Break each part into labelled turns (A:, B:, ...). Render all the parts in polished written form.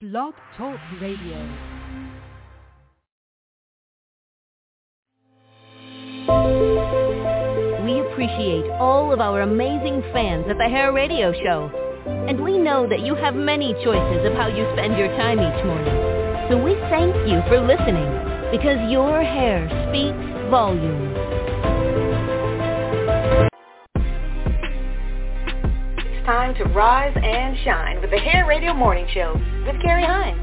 A: Blog Talk Radio.
B: We appreciate all of our amazing fans at the Hair Radio Show. And we know that you have many choices of how you spend your time each morning. So we thank you for listening, because your hair speaks volumes.
C: It's time to rise and shine with the Hair Radio Morning Show with Carrie Hines.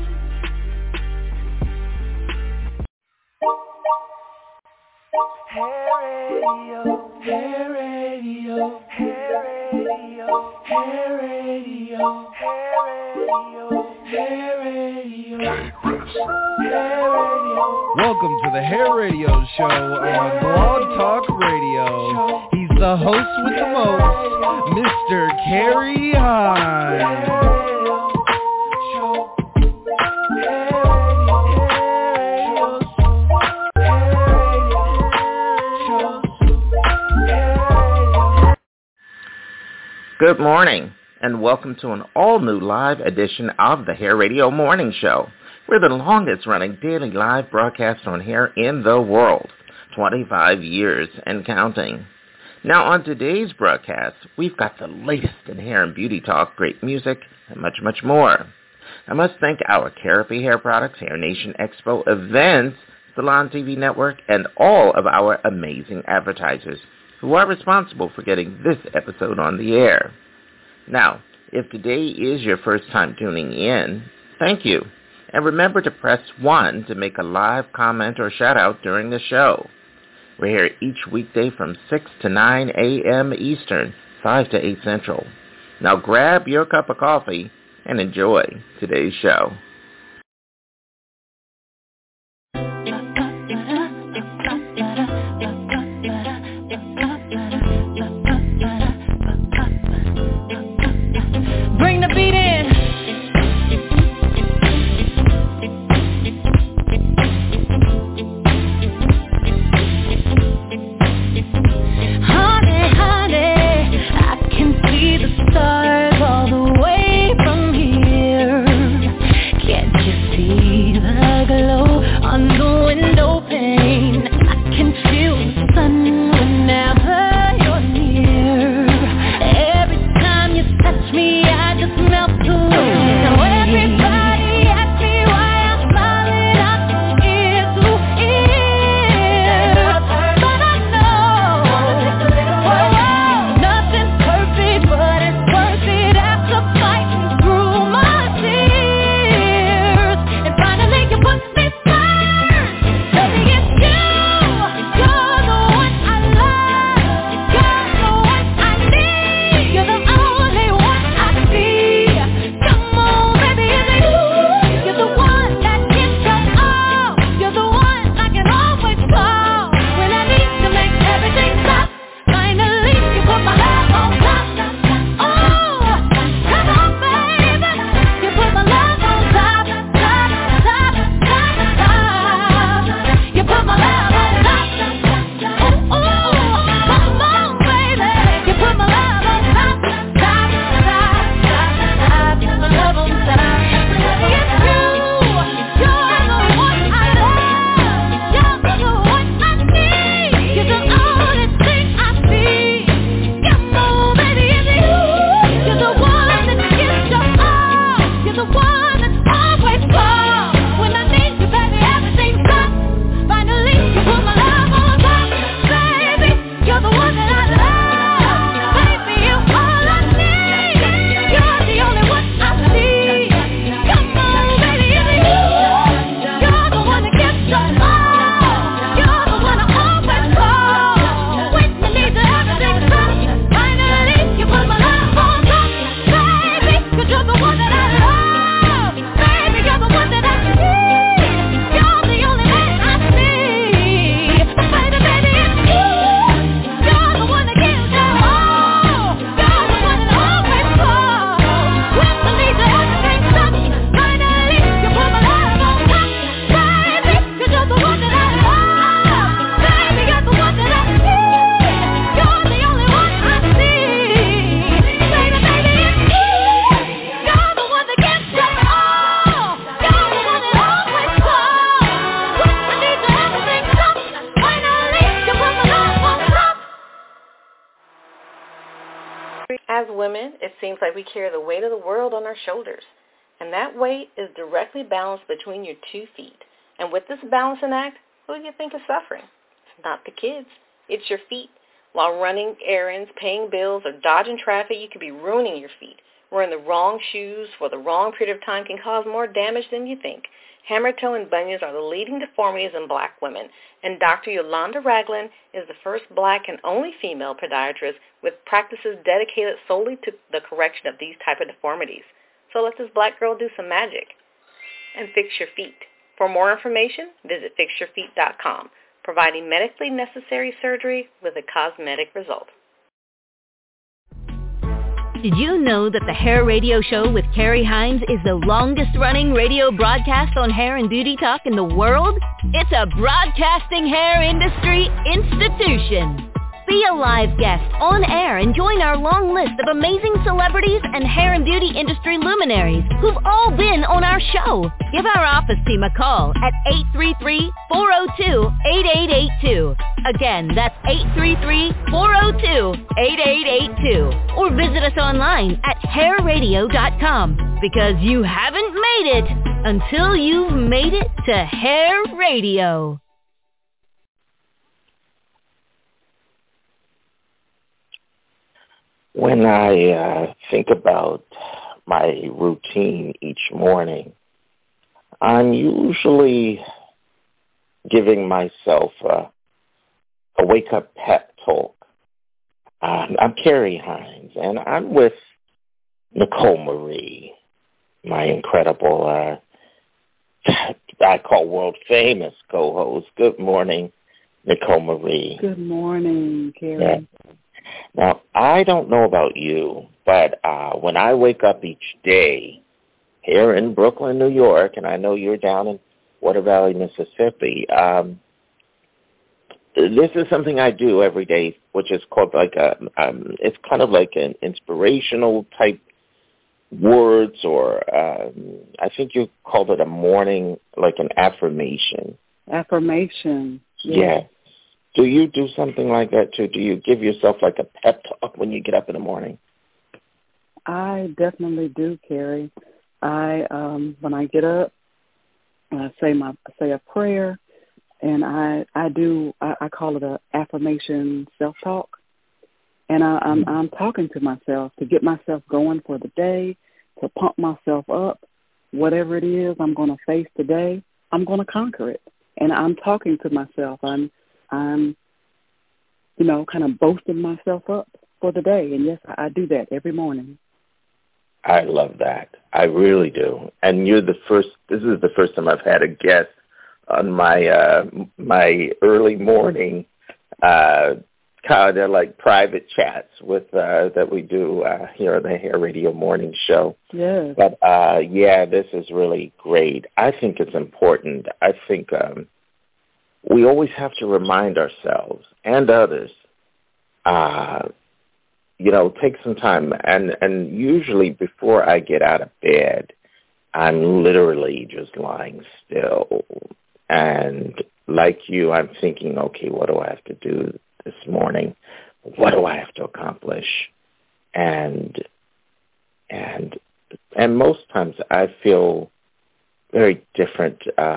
D: Hair Radio, Hair Radio, Hair Radio, Hair Radio, Hair Radio, Hair Radio, Hair Radio.
E: Welcome to the Hair Radio Show on Blog Talk Radio. He's the host with the most, Mr. Carrie Hines.
F: Good morning, and welcome to an all-new live edition of the Hair Radio Morning Show. We're the longest-running daily live broadcast on hair in the world, 25 years and counting. Now, on today's broadcast, we've got the latest in hair and beauty talk, great music, and much, much more. I must thank our Carapy Hair Products, Hair Nation Expo events, Salon TV Network, and all of our amazing advertisers who are responsible for getting this episode on the air. Now, if today is your first time tuning in, thank you. And remember to press 1 to make a live comment or shout-out during the show. We're here each weekday from 6 to 9 a.m. Eastern, 5 to 8 Central. Now grab your cup of coffee and enjoy today's show.
B: Bring the beat in. Honey, honey, I can see the stars all the way from here.
C: As women, it seems like we carry the weight of the world on our shoulders, and that weight is directly balanced between your 2 feet. And with this balancing act, who do you think is suffering? It's not the kids. It's your feet. While running errands, paying bills, or dodging traffic, you could be ruining your feet. Wearing the wrong shoes for the wrong period of time can cause more damage than you think. Hammer toe and bunions are the leading deformities in black women, and Dr. Yolanda Ragland is the first black and only female podiatrist with practices dedicated solely to the correction of these type of deformities. So let this black girl do some magic and fix your feet. For more information, visit fixyourfeet.com, providing medically necessary surgery with a cosmetic result.
B: Did you know that the Hair Radio Show with Carrie Hines is the longest-running radio broadcast on hair and beauty talk in the world? It's a broadcasting hair industry institution. Be a live guest on air and join our long list of amazing celebrities and hair and beauty industry luminaries who've all been on our show. Give our office team a call at 833-402-8882. Again, that's 833-402-8882. Or visit us online at hairradio.com, because you haven't made it until you've made it to Hair Radio.
F: When I think about my routine each morning, I'm usually giving myself a wake-up pep talk. I'm Carrie Hines, and I'm with Nicole Marie, my incredible, I call world-famous co-host. Good morning, Nicole Marie.
G: Good morning, Carrie.
F: Yeah. Now, I don't know about you, but when I wake up each day here in Brooklyn, New York, and I know you're down in Water Valley, Mississippi, this is something I do every day, which is called like it's kind of like an inspirational type words, or I think you called it a morning, like an affirmation.
G: Affirmation.
F: Yeah. Do you do something like that too? Do you give yourself like a pep talk when you get up in the morning?
G: I definitely do, Carrie. When I get up, I say a prayer, and I call it a affirmation self-talk, and I'm talking to myself to get myself going for the day, to pump myself up. Whatever it is I'm going to face today, I'm going to conquer it, and I'm talking to myself. I'm kind of boasting myself up for the day. And yes, I do that every morning.
F: I love that. I really do. And this is the first time I've had a guest on my early morning kind of like private chats with that we do here on the Hair Radio Morning Show.
G: Yes.
F: But this is really great. I think it's important. I think we always have to remind ourselves and others, take some time. And usually before I get out of bed, I'm literally just lying still. And like you, I'm thinking, okay, what do I have to do this morning? What do I have to accomplish? And most times I feel very different.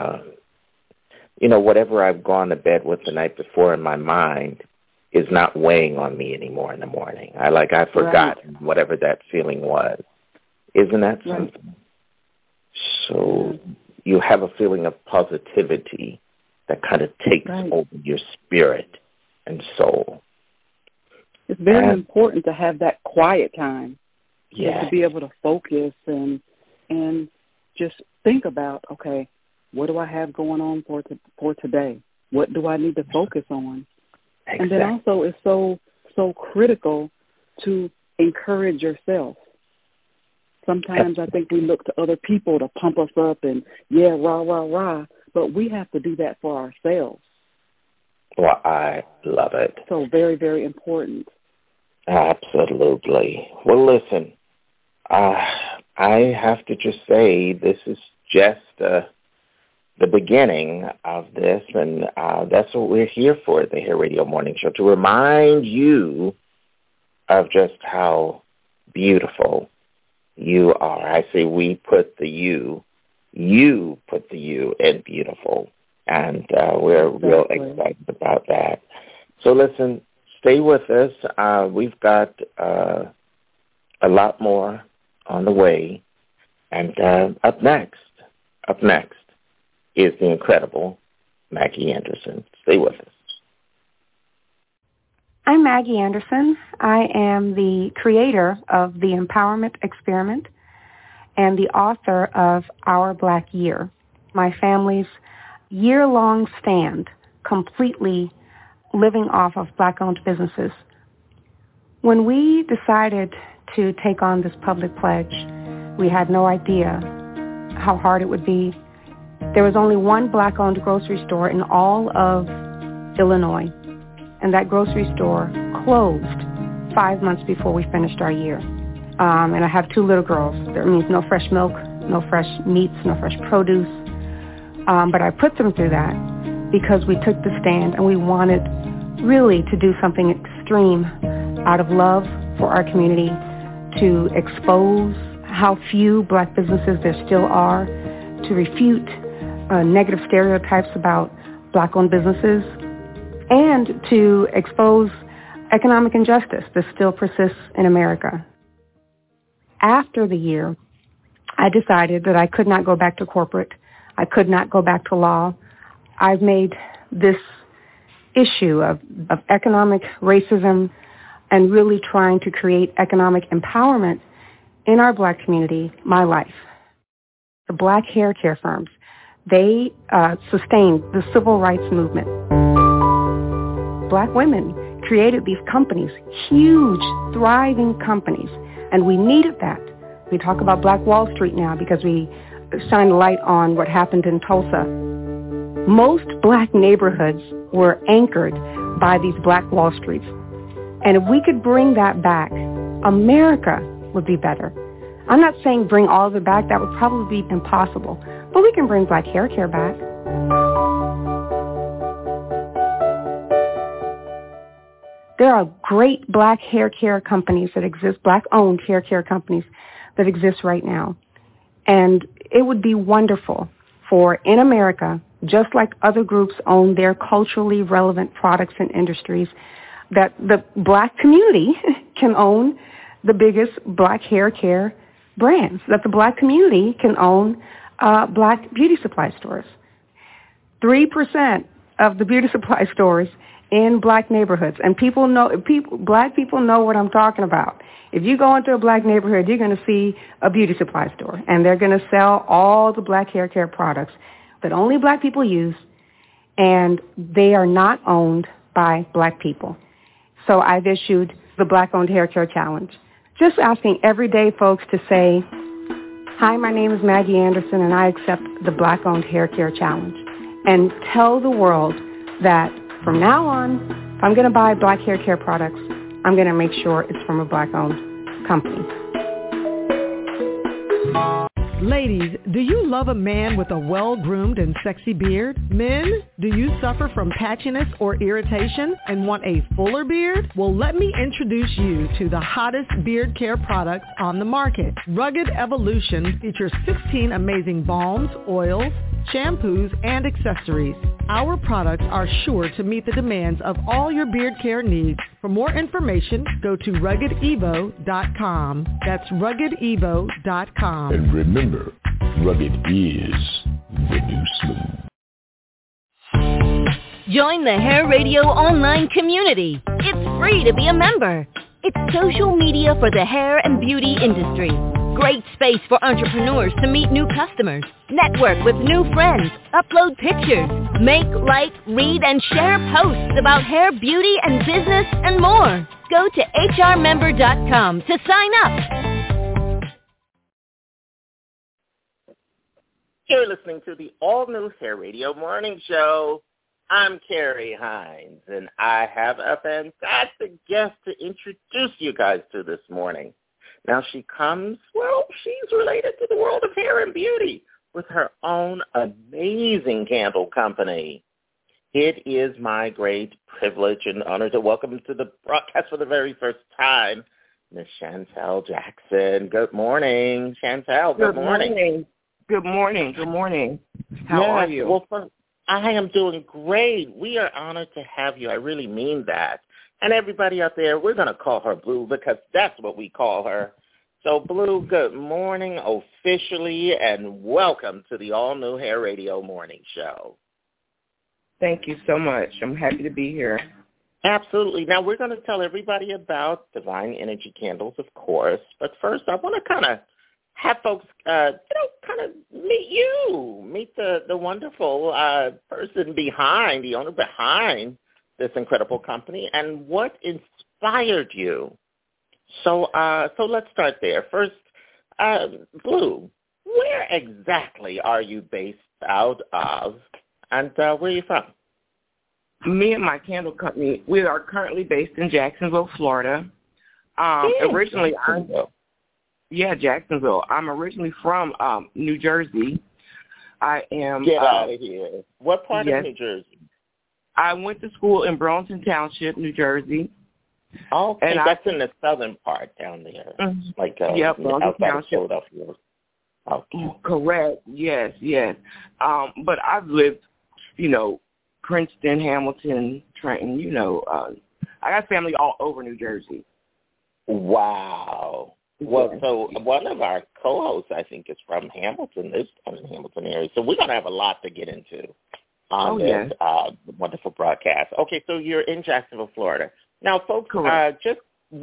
F: Whatever I've gone to bed with the night before in my mind is not weighing on me anymore in the morning. I forgot whatever that feeling was. Isn't that something? Right. So you have a feeling of positivity that kind of takes over your spirit and soul.
G: It's very important to have that quiet time.
F: Yeah.
G: To be able to focus and just think about, okay, what do I have going on for today? What do I need to focus on?
F: Exactly.
G: And then also it's so critical to encourage yourself. Sometimes I think we look to other people to pump us up and, rah, rah, rah, but we have to do that for ourselves.
F: Well, I love it.
G: So very, very important.
F: Absolutely. Well, listen, I have to just say this is just the beginning of this, and that's what we're here for at the Hair Radio Morning Show, to remind you of just how beautiful you are. I say we put the you put the you in beautiful, and we're real excited about that. So listen, stay with us. We've got a lot more on the way, and up next is the incredible Maggie Anderson. Stay with us.
H: I'm Maggie Anderson. I am the creator of the Empowerment Experiment and the author of Our Black Year, my family's year-long stand completely living off of Black-owned businesses. When we decided to take on this public pledge, we had no idea how hard it would be. There was only one Black-owned grocery store in all of Illinois, and that grocery store closed 5 months before we finished our year. And I have 2 little girls. That means no fresh milk, no fresh meats, no fresh produce. But I put them through that because we took the stand and we wanted really to do something extreme out of love for our community, to expose how few Black businesses there still are, to refute negative stereotypes about Black-owned businesses, and to expose economic injustice that still persists in America. After the year, I decided that I could not go back to corporate. I could not go back to law. I've made this issue of economic racism and really trying to create economic empowerment in our Black community my life. The Black hair care firms, they sustained the civil rights movement. Black women created these companies, huge, thriving companies, and we needed that. We talk about Black Wall Street now because we shine a light on what happened in Tulsa. Most Black neighborhoods were anchored by these Black Wall Streets. And if we could bring that back, America would be better. I'm not saying bring all of it back. That would probably be impossible. But we can bring Black hair care back. There are great Black hair care companies that exist, Black-owned hair care companies that exist right now. And it would be wonderful for, in America, just like other groups own their culturally relevant products and industries, that the Black community can own the biggest Black hair care brands, that the Black community can own Black beauty supply stores. 3% of the beauty supply stores in Black neighborhoods, and Black people know what I'm talking about. If you go into a Black neighborhood, you're going to see a beauty supply store, and they're going to sell all the Black hair care products that only Black people use, and they are not owned by Black people. So I've issued the Black-owned hair care challenge, just asking everyday folks to say, "Hi, my name is Maggie Anderson, and I accept the Black-owned hair care challenge," and tell the world that from now on, if I'm going to buy Black hair care products, I'm going to make sure it's from a Black-owned company.
A: Ladies, do you love a man with a well-groomed and sexy beard? Men, do you suffer from patchiness or irritation and want a fuller beard? Well, let me introduce you to the hottest beard care products on the market. Rugged Evolution features 16 amazing balms, oils, shampoos, and accessories. Our products are sure to meet the demands of all your beard care needs. For more information, go to RuggedEvo.com. That's RuggedEvo.com.
I: And remember, rugged is the new smooth.
B: Join the Hair Radio online community. It's free to be a member. It's social media for the hair and beauty industry. Great space for entrepreneurs to meet new customers, network with new friends, upload pictures, make, like, read, and share posts about hair, beauty, and business, and more. Go to hrmember.com to sign up.
F: You're listening to the all-new Hair Radio Morning Show. I'm Carrie Hines, and I have a fantastic guest to introduce you guys to this morning. Now she's related to the world of hair and beauty with her own amazing candle company. It is my great privilege and honor to welcome to the broadcast for the very first time Miss Chantel Jackson. Good morning, Chantel. Good morning.
J: Good morning. How are you?
F: Well, I am doing great. We are honored to have you. I really mean that. And everybody out there, we're going to call her Blue because that's what we call her. So, Blue, good morning officially, and welcome to the all-new Hair Radio Morning Show.
J: Thank you so much. I'm happy to be here.
F: Absolutely. Now, we're going to tell everybody about Divine Energy Candles, of course. But first, I want to kind of have folks, kind of meet the wonderful person behind, the owner behind this incredible company, and what inspired you. So let's start there. First, Blue, where exactly are you based out of, and where are you from?
J: Me and my candle company, we are currently based in Jacksonville, Florida. Originally, Jacksonville. I'm originally from New Jersey. I am.
F: Get out of here. What part of New Jersey?
J: I went to school in Burlington Township, New Jersey.
F: Okay, and that's in the southern part down there, like outside of Philadelphia. Okay.
J: Correct. Yes. But I've lived, Princeton, Hamilton, Trenton. I got family all over New Jersey.
F: Wow. Well, so one of our co-hosts, I think, is from Hamilton, this Hamilton area. So we're going to have a lot to get into on this wonderful broadcast. Okay, so you're in Jacksonville, Florida. Now, folks, just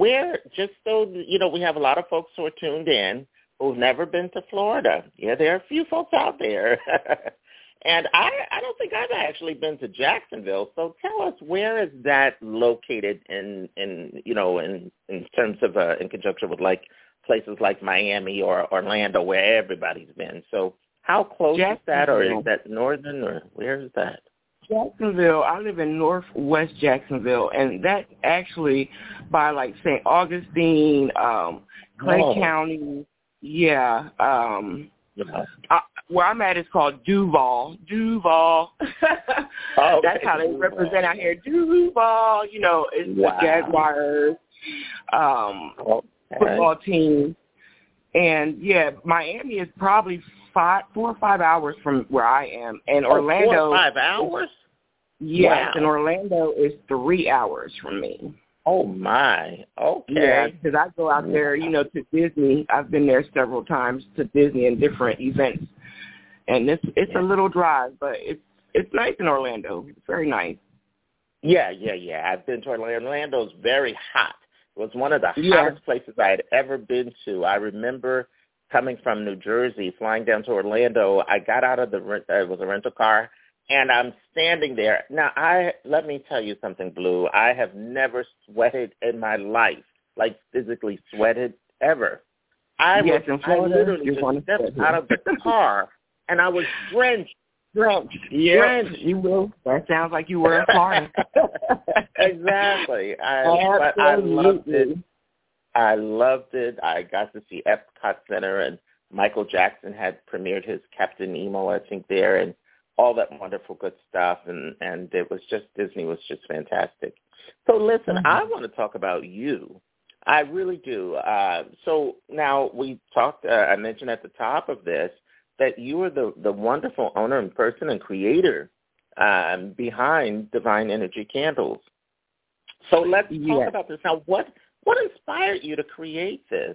F: so we have a lot of folks who are tuned in who've never been to Florida. Yeah, there are a few folks out there. And I don't think I've actually been to Jacksonville. So tell us, where is that located in terms of in conjunction with like places like Miami or Orlando, where everybody's been. So how close is that, or is that northern, or where is that?
J: Jacksonville. I live in northwest Jacksonville, and that actually by like St. Augustine, Clay County. Yeah. Where I'm at is called Duval. That's how they represent out here. Duval, it's the Jaguars football team. And, Miami is probably 4 or 5 hours from where I am. And Orlando.
F: 4 or 5 hours?
J: Yes, and Orlando is 3 hours from me.
F: Oh, my. Okay.
J: Yeah, because I go out there, to Disney. I've been there several times to Disney and different events. And it's a little drive, but it's nice in Orlando. It's very nice.
F: Yeah. I've been to Orlando. Orlando's very hot. It was one of the hottest places I had ever been to. I remember coming from New Jersey, flying down to Orlando. I got out of it was a rental car, and I'm standing there. Now, let me tell you something, Blue. I have never sweated in my life, like physically sweated ever. I literally just stepped out of the car, and I was drenched.
J: Yeah, you will. That sounds like you were in Florida.
F: Exactly. But I loved it. I got to see Epcot Center, and Michael Jackson had premiered his Captain Nemo, I think, there, and all that wonderful good stuff. And it was just, Disney was just fantastic. So listen, I want to talk about you. I really do. So now we talked, I mentioned at the top of this, that you are the wonderful owner and person and creator behind Divine Energy Candles. So let's talk about this. Now, what inspired you to create this?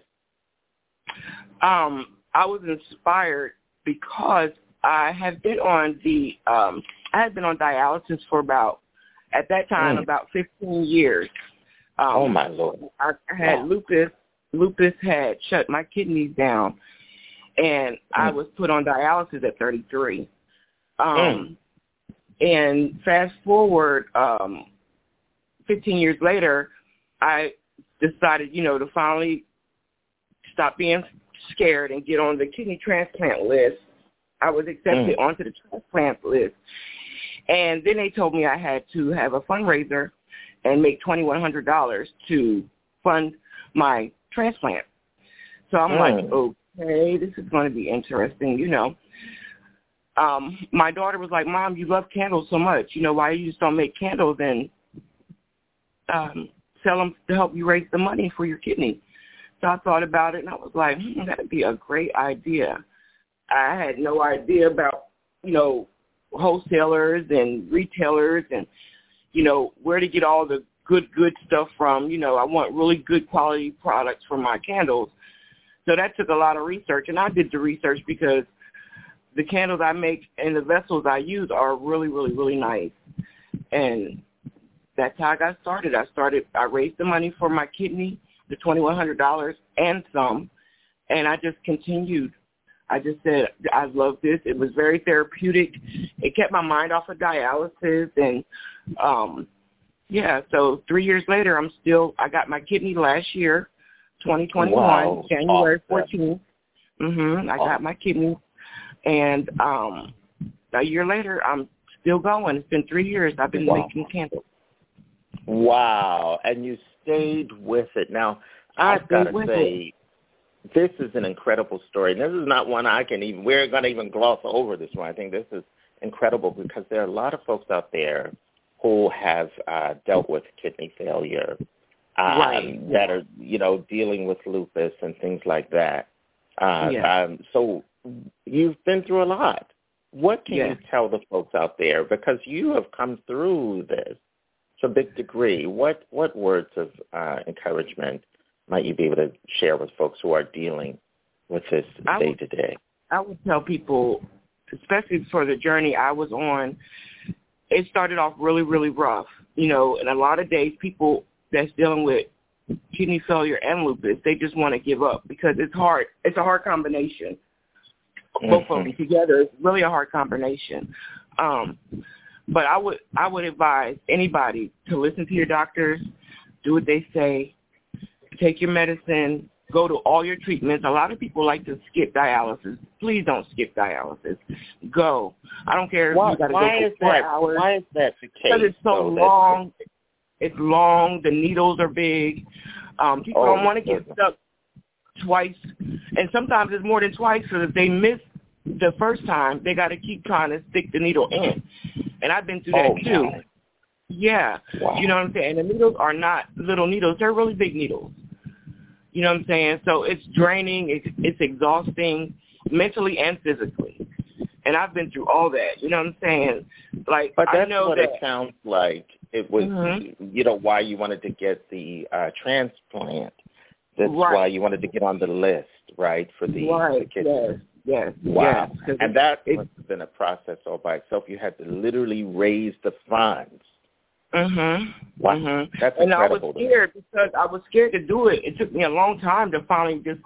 J: I was inspired because I had been on dialysis for about 15 years.
F: Oh my Lord!
J: I had lupus. Lupus had shut my kidneys down, and I was put on dialysis at 33. And fast forward, 15 years later, I decided, to finally stop being scared and get on the kidney transplant list. I was accepted onto the transplant list. And then they told me I had to have a fundraiser and make $2,100 to fund my transplant. So I'm like, okay, this is going to be interesting, My daughter was like, Mom, you love candles so much. Why you just don't make candles and sell them to help you raise the money for your kidney? So I thought about it, and I was like, that would be a great idea. I had no idea about, wholesalers and retailers and, where to get all the good stuff from. I want really good quality products for my candles. So that took a lot of research, and I did the research because the candles I make and the vessels I use are really, really, really nice. And that's how I got started. I raised the money for my kidney, the $2,100 and some, and I just continued. I just said, I love this. It was very therapeutic. It kept my mind off of dialysis. And, so 3 years later, I got my kidney last year, 2021, wow. January 14th. I got my kidney. And a year later, I'm still going. It's been 3 years. I've been making candles.
F: Wow. And you stayed with it. Now, I've got to say, this is an incredible story. And this is not one we're going to even gloss over this one. I think this is incredible because there are a lot of folks out there who have dealt with kidney failure that are, dealing with lupus and things like that. So you've been through a lot. What can you tell the folks out there? Because you have come through this to a big degree. What words of encouragement might you be able to share with folks who are dealing with this day to day?
J: I would tell people, especially for the journey I was on, it started off really, really rough. And a lot of days people that's dealing with kidney failure and lupus, they just want to give up because it's hard. It's a hard combination. Both of them together, it's really a hard combination. But I would advise anybody to listen to your doctors, do what they say, take your medicine, go to all your treatments. A lot of people like to skip dialysis. Please don't skip dialysis. Go. I don't care if you got to go for 4 hours.
F: Why is that the case?
J: Because it's so long. It's long. The needles are big. People don't want to get stuck twice. And sometimes it's more than twice because if they miss the first time, they got to keep trying to stick the needle in. And I've been through that too.
F: God.
J: Yeah. Wow. You know what I'm saying? And the needles are not little needles. They're really big needles. You know what I'm saying? So it's draining. It's exhausting mentally and physically. And I've been through all that. You know what I'm saying? Like,
F: but that's
J: I know
F: what
J: that,
F: it sounds like. It was, why you wanted to get the transplant. That's why you wanted to get on the list, right, for the kidney. Yes. Wow. Yes, and that must have been a process all by itself. You had to literally raise the funds. Wow. That's incredible.
J: And I was scared because I was scared to do it. It took me a long time to finally just,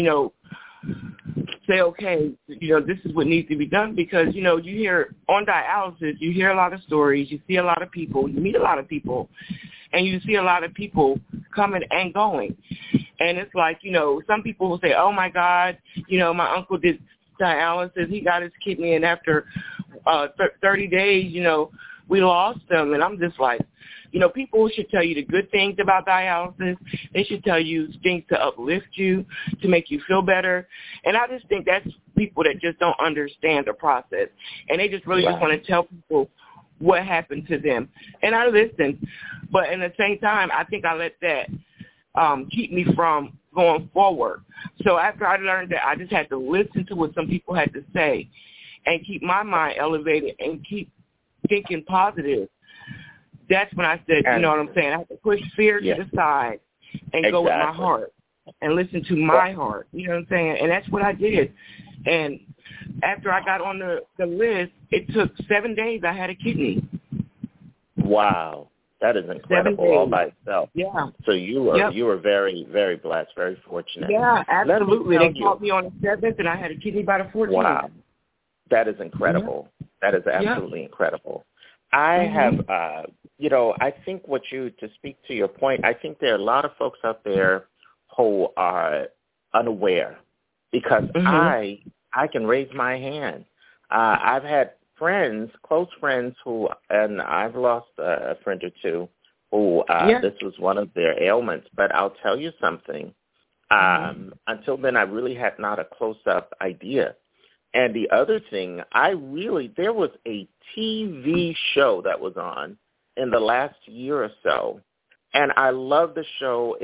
J: say, okay, this is what needs to be done because, you hear on dialysis, you hear a lot of stories, you see a lot of people, you meet a lot of people, and you see a lot of people coming and going. And it's like, some people will say, oh, my God, my uncle did dialysis. He got his kidney, and after 30 days, we lost him. And I'm just like, people should tell you the good things about dialysis. They should tell you things to uplift you, to make you feel better. And I just think that's people that just don't understand the process. And they just really just want to tell people what happened to them. And I listen. But at the same time, I think I let that keep me from going forward. So after I learned that, I just had to listen to what some people had to say and keep my mind elevated and keep thinking positive. That's when I said, you know what I'm saying? I have to push fear to the side and go with my heart and listen to my heart. You know what I'm saying? And that's what I did. And after I got on the list, it took 7 days. I had a kidney.
F: Wow. That is incredible all by itself.
J: Yeah.
F: So you were very, very blessed, very fortunate.
J: Yeah, absolutely. They caught me on the 7th, and I had a kidney by the 14th.
F: Wow. That is incredible. Yeah. That is absolutely incredible. I have, I think to speak to your point, I think there are a lot of folks out there who are unaware because I can raise my hand. I've had close friends and I've lost a friend or two who this was one of their ailments. But I'll tell you something. Until then, I really had not a close-up idea. And the other thing, there was a TV show that was on in the last year or so, and I loved the show. It was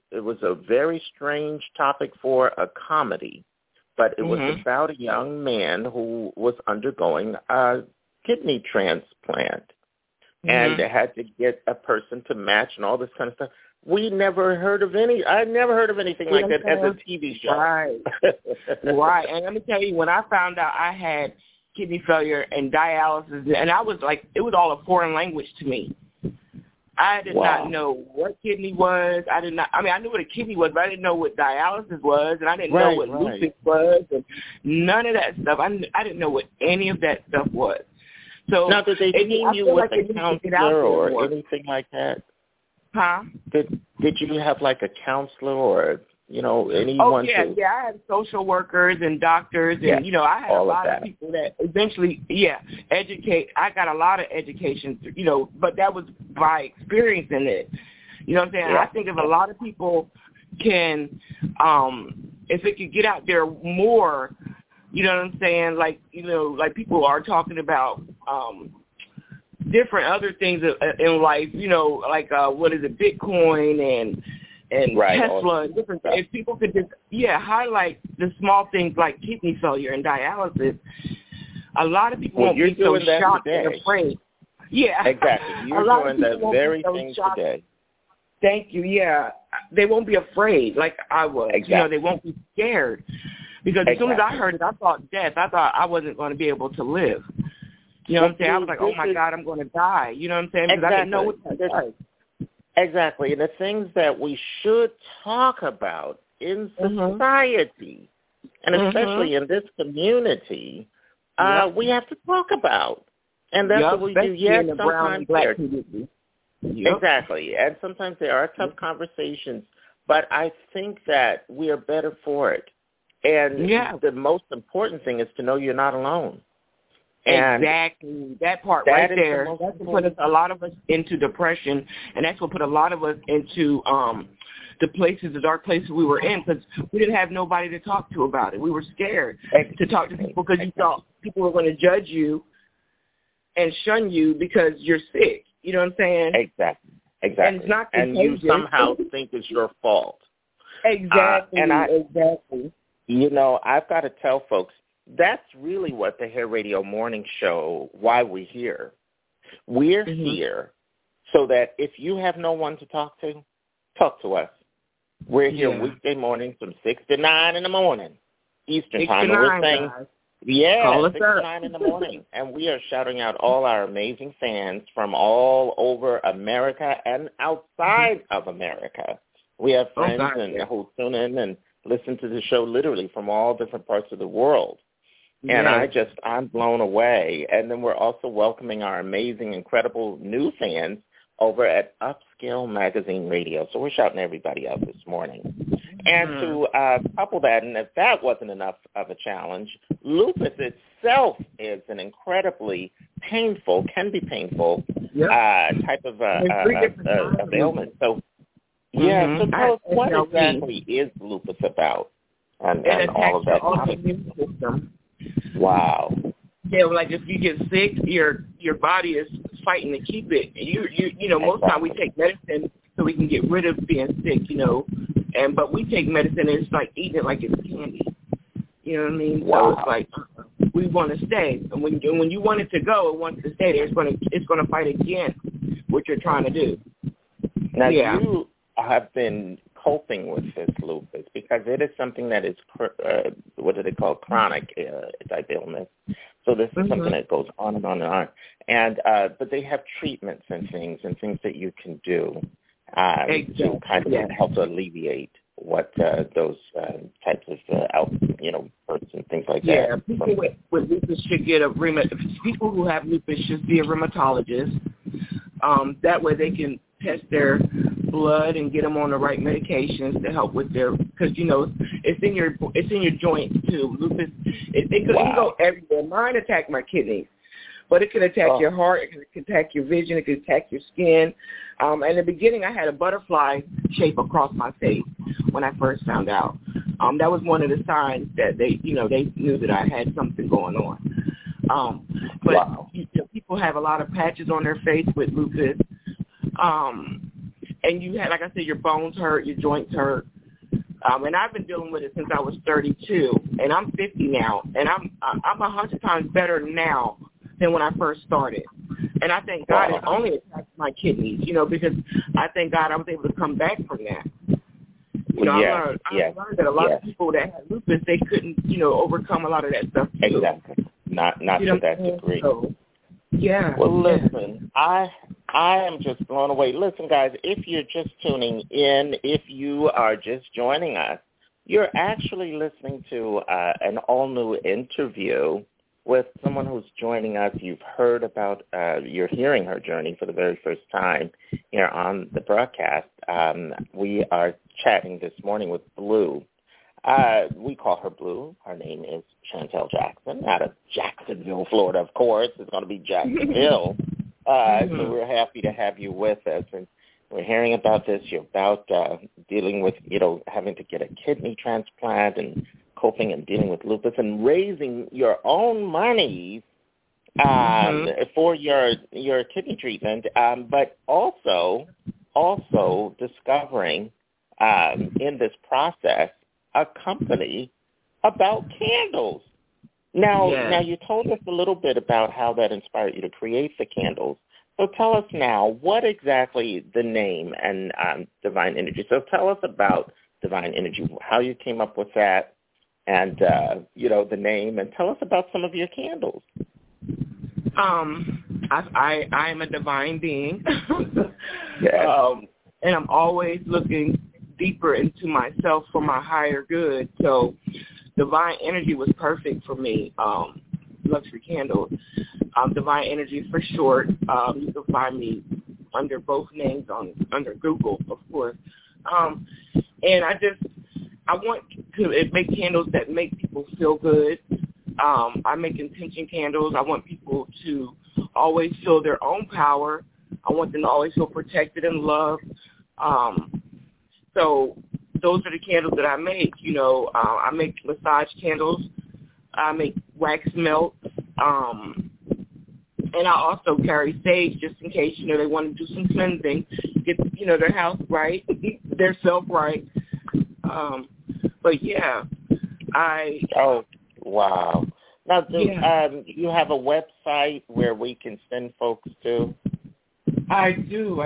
F: a very strange topic for a comedy, but it was about a young man who was undergoing a kidney transplant and had to get a person to match and all this kind of stuff. I never heard of anything like that as a TV show.
J: Right. Right. And let me tell you, when I found out I had kidney failure and dialysis, and I was like, it was all a foreign language to me. I did not know what kidney was. I knew what a kidney was, but I didn't know what dialysis was, and I didn't know what lupus was, and none of that stuff. I didn't know what any of that stuff was. So
F: now, did they team you with a counselor or anything like that?
J: Huh?
F: Did you have like a counselor or anyone?
J: Oh yeah, I had social workers and doctors, and I had a lot of people that eventually, educate. I got a lot of education, but that was by experiencing it. You know what I'm saying?
F: Yeah.
J: I think if a lot of people can, if it could get out there more, you know what I'm saying? Like like people are talking about. Different other things in life, like what is it, Bitcoin and Tesla and different things. If people could just shout the small things like kidney failure and dialysis, a lot of people won't be so shocked and afraid. Yeah,
F: exactly. You're doing that very thing today.
J: Thank you. Yeah, they won't be afraid like I was.
F: Exactly.
J: They won't be scared because as soon as I heard it, I thought death. I thought I wasn't going to be able to live. You know what I'm saying? I was like, oh, my God, I'm going to die. You know what I'm saying? Because I didn't know what that was.
F: Exactly. And the things that we should talk about in society, and especially in this community, we have to talk about. And that's what we do. Yes, sometimes exactly. And sometimes there are tough conversations, but I think that we are better for it. And the most important thing is to know you're not alone. And
J: exactly. That part right there, that's what put a lot of us into depression, and that's what put a lot of us into the dark places we were in, because we didn't have nobody to talk to about it. We were scared to talk to people because you thought people were going to judge you and shun you because you're sick. You know what I'm saying?
F: Exactly.
J: And it's not contagious.
F: And you somehow think it's your fault.
J: Exactly.
F: Exactly. I've got to tell folks, that's really what the Hair Radio Morning Show, why we're here. We're here so that if you have no one to talk to us. We're here weekday mornings from 6 to 9 in the morning, Eastern time. And we're saying, 6 to 9 in the morning. And we are shouting out all our amazing fans from all over America and outside of America. We have friends who tune in and listen to the show literally from all different parts of the world. And I'm blown away. And then we're also welcoming our amazing, incredible new fans over at Upscale Magazine Radio. So we're shouting everybody out this morning. And to couple that, and if that wasn't enough of a challenge, lupus itself is an incredibly painful, can be painful type of ailment. So, so tell us, what exactly is lupus about? And all of that.
J: Autoimmune system.
F: Wow.
J: Yeah, like if you get sick, your body is fighting to keep it. Most time we take medicine so we can get rid of being sick, but we take medicine and it's like eating it like it's candy. You know what I mean?
F: Wow.
J: So it's like we want to stay, and when you want it to go, it wants to stay there. It's going to fight against what you're trying to do.
F: Now you have been coping with this lupus because it is something that is what do they call chronic type illness. So this is something that goes on and on and on. And but they have treatments and things that you can do to kind of help to alleviate what those types of hurts and things like that.
J: Yeah, people with lupus should get people who have lupus should see a rheumatologist. That way they can test their blood and get them on the right medications to help with because it's in your joints too. Lupus, it can go everywhere. Mine attacked my kidneys, but it can attack your heart, it can attack your vision, it can attack your skin. In the beginning, I had a butterfly shape across my face when I first found out. That was one of the signs that they knew that I had something going on. But people have a lot of patches on their face with lupus. and you had, like I said, your bones hurt, your joints hurt. And I've been dealing with it since I was 32, and I'm 50 now, and I'm 100 times better now than when I first started. And I thank God it only attacked my kidneys, because I thank God I was able to come back from that. I learned that a lot of people that had lupus, they couldn't, overcome a lot of that stuff too.
F: Exactly. Not to that degree.
J: So, yeah.
F: Well, listen, I am just blown away. Listen, guys, if you're just tuning in, if you are just joining us, you're actually listening to an all-new interview with someone who's joining us. You've heard about, you're hearing her journey for the very first time here on the broadcast. We are chatting this morning with Blue. We call her Blue. Her name is Chantel Jackson, out of Jacksonville, Florida, of course. It's going to be Jacksonville. So we're happy to have you with us. And we're hearing about this. You're about dealing with, having to get a kidney transplant and coping and dealing with lupus and raising your own money for your kidney treatment, but also discovering in this process a company about candles. Now you told us a little bit about how that inspired you to create the candles. So tell us now, what exactly the name and Divine Energy. So tell us about Divine Energy, how you came up with that, and the name, and tell us about some of your candles.
J: I am a divine being,
F: yes.
J: and I'm always looking deeper into myself for my higher good. So Divine Energy was perfect for me. Luxury Candles, Divine Energy for short. You can find me under both names under Google, of course. And I want to make candles that make people feel good. I make intention candles. I want people to always feel their own power. I want them to always feel protected and loved. So those are the candles that I make. I make massage candles. I make wax melt. And I also carry sage just in case, they want to do some cleansing, get, their house right, their self right. But yeah,
F: Oh, wow. Now, you have a website where we can send folks to?
J: I do.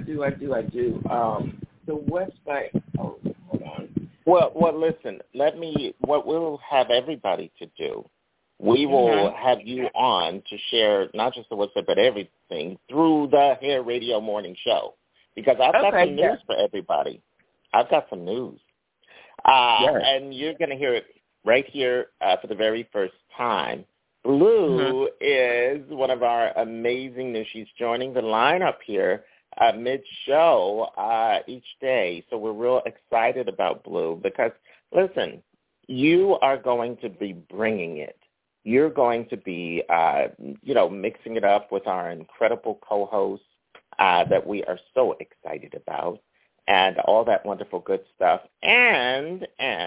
J: The website, hold on.
F: Well, listen, what we'll have everybody to do, we will have you on to share not just the website, but everything through the Hair Radio Morning Show. Because I've got some news for everybody. I've got some news. And you're going to hear it right here for the very first time. Blue is one of our amazing news. She's joining the lineup here mid-show each day. So we're real excited about Blue because, listen, you are going to be bringing it. You're going to be, mixing it up with our incredible co-hosts that we are so excited about, and all that wonderful good stuff, and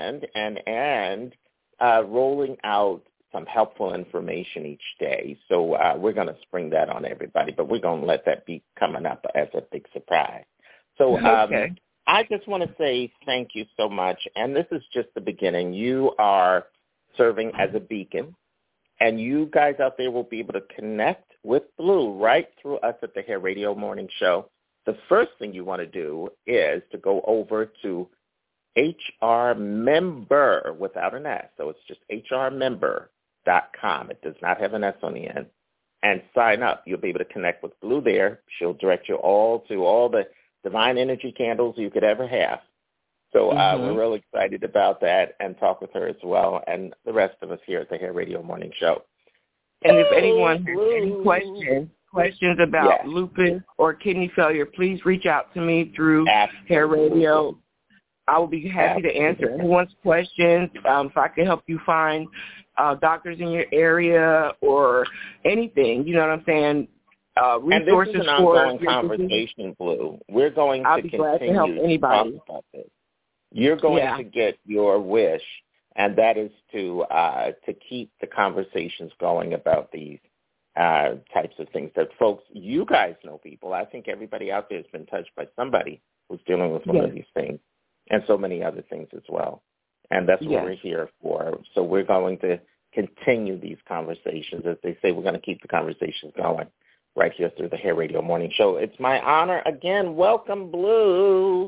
F: rolling out some helpful information each day. So we're going to spring that on everybody, but we're going to let that be coming up as a big surprise. So I just want to say thank you so much, and this is just the beginning. You are serving as a beacon, and you guys out there will be able to connect with Blue right through us at the Hair Radio Morning Show. The first thing you want to do is to go over to HR Member without an S. So it's just hrmember.com. It does not have an S on the end. And sign up. You'll be able to connect with Blue there. She'll direct you all to all the Divine Energy candles you could ever have. So we're real excited about that and talk with her as well and the rest of us here at the Hair Radio Morning Show.
J: And if anyone has any questions about lupus or kidney failure, please reach out to me through Hair Radio. I will be happy to answer anyone's questions. If I can help you find doctors in your area or anything, you know what I'm saying? Resources
F: and this is an ongoing conversation, Blue. We're going to continue to talk about this. You're going to get your wish, and that is to keep the conversations going about these types of things that folks, you guys know people. I think everybody out there has been touched by somebody who's dealing with some of these things and so many other things as well. And that's what we're here for. So we're going to continue these conversations. As they say, we're going to keep the conversations going right here through the Hair Radio Morning Show. It's my honor. Again, welcome, Blue.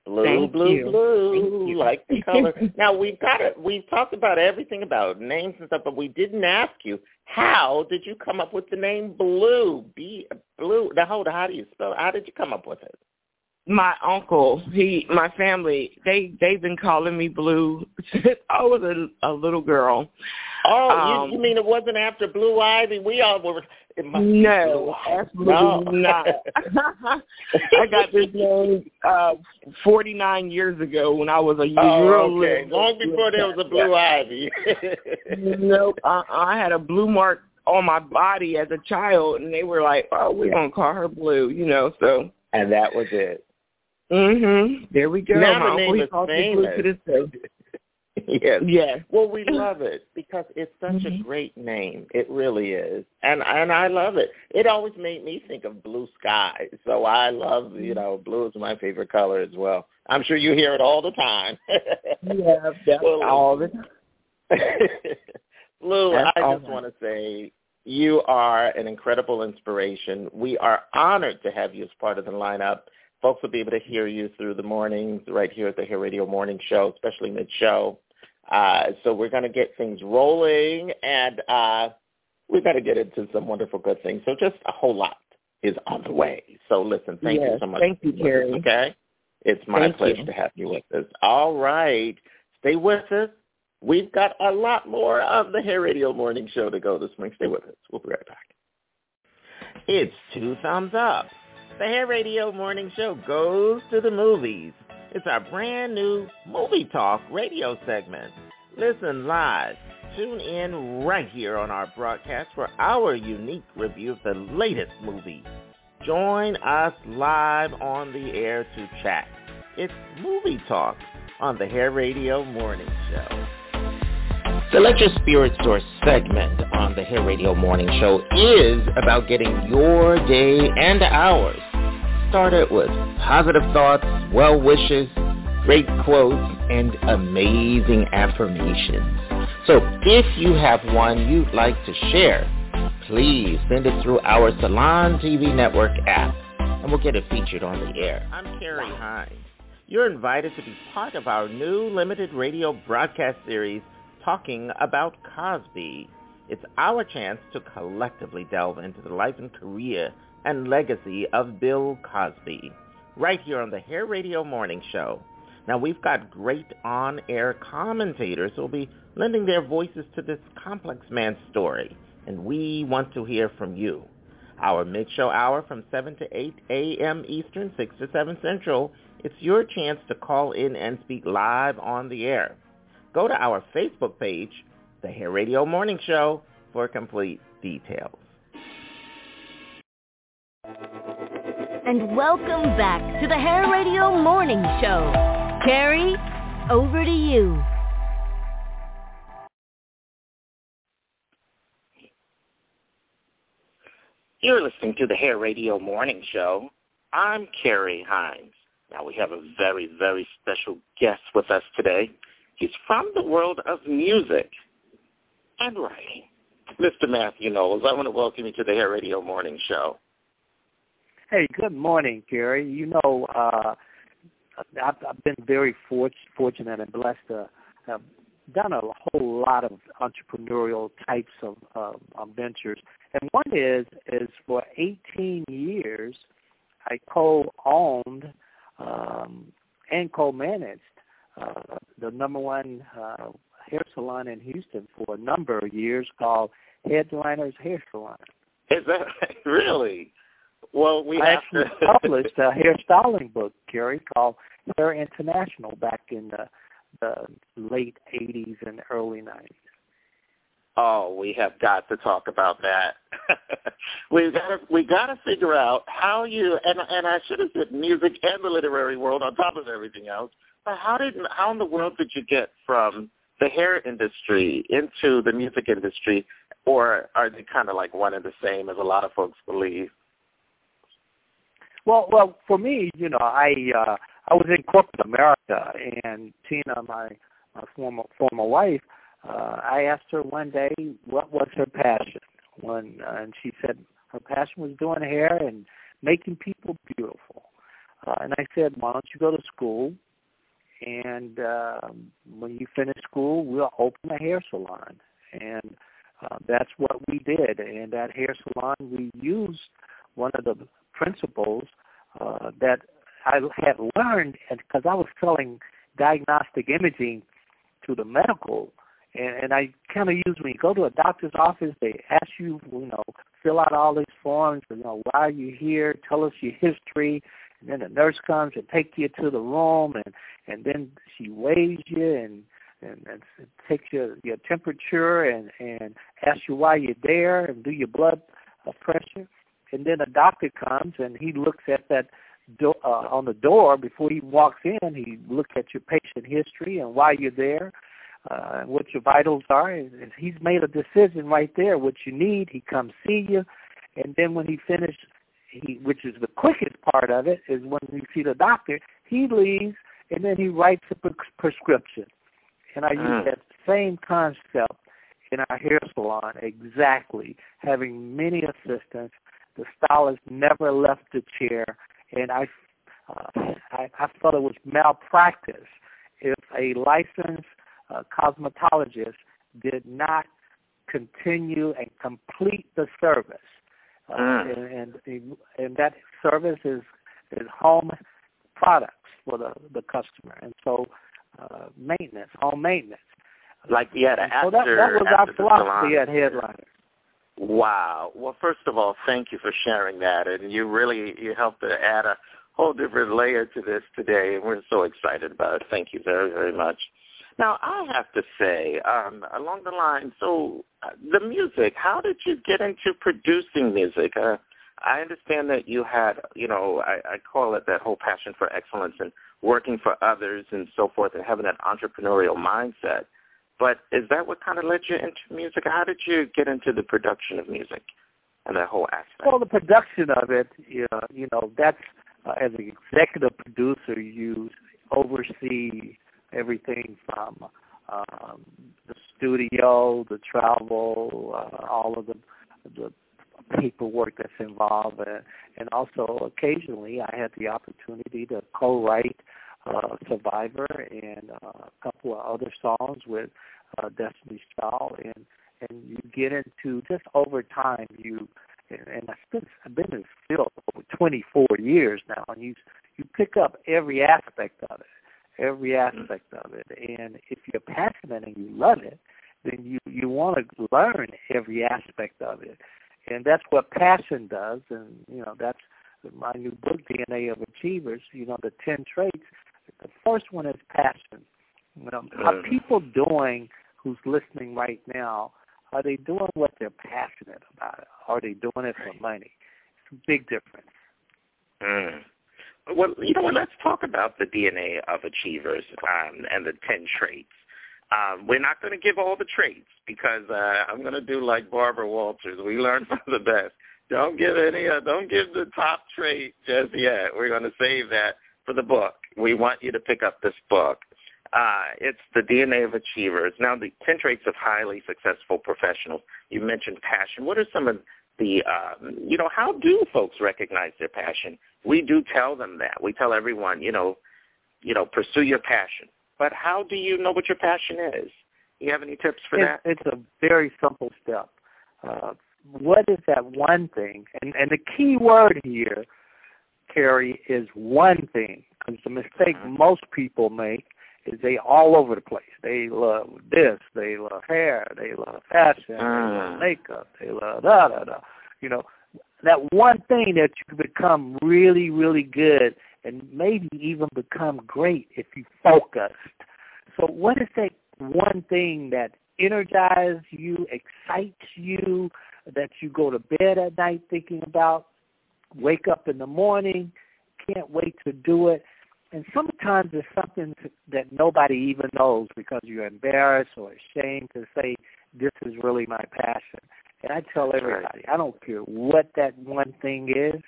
F: Blue, like the color. Now, we've talked about everything about names and stuff, but we didn't ask you, how did you come up with the name Blue? Blue. Now, hold on, how do you spell it? How did you come up with it?
J: My uncle, my family, they've been calling me Blue since I was a little girl.
F: Oh, you mean it wasn't after Blue Ivy? We all were.
J: No, absolutely not. I got this name 49 years ago when I was a year old.
F: Long before there was a Blue Ivy.
J: Nope. I had a blue mark on my body as a child, and they were like, "Oh, we're gonna call her Blue," so.
F: And that was it.
J: There we go.
F: Now
J: my
F: the name is famous. Yes. Well, we love it because it's such a great name. It really is. And I love it. It always made me think of blue sky. So I love, blue is my favorite color as well. I'm sure you hear it all the time.
J: All the time.
F: Blue, I just want to say you are an incredible inspiration. We are honored to have you as part of the lineup. Folks will be able to hear you through the mornings right here at the Hair Radio Morning Show, especially mid-show. So we're going to get things rolling, and we're going to get into some wonderful good things. So just a whole lot is on the way. So listen, thank you so much.
J: Thank you, Carrie.
F: Okay? It's my pleasure to have you with us. All right. Stay with us. We've got a lot more of the Hair Radio Morning Show to go this morning. Stay with us. We'll be right back. It's 2 thumbs up. The Hair Radio Morning Show goes to the movies. It's our brand new Movie Talk radio segment. Listen live. Tune in right here on our broadcast for our unique review of the latest movie. Join us live on the air to chat. It's Movie Talk on the Hair Radio Morning Show. The Let Your Spirit Soar segment on the Hair Radio Morning Show is about getting your day and ours started with positive thoughts, well wishes, great quotes, and amazing affirmations. So if you have one you'd like to share, please send it through our Salon TV Network app, and we'll get it featured on the air. I'm Carrie Hines. You're invited to be part of our new limited radio broadcast series, Talking About Cosby. It's our chance to collectively delve into the life and career and legacy of Bill Cosby, right here on the Hair Radio Morning Show. Now, we've got great on-air commentators who will be lending their voices to this complex man's story, and we want to hear from you. Our mid-show hour from 7 to 8 a.m. Eastern, 6 to 7 Central, it's your chance to call in and speak live on the air. Go to our Facebook page, The Hair Radio Morning Show, for complete details.
B: And welcome back to the Hair Radio Morning Show. Carrie, over to you.
F: You're listening to the Hair Radio Morning Show. I'm Carrie Hines. Now we have a very, very special guest with us today. He's from the world of music and writing. Mr. Matthew Knowles, I want to welcome you to the Hair Radio Morning Show.
K: Hey, good morning, Gary. I've been very fortunate and blessed to have done a whole lot of entrepreneurial types of ventures. And one is for 18 years, I co-owned and co-managed the number one hair salon in Houston for a number of years called Headliners Hair Salon.
F: Is that really? Well,
K: I actually published a hairstyling book, Gary, called Hair International back in the late 80s and early 90s.
F: Oh, we have got to talk about that. we got to figure out how you and I should have said music and the literary world on top of everything else. But how in the world did you get from the hair industry into the music industry, or are they kind of like one and the same, as a lot of folks believe?
K: Well, for me, I was in corporate America, and Tina, my former wife, I asked her one day what was her passion, and she said her passion was doing hair and making people beautiful. And I said, why don't you go to school, and when you finish school, we'll open a hair salon. And that's what we did. And that hair salon, we used one of the principles that I had learned, because I was selling diagnostic imaging to the medical. And I kind of use, when you go to a doctor's office, they ask you, fill out all these forms, why are you here, tell us your history. And then the nurse comes and takes you to the room, and then she weighs you and takes your temperature and asks you why you're there and do your blood pressure. And then a doctor comes and he looks at that on the door before he walks in. He looks at your patient history and why you're there, and what your vitals are. And he's made a decision right there what you need. He comes see you, and then when he finishes, which is the quickest part of it, is when you see the doctor, he leaves and then he writes a prescription. And I use that same concept in our hair salon, exactly, having many assistants. The stylist never left the chair, and I thought it was malpractice if a licensed cosmetologist did not continue and complete the service. And that service is home products for the customer, and so maintenance, home maintenance.
F: Like that
K: was our philosophy at Headliner.
F: Wow. Well, first of all, thank you for sharing that, and you helped to add a whole different layer to this today, and we're so excited about it. Thank you very, very much. Now, I have to say, along the line, so the music, how did you get into producing music? I understand that you had, I call it that whole passion for excellence and working for others and so forth and having that entrepreneurial mindset. But is that what kind of led you into music? How did you get into the production of music and that whole aspect?
K: Well, the production of it, that's as an executive producer, you oversee everything from the studio, the travel, all of the paperwork that's involved, and also occasionally I had the opportunity to co-write Survivor and a couple of other songs with Destiny's Child, and you get into, just over time, and I've been in the field over 24 years now, and you pick up every aspect of it. And if you're passionate and you love it, then you want to learn every aspect of it. And that's what passion does, and, that's my new book, DNA of Achievers, the 10 traits. The first one is passion. Are people doing, who's listening right now, are they doing what they're passionate about? Are they doing it for money? It's a big difference.
F: Well, let's talk about the DNA of Achievers and the 10 traits. We're not going to give all the traits because I'm going to do like Barbara Walters. We learn from the best. Don't give the top trait just yet. We're going to save that for the book. We want you to pick up this book. It's the DNA of Achievers. Now, the 10 traits of highly successful professionals. You mentioned passion. What are some of the, how do folks recognize their passion? We do tell them that. We tell everyone, pursue your passion. But how do you know what your passion is? You have any tips for that?
K: It's a very simple step. What is that one thing? And the key word here, Carrie, is one thing. Because the mistake most people make is they all over the place. They love this. They love hair. They love fashion. They love makeup. They love da-da-da. That one thing that you can become really, really good and maybe even become great if you focused. So what is that one thing that energizes you, excites you, that you go to bed at night thinking about, wake up in the morning, can't wait to do it? And sometimes it's something that nobody even knows because you're embarrassed or ashamed to say, this is really my passion. And I tell everybody, I don't care what that one thing is.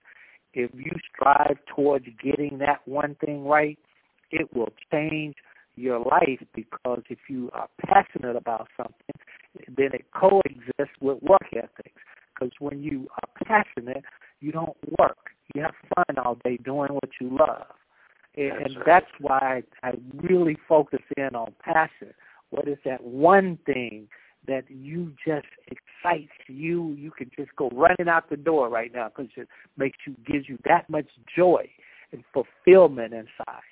K: if you strive towards getting that one thing right, it will change your life, because if you are passionate about something, then it coexists with work ethics. Because when you are passionate, you don't work. You have fun all day doing what you love. And that's why I really focus in on passion. What is that one thing that you just excites you? You can just go running out the door right now because it gives you that much joy and fulfillment inside.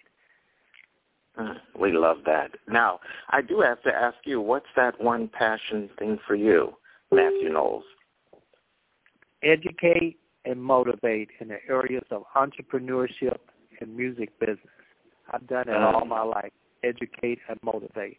F: We love that. Now, I do have to ask you, what's that one passion thing for you, Matthew Knowles?
K: Educate and motivate in the areas of entrepreneurship and music business. I've done it all my life. Educate and motivate.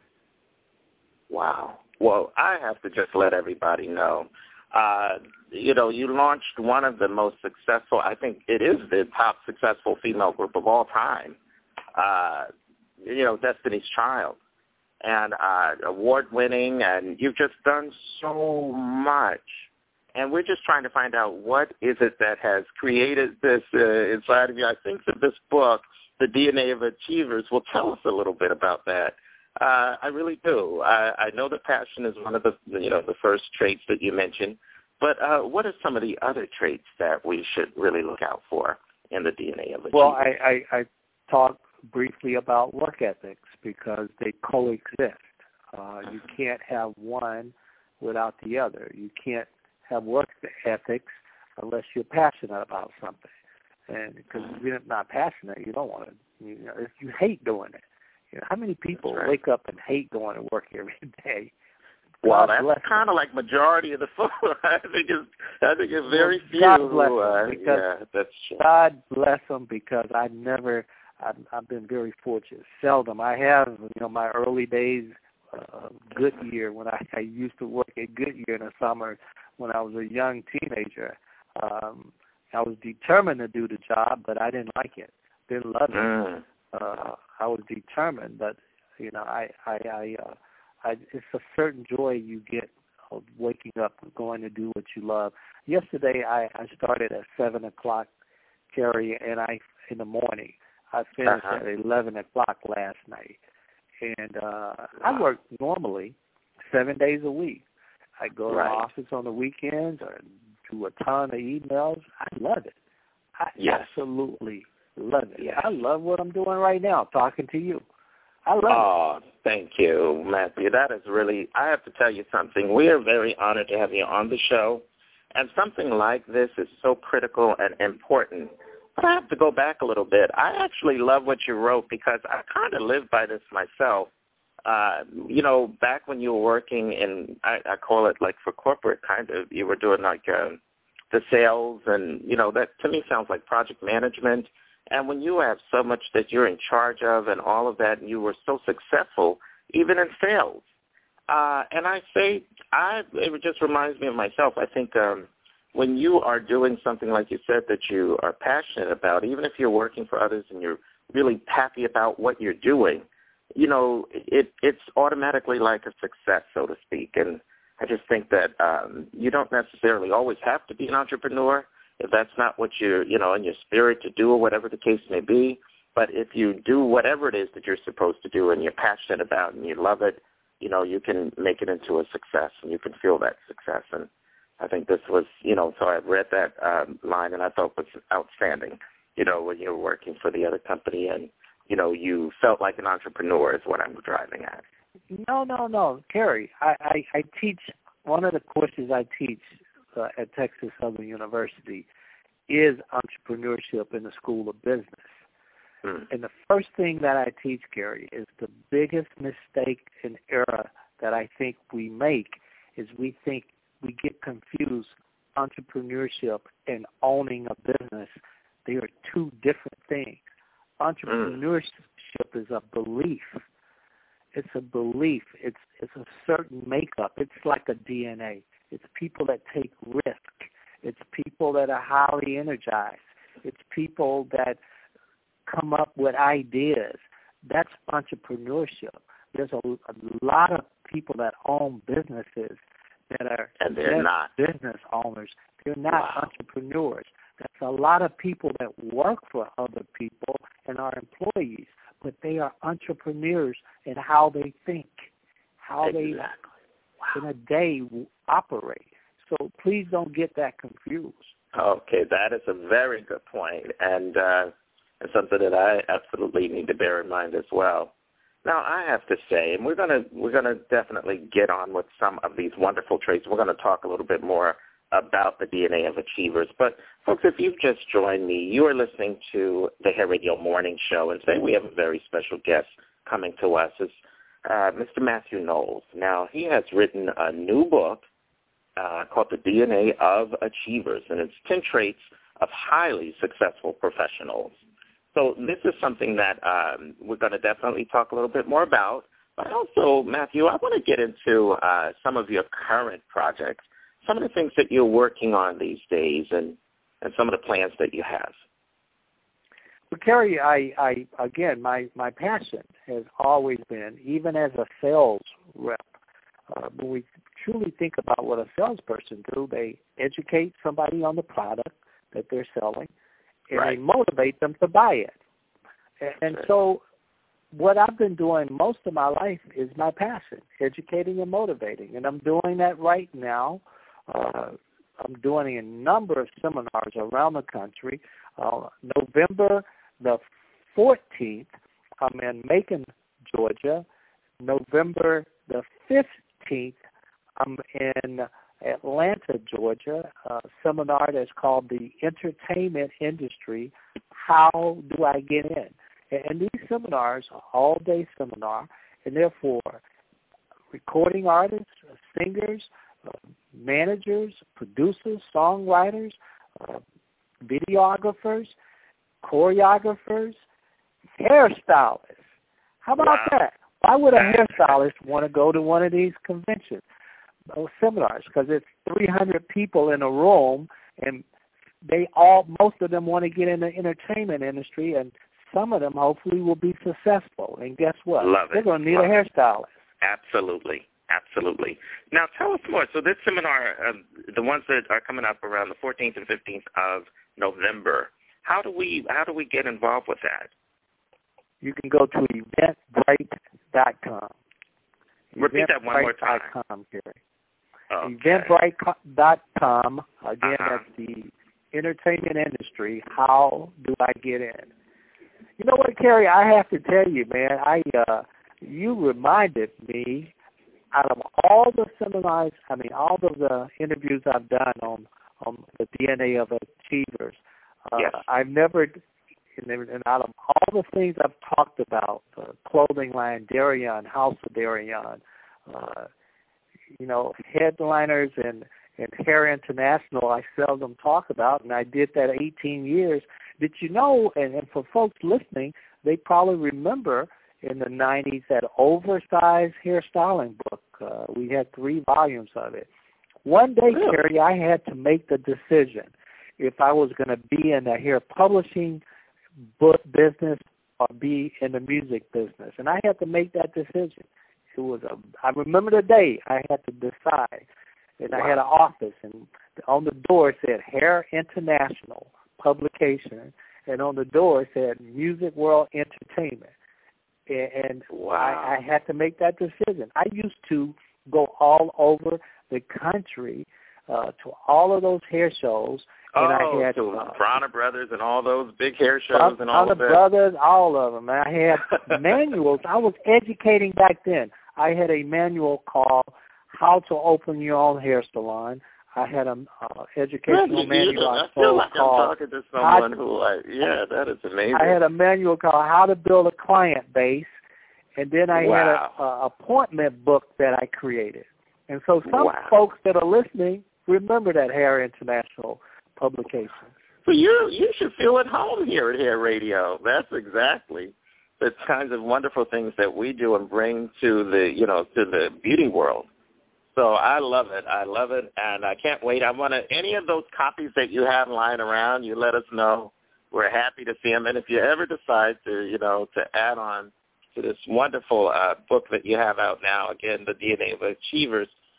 F: Wow. Well, I have to just let everybody know. You launched one of the most successful, I think it is the top successful female group of all time, Destiny's Child, and award-winning, and you've just done so much. And we're just trying to find out what is it that has created this inside of you. I think that this book, The DNA of Achievers, will tell us a little bit about that. I really do. I know that passion is one of the first traits that you mentioned, but what are some of the other traits that we should really look out for in the DNA of Achievers?
K: Well, I talked briefly about work ethics because they coexist. You can't have one without the other. You can't have work ethics unless you're passionate about something. And because if you're not passionate, you don't want to. If you hate doing it. How many people wake up and hate going to work every day?
F: Well, that's kind of like majority of the folk. I think it's very few.
K: God bless them,
F: because
K: that's true. God bless them, because I've been very fortunate. Seldom. I have, my early days, Goodyear, when I used to work at Goodyear in the summer when I was a young teenager. I was determined to do the job, but I didn't like it. Didn't love it. I was determined, but it's a certain joy you get of waking up and going to do what you love. Yesterday, I started at 7:00, Carrie, and in the morning. I finished at 11:00 last night, and I work normally 7 days a week. I go to the office on the weekends or do a ton of emails. I love it. I absolutely love it.
F: Yes.
K: I love what I'm doing right now, talking to you. I love it.
F: Oh, thank you, Matthew. That is really, I have to tell you something. We are very honored to have you on the show, and something like this is so critical and important. But I have to go back a little bit. I actually love what you wrote because I kind of live by this myself. Back when you were working in, I call it like for corporate kind of, you were doing like the sales and, that to me sounds like project management. And when you have so much that you're in charge of and all of that, and you were so successful, even in sales. And it just reminds me of myself. I think when you are doing something like you said that you are passionate about, even if you're working for others and you're really happy about what you're doing, it's automatically like a success, so to speak. And I just think that you don't necessarily always have to be an entrepreneur if that's not what you're, in your spirit to do or whatever the case may be. But if you do whatever it is that you're supposed to do and you're passionate about and you love it, you can make it into a success and you can feel that success. And I think this was, so I read that line and I thought it was outstanding, when you were working for the other company and, you felt like an entrepreneur is what I'm driving at.
K: No, Carrie. I teach, one of the courses I teach at Texas Southern University is entrepreneurship in the School of Business. And the first thing that I teach, Carrie, is the biggest mistake and error that I think we make is we think we get confused entrepreneurship and owning a business. They are two different things. Entrepreneurship is a belief. It's a belief. It's a certain makeup. It's like a DNA. It's people that take risk. It's people that are highly energized. It's people that come up with ideas. That's entrepreneurship. There's a lot of people that own businesses that are
F: and they're not
K: business owners. They're not entrepreneurs. That's a lot of people that work for other people and are employees, but they are entrepreneurs in how they think, how they in a day operate. So please don't get that confused.
F: Okay, that is a very good point, and something that I absolutely need to bear in mind as well. Now, I have to say, and we're gonna definitely get on with some of these wonderful traits. We're going to talk a little bit more about the DNA of Achievers. But, folks, if you've just joined me, you are listening to the Hair Radio Morning Show, and today we have a very special guest coming to us. It's Mr. Matthew Knowles. Now, he has written a new book called The DNA of Achievers, and it's 10 traits of highly successful professionals. So this is something that we're going to definitely talk a little bit more about. But also, Matthew, I want to get into some of your current projects, some of the things that you're working on these days, and some of the plans that you have.
K: Well, Kerry, I again, my passion has always been, even as a sales rep, when we truly think about what a salesperson do, they educate somebody on the product that they're selling, and they motivate them to buy it. And so what I've been doing most of my life is my passion, educating and motivating, and I'm doing that right now. I'm doing a number of seminars around the country. November the 14th, I'm in Macon, Georgia. November the 15th, I'm in Atlanta, Georgia, a seminar that's called The Entertainment Industry, How Do I Get In? And these seminars are all-day seminar, and therefore recording artists, singers, managers, producers, songwriters, videographers, choreographers, hairstylists. How about that? Why would a hairstylist want to go to one of these conventions, those seminars? Because it's 300 people in a room, and most of them want to get in the entertainment industry, and some of them hopefully will be successful. And guess what? They're going to need a hairstylist.
F: Absolutely. Absolutely. Now, tell us more. So this seminar, the ones that are coming up around the 14th and 15th of November, how do we get involved with that?
K: You can go to eventbrite.com.
F: Repeat that one more time.
K: Eventbrite.com. Again, that's the entertainment industry. How do I get in? You know what, Kerry? I have to tell you, man. You reminded me. Out of all the seminars, all of the interviews I've done on the DNA of Achievers, I've never, and out of all the things I've talked about, clothing line, Darien, House of Darien, headliners and Hair International, I seldom talk about, and I did that 18 years. Did you know, and for folks listening, they probably remember in the 90s, that oversized hairstyling book. We had 3 volumes of it. One day, Kerry, I had to make the decision if I was going to be in the hair publishing book business or be in the music business. And I had to make that decision. I remember the day I had to decide. And I had an office, and on the door it said Hair International Publication, and on the door it said Music World Entertainment. And I had to make that decision. I used to go all over the country to all of those hair shows. And I had
F: Bronner Brothers and all those big hair shows and all of that.
K: Bronner Brothers, all of them. And I had manuals. I was educating back then. I had a manual called How to Open Your Own Hair Salon. I had an educational manual.
F: I feel like I'm talking to someone that is amazing.
K: I had a manual called How to Build a Client Base, and then I had an appointment book that I created. And so some folks that are listening remember that Hair International publication.
F: So you should feel at home here at Hair Radio. That's exactly the kinds of wonderful things that we do and bring to the beauty world. So I love it, and I can't wait. I want any of those copies that you have lying around, you let us know. We're happy to see them. And if you ever decide to add on to this wonderful book that you have out now, again, The DNA of Achievers,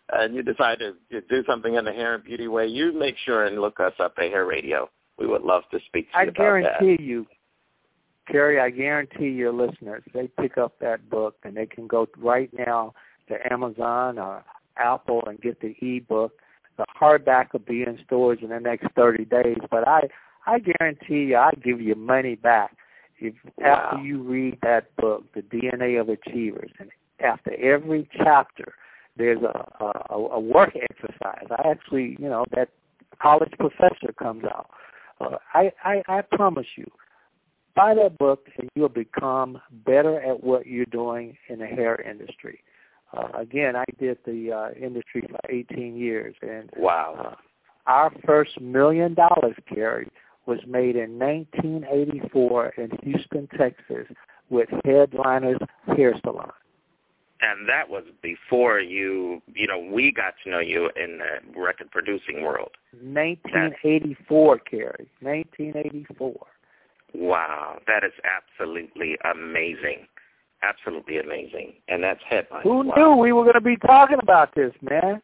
F: and you decide to do something in the hair and beauty way, you make sure and look us up at Hair Radio. We would love to speak to you about that.
K: I guarantee you, Carrie, I guarantee your listeners, they pick up that book and they can go right now to Amazon or Apple and get the e-book. The hardback will be in stores in the next 30 days, but I guarantee you I'll give you money back if after you read that book, The DNA of Achievers, and after every chapter there's a work exercise. I actually, that college professor comes out. I promise you, buy that book and you'll become better at what you're doing in the hair industry. Again, I did the industry for 18 years, and our first $1 million, Carrie, was made in 1984 in Houston, Texas, with Headliners Hair Salon.
F: And that was before we got to know you in the record producing world.
K: 1984, Carrie. 1984.
F: Wow, that is absolutely amazing. Absolutely amazing. And that's Headliners.
K: Who knew we were going to be talking about this, man?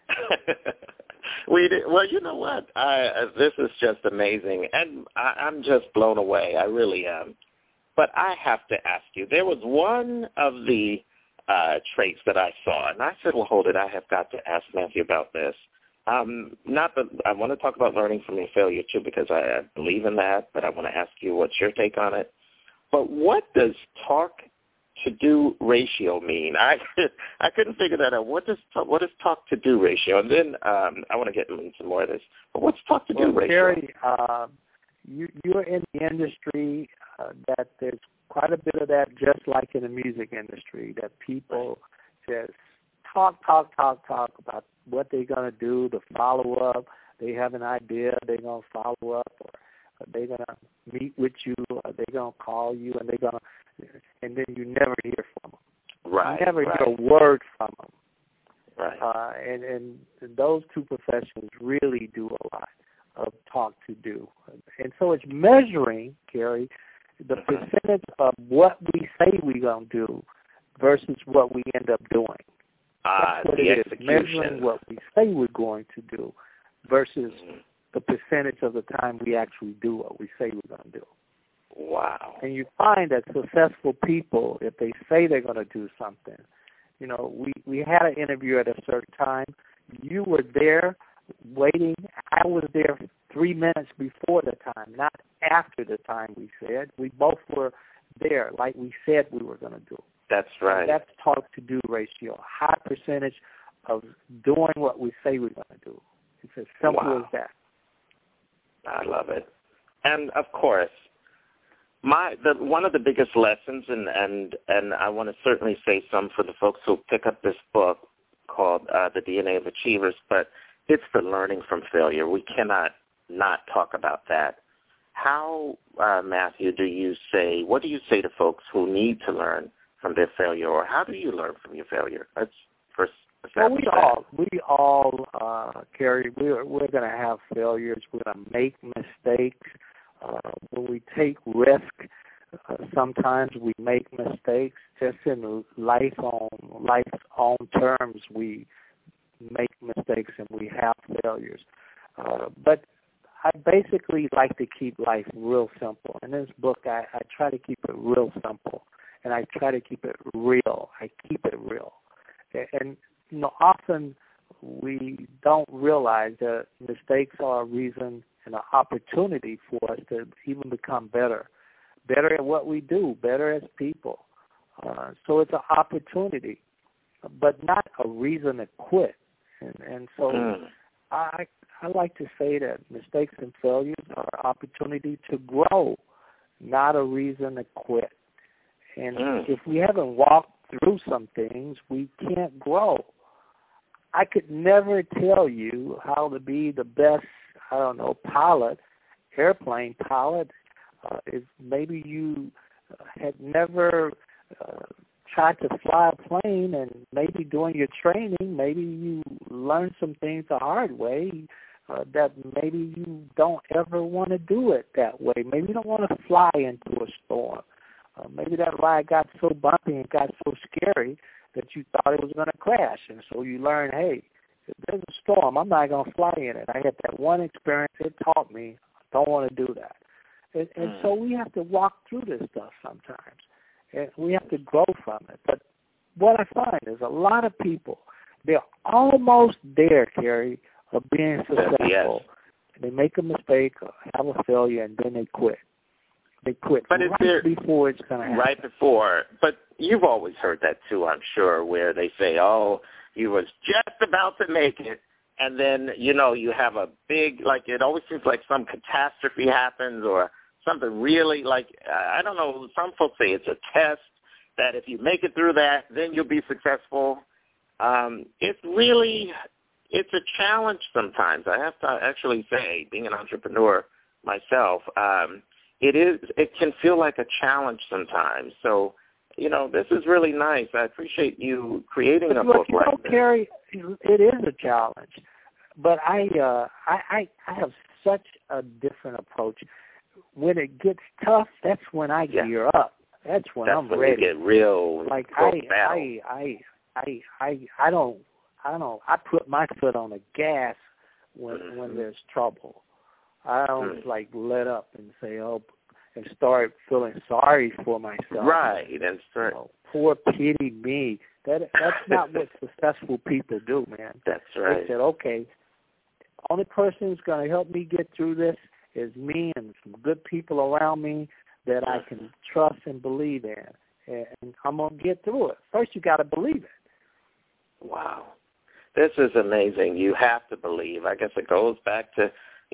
F: We did. Well, you know what? This is just amazing. And I'm just blown away. I really am. But I have to ask you, there was one of the traits that I saw, and I said, well, hold it, I have got to ask Matthew about this. Not that I want to talk about learning from your failure, too, because I believe in that, but I want to ask you what's your take on it. But what does talk-to-do ratio mean? I couldn't figure that out. What is talk-to-do ratio? And then I want to get into some more of this. But what's talk-to-do ratio?
K: Gary, you're in the industry that there's quite a bit of that, just like in the music industry, that people just talk about what they're going to do, the follow-up. They have an idea, they're going to follow up, or they're going to meet with you, or they're going to call you, and and then you never hear from them.
F: Right.
K: You never hear a word from them.
F: Right.
K: And those two professions really do a lot of talk to do. And so it's measuring, Carrie, the percentage of what we say we're going to do versus what we end up doing. That's what
F: the
K: it
F: execution.
K: is, measuring what we say we're going to do versus the percentage of the time we actually do what we say we're going to do.
F: Wow.
K: And you find that successful people, if they say they're going to do something, we had an interview at a certain time. You were there waiting. I was there 3 minutes before the time, not after the time we said. We both were there like we said we were going to do.
F: That's right.
K: And that's talk-to-do ratio, high percentage of doing what we say we're going to do. It's as simple as that.
F: I love it. And, of course, one of the biggest lessons, and I want to certainly say some for the folks who pick up this book called The DNA of Achievers, but it's the learning from failure. We cannot not talk about that. How, Matthew, what do you say to folks who need to learn from their failure, or how do you learn from your failure? Let's first establish that.
K: We all, Carrie, we're going to have failures. We're going to make mistakes. When we take risk, sometimes we make mistakes. Just in life's own terms, we make mistakes and we have failures. But I basically like to keep life real simple. In this book, I try to keep it real simple, and I try to keep it real. I keep it real. And often we don't realize that mistakes are a reason and an opportunity for us to even become better at what we do, better as people. So it's an opportunity, but not a reason to quit. And so I like to say that mistakes and failures are an opportunity to grow, not a reason to quit. And if we haven't walked through some things, we can't grow. I could never tell you how to be the best, pilot, airplane pilot. If maybe you had never tried to fly a plane, and maybe during your training, maybe you learned some things the hard way that maybe you don't ever want to do it that way. Maybe you don't want to fly into a storm. Maybe that ride got so bumpy and got so scary that you thought it was going to crash. And so you learn, hey, if there's a storm, I'm not going to fly in it. I had that one experience. It taught me I don't want to do that. And so we have to walk through this stuff sometimes. And we have to grow from it. But what I find is a lot of people, they're almost there, Kerry, of being successful.
F: Yes.
K: They make a mistake or have a failure, and then they quit. They quit
F: but
K: before it's going to happen.
F: Right before. But you've always heard that, too, I'm sure, where they say, oh, you was just about to make it, and then, you have a big, like, it always seems like some catastrophe happens or something really, like, I don't know, some folks say it's a test, that if you make it through that, then you'll be successful. It's a challenge sometimes. I have to actually say, being an entrepreneur myself, it can feel like a challenge sometimes. So, this is really nice. I appreciate you creating a book like this.
K: Kerry, it is a challenge, but I have such a different approach. When it gets tough, that's when I gear up. That's when I'm ready.
F: You get real.
K: Like I put my foot on the gas when there's trouble. I don't let up and say, oh, and start feeling sorry for myself.
F: Right, and start.
K: Poor pity me. That's not what successful people do, man.
F: That's right.
K: They said, okay, the only person who's going to help me get through this is me and some good people around me that I can trust and believe in, and I'm going to get through it. First, you got to believe it.
F: Wow. This is amazing. You have to believe. I guess it goes back to,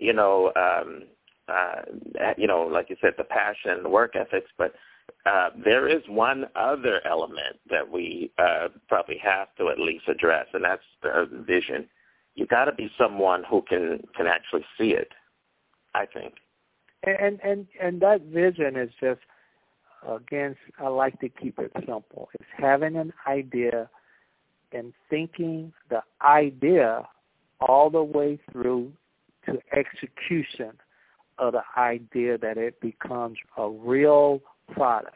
F: like you said, the passion, the work ethics, but there is one other element that we probably have to at least address, and that's the vision. You got to be someone who can actually see it, I think.
K: And that vision is just, again, I like to keep it simple. It's having an idea and thinking the idea all the way through to execution of the idea that it becomes a real product.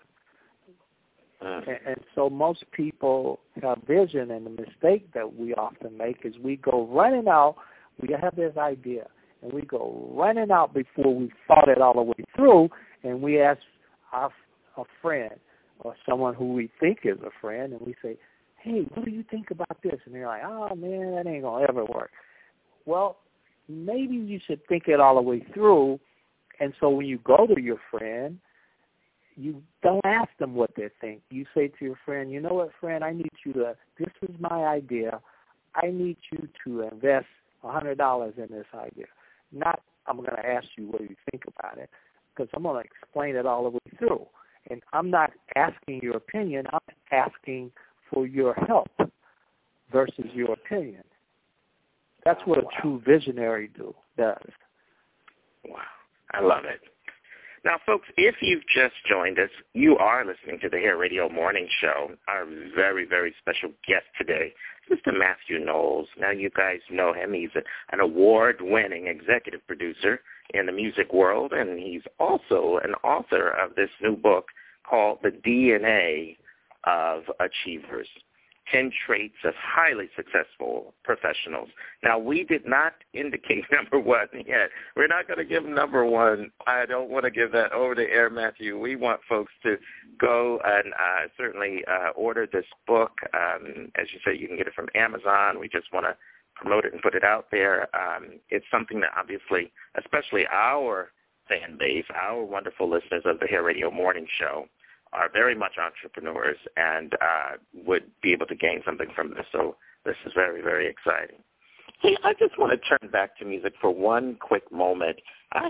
K: And so most people have vision, and the mistake that we often make is we go running out. We have this idea, and we go running out before we've thought it all the way through, and we ask a friend or someone who we think is a friend, and we say, hey, what do you think about this? And they're like, oh, man, that ain't going to ever work. Well, maybe you should think it all the way through, and so when you go to your friend, you don't ask them what they think. You say to your friend, you know what, friend, this is my idea. I need you to invest $100 in this idea. Not, I'm going to ask you what you think about it, because I'm going to explain it all the way through. And I'm not asking your opinion. I'm asking for your help versus your opinion. That's what a true visionary does.
F: Wow. I love it. Now, folks, if you've just joined us, you are listening to the Hair Radio Morning Show. Our very, very special guest today is Mr. Matthew Knowles. Now, you guys know him. He's an award-winning executive producer in the music world, and he's also an author of this new book called The DNA of Achievers, 10 Traits of Highly Successful Professionals. Now, we did not indicate number one yet. We're not going to give number one. I don't want to give that over the air, Matthew. We want folks to go and certainly order this book. As you say, you can get it from Amazon. We just want to promote it and put it out there. It's something that obviously, especially our fan base, our wonderful listeners of the Hair Radio Morning Show, are very much entrepreneurs and would be able to gain something from this. So this is very, very exciting. Hey, I just want to turn back to music for one quick moment. I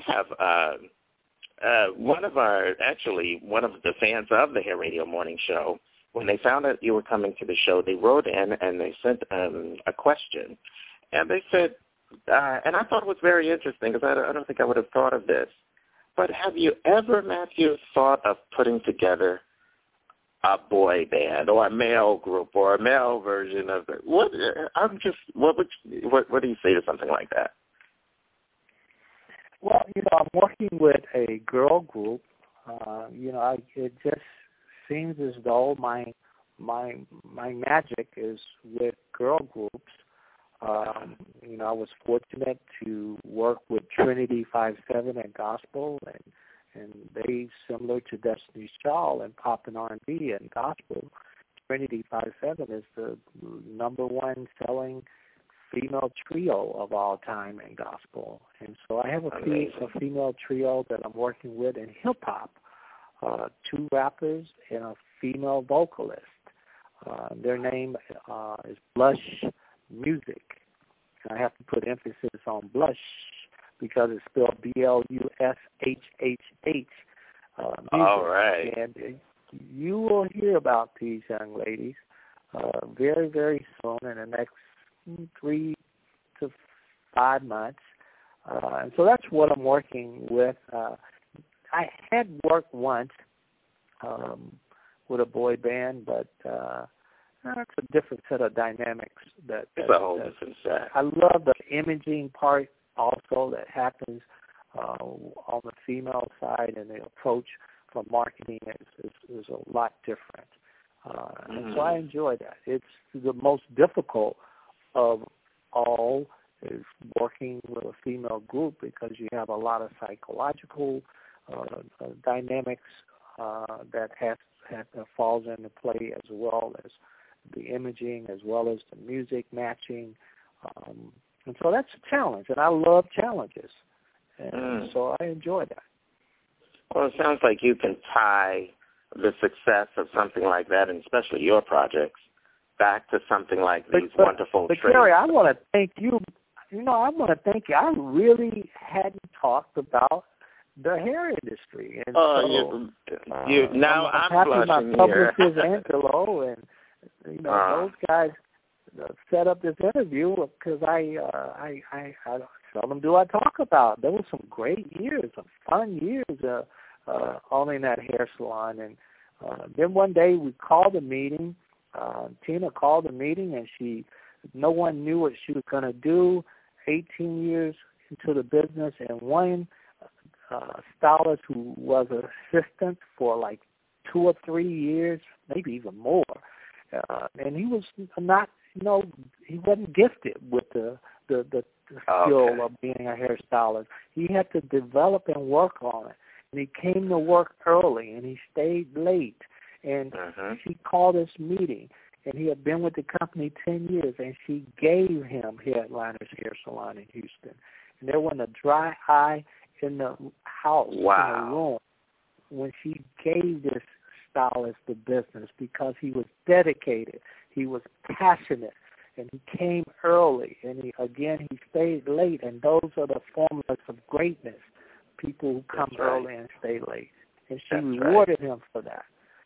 F: have one of the fans of the Hair Radio Morning Show, when they found out you were coming to the show, they wrote in and they sent a question. And they said, and I thought it was very interesting because I don't think I would have thought of this. But have you ever, Matthew, thought of putting together a boy band or a male group or a male version of it? What do you say to something like that?
K: Well, I'm working with a girl group. seems as though my magic is with girl groups. I was fortunate to work with Trinity 5-7 and gospel, and they, similar to Destiny's Child and pop and R&B and gospel, Trinity 5-7 is the #1 selling female trio of all time in gospel. And so I have a female trio that I'm working with in hip-hop, 2 rappers and a female vocalist. Their name is Blush Music. And I have to put emphasis on Blush because it's spelled BLUSHHH.
F: All right.
K: And you will hear about these young ladies very, very soon in the next 3 to 5 months. And so that's what I'm working with. I had worked once with a boy band, but it's a different set of dynamics.
F: It's a whole different set.
K: I love the imaging part also that happens on the female side, and the approach for marketing is a lot different. And so I enjoy that. It's the most difficult of all is working with a female group because you have a lot of psychological dynamics that falls into play, as well as the imaging, as well as the music matching. And so that's a challenge, and I love challenges. And so I enjoy that.
F: Well, it sounds like you can tie the success of something like that, and especially your projects, back to something like these wonderful traits.
K: But Gary, I want to thank you. I want to thank you. I really hadn't talked about the hair industry. And
F: now I'm
K: happy
F: blushing
K: my
F: here.
K: publicist Angelo and those guys set up this interview because I seldom do I talk about. There were some great years, some fun years owning that hair salon. And then one day we called a meeting. Tina called a meeting, and no one knew what she was going to do. 18 years into the business, and one stylist who was an assistant for like 2 or 3 years, maybe even more. And he was not, he wasn't gifted with the skill of being a hairstylist. He had to develop and work on it. And he came to work early, and he stayed late. And she called this meeting, and he had been with the company 10 years, and she gave him Headliners Hair Salon in Houston. And there wasn't a dry eye in the house, in the room, when she gave this stylist the business, because he was dedicated, he was passionate, and he came early, and he stayed late, and those are the formulas of greatness, people who come early and stay late. And she rewarded him for that.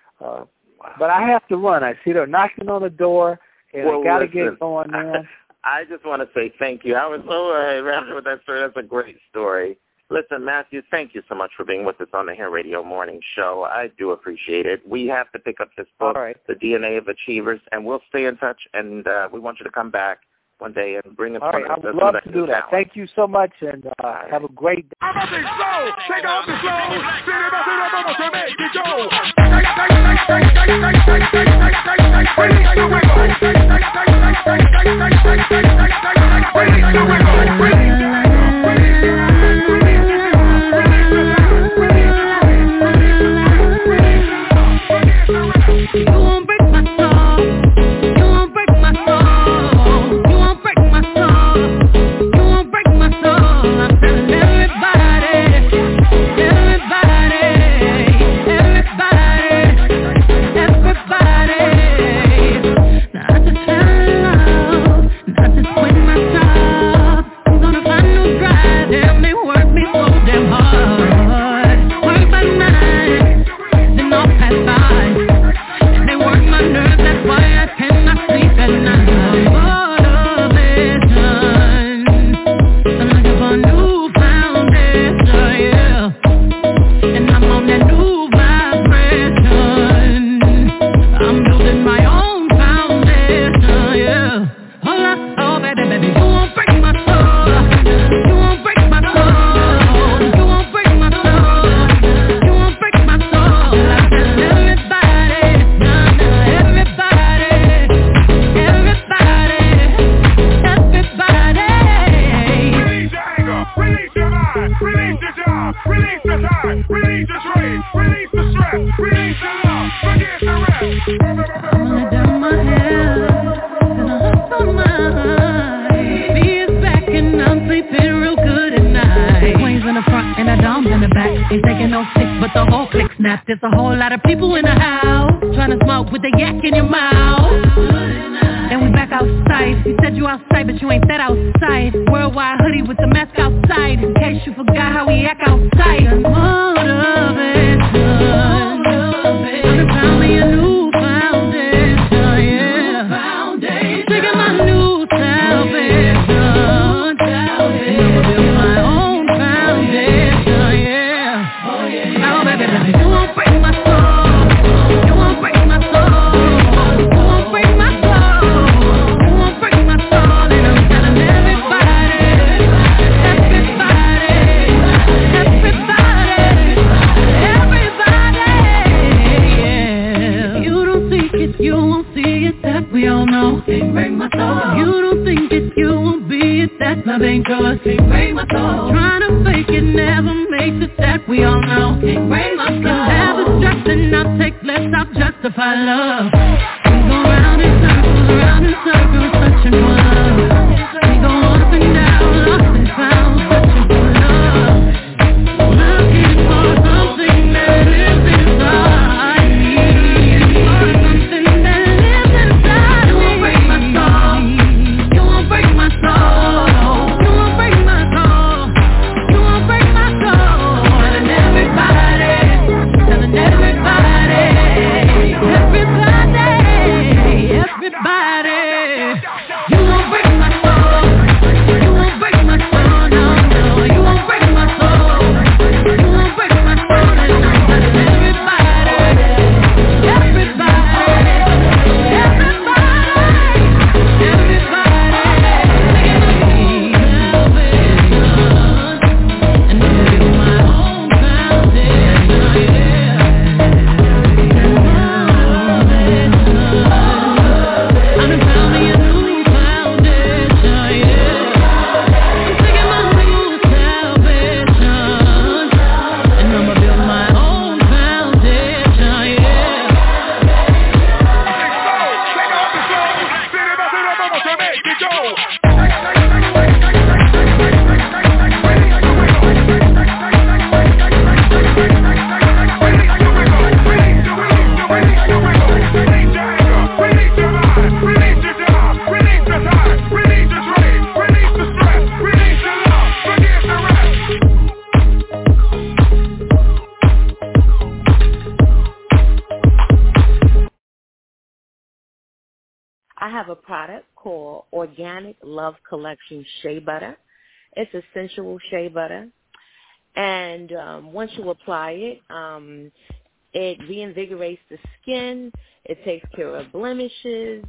K: But I have to run. I see they're knocking on the door, and I got to get going, man.
F: I just want to say thank you. I was so happy with that story. That's a great story. Listen, Matthew, thank you so much for being with us on the Hair Radio Morning Show. I do appreciate it. We have to pick up this book, The DNA of Achievers, and we'll stay in touch, and we want you to come back one day and bring us
K: I would love to do that. Thank you so much, and have a great day.
D: Not just with myself, job, release the time, release the trade, release the stress, release the love, forget the rest.
L: I'm gonna down my head, and I'm on my mind. B is back and I'm sleeping real good at night. Queens in the front and the doms in the back. Ain't taking no sticks, but the whole click snap. There's a whole lot of people in the house trying to smoke with the yak in your mouth. And we back outside. You said you outside, but you ain't that outside. Worldwide hoodie with the mask outside, in case you forgot how we act outside. Motivation. I'm found me a new foundation, yeah. Taking my new salvation. And I'ma build my own foundation, yeah. Now baby, you won't break my soul. You won't break my soul. You won't break my soul. You won't break my soul. And I'm telling everybody, yeah. If you don't think it, you won't see it, that we all know. Can't break my soul. If you don't think it, you won't be it, that love ain't yours. Can't break my soul. Trying to fake it never makes it, that we all know. Can't break my soul. Can have a stress and I'll take less, I'll justify love. We go round in circles, searching for love. We go up and down, lost and found, searching for love. Looking for something that lives inside me. For something that lives inside me. You won't break my soul. You won't break my soul. You won't break my soul. You won't break my soul. Telling everybody, telling everybody, everybody. You won't break my soul. You won't break my soul. No, no. You won't break my soul. You won't break my soul. And I'm telling everybody, everybody,
M: I have a product called Organic Love Collection Shea Butter. It's a sensual shea butter. And once you apply it, it reinvigorates the skin. It takes care of blemishes,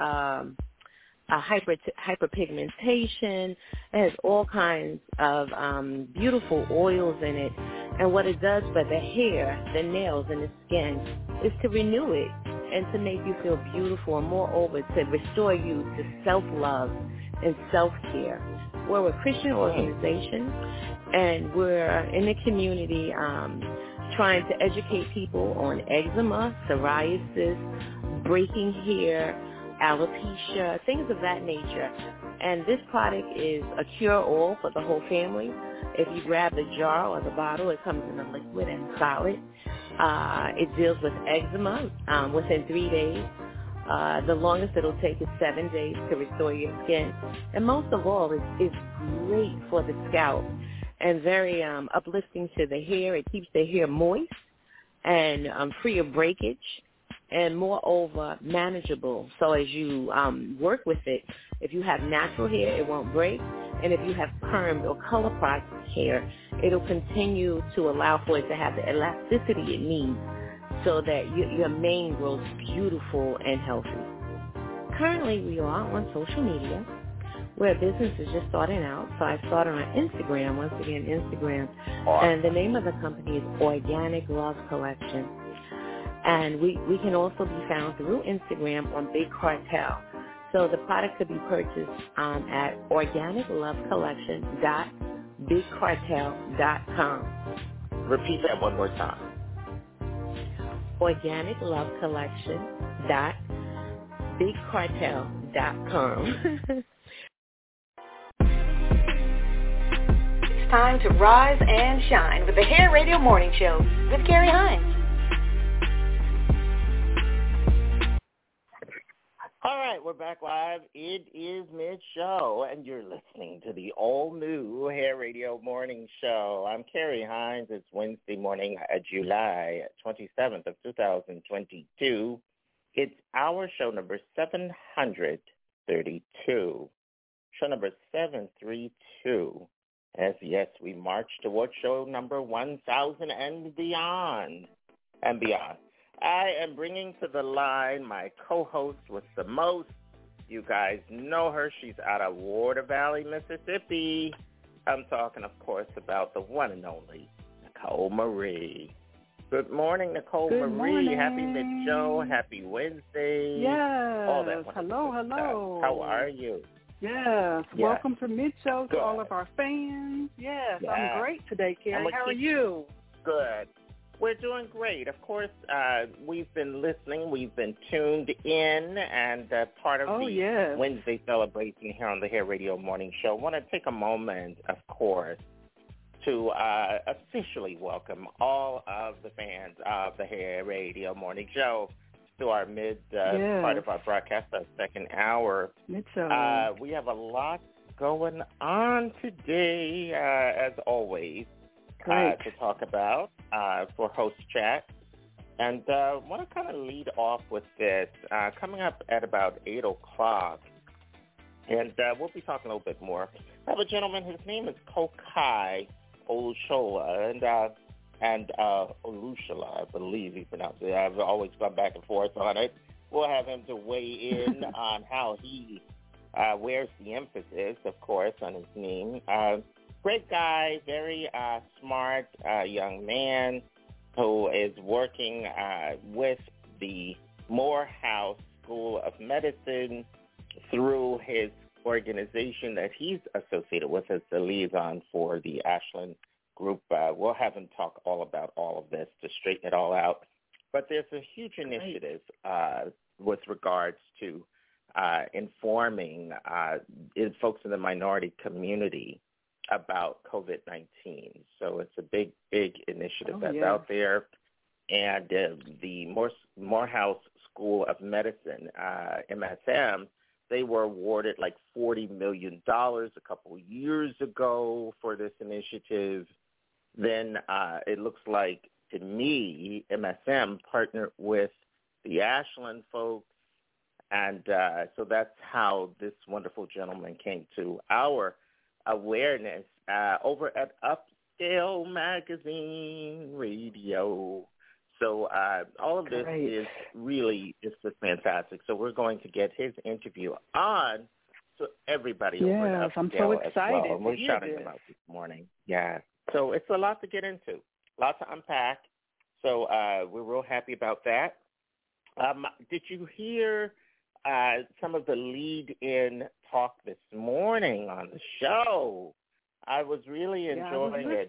M: hyperpigmentation. It has all kinds of beautiful oils in it. And what it does for the hair, the nails, and the skin is to renew it and to make you feel beautiful, and moreover, to restore you to self-love and self-care. We're a Christian organization, and we're in the community trying to educate people on eczema, psoriasis, breaking hair, alopecia, things of that nature. And this product is a cure-all for the whole family. If you grab the jar or the bottle, it comes in a liquid and solid. It deals with eczema within 3 days. The longest it'll take is 7 days to restore your skin. And most of all, it's great for the scalp and very uplifting to the hair. It keeps the hair moist and free of breakage, and moreover, manageable. So as you work with it, if you have natural hair, it won't break. And if you have permed or color processed hair, it'll continue to allow for it to have the elasticity it needs so that your mane grows beautiful and healthy. Currently, we are on social media. We're a business is just starting out, so I started on Instagram, once again, Instagram. And the name of the company is Organic Love Collection. And we can also be found through Instagram on Big Cartel. So the product could be purchased at organiclovecollection.com organiclovecollection.bigcartel.com.
F: Repeat that one more time.
M: organiclovecollection.bigcartel.com.
C: It's time to rise and shine with the Hair Radio Morning Show with Carrie Hines.
F: All right, we're back live. It is mid-show, and you're listening to the all-new Hair Radio Morning Show. I'm Carrie Hines. It's Wednesday morning, July 27th of 2022. It's our show number 732. Show number 732. As yes, we march towards show number 1,000 and beyond. And beyond. I am bringing to the line my co-host with the most. You guys know her. She's out of Water Valley, Mississippi. I'm talking, of course, about the one and only Nicole Marie. Good morning, Nicole
G: Good
F: Marie.
G: morning.
F: Happy mid-show. Happy Wednesday.
G: Yes.
F: All that
G: hello.
F: How are you?
G: Yes. Welcome to Mid-Show to all of our fans. Yes,
F: Yeah.
G: I'm great today, Carrie. How are you?
F: Good. We're doing great. Of course, we've been listening. We've been tuned in, and part of the Wednesday celebration here on the Hair Radio Morning Show. I want to take a moment, of course, to officially welcome all of the fans of the Hair Radio Morning Show to our part of our broadcast, our second hour.
G: Mid-show.
F: We have a lot going on today, as always. To talk about for Host Chat. And I want to kind of lead off with this. Coming up at about 8 o'clock, and we'll be talking a little bit more. I have a gentleman, his name is Kokai Olushola, and Olushola, I believe he pronounced it. I've always gone back and forth on it. We'll have him to weigh in on how he wears the emphasis, of course, on his name. Great guy, very smart young man who is working with the Morehouse School of Medicine through his organization that he's associated with as the liaison for the Ashland Group. We'll have him talk all about all of this to straighten it all out. But there's a huge initiative with regards to informing folks in the minority community about COVID-19. So it's a big, big initiative that's out there. And the Morehouse School of Medicine, MSM, they were awarded like $40 million a couple years ago for this initiative. Then it looks like, to me, MSM partnered with the Ashland folks. And so that's how this wonderful gentleman came to our awareness over at Upscale Magazine Radio. So all of this is really just fantastic. So we're going to get his interview on to everybody over at Upscale.
G: I'm so excited.
F: Well. And we're shouting them out this morning. Yeah. So it's a lot to get into, a lot to unpack. So we're real happy about that. Did you hear some of the lead-in talk this morning on the show? I was really enjoying it.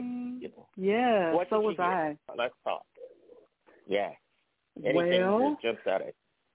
G: So was I.
F: Let's talk. Yeah. Anything that jumps at it?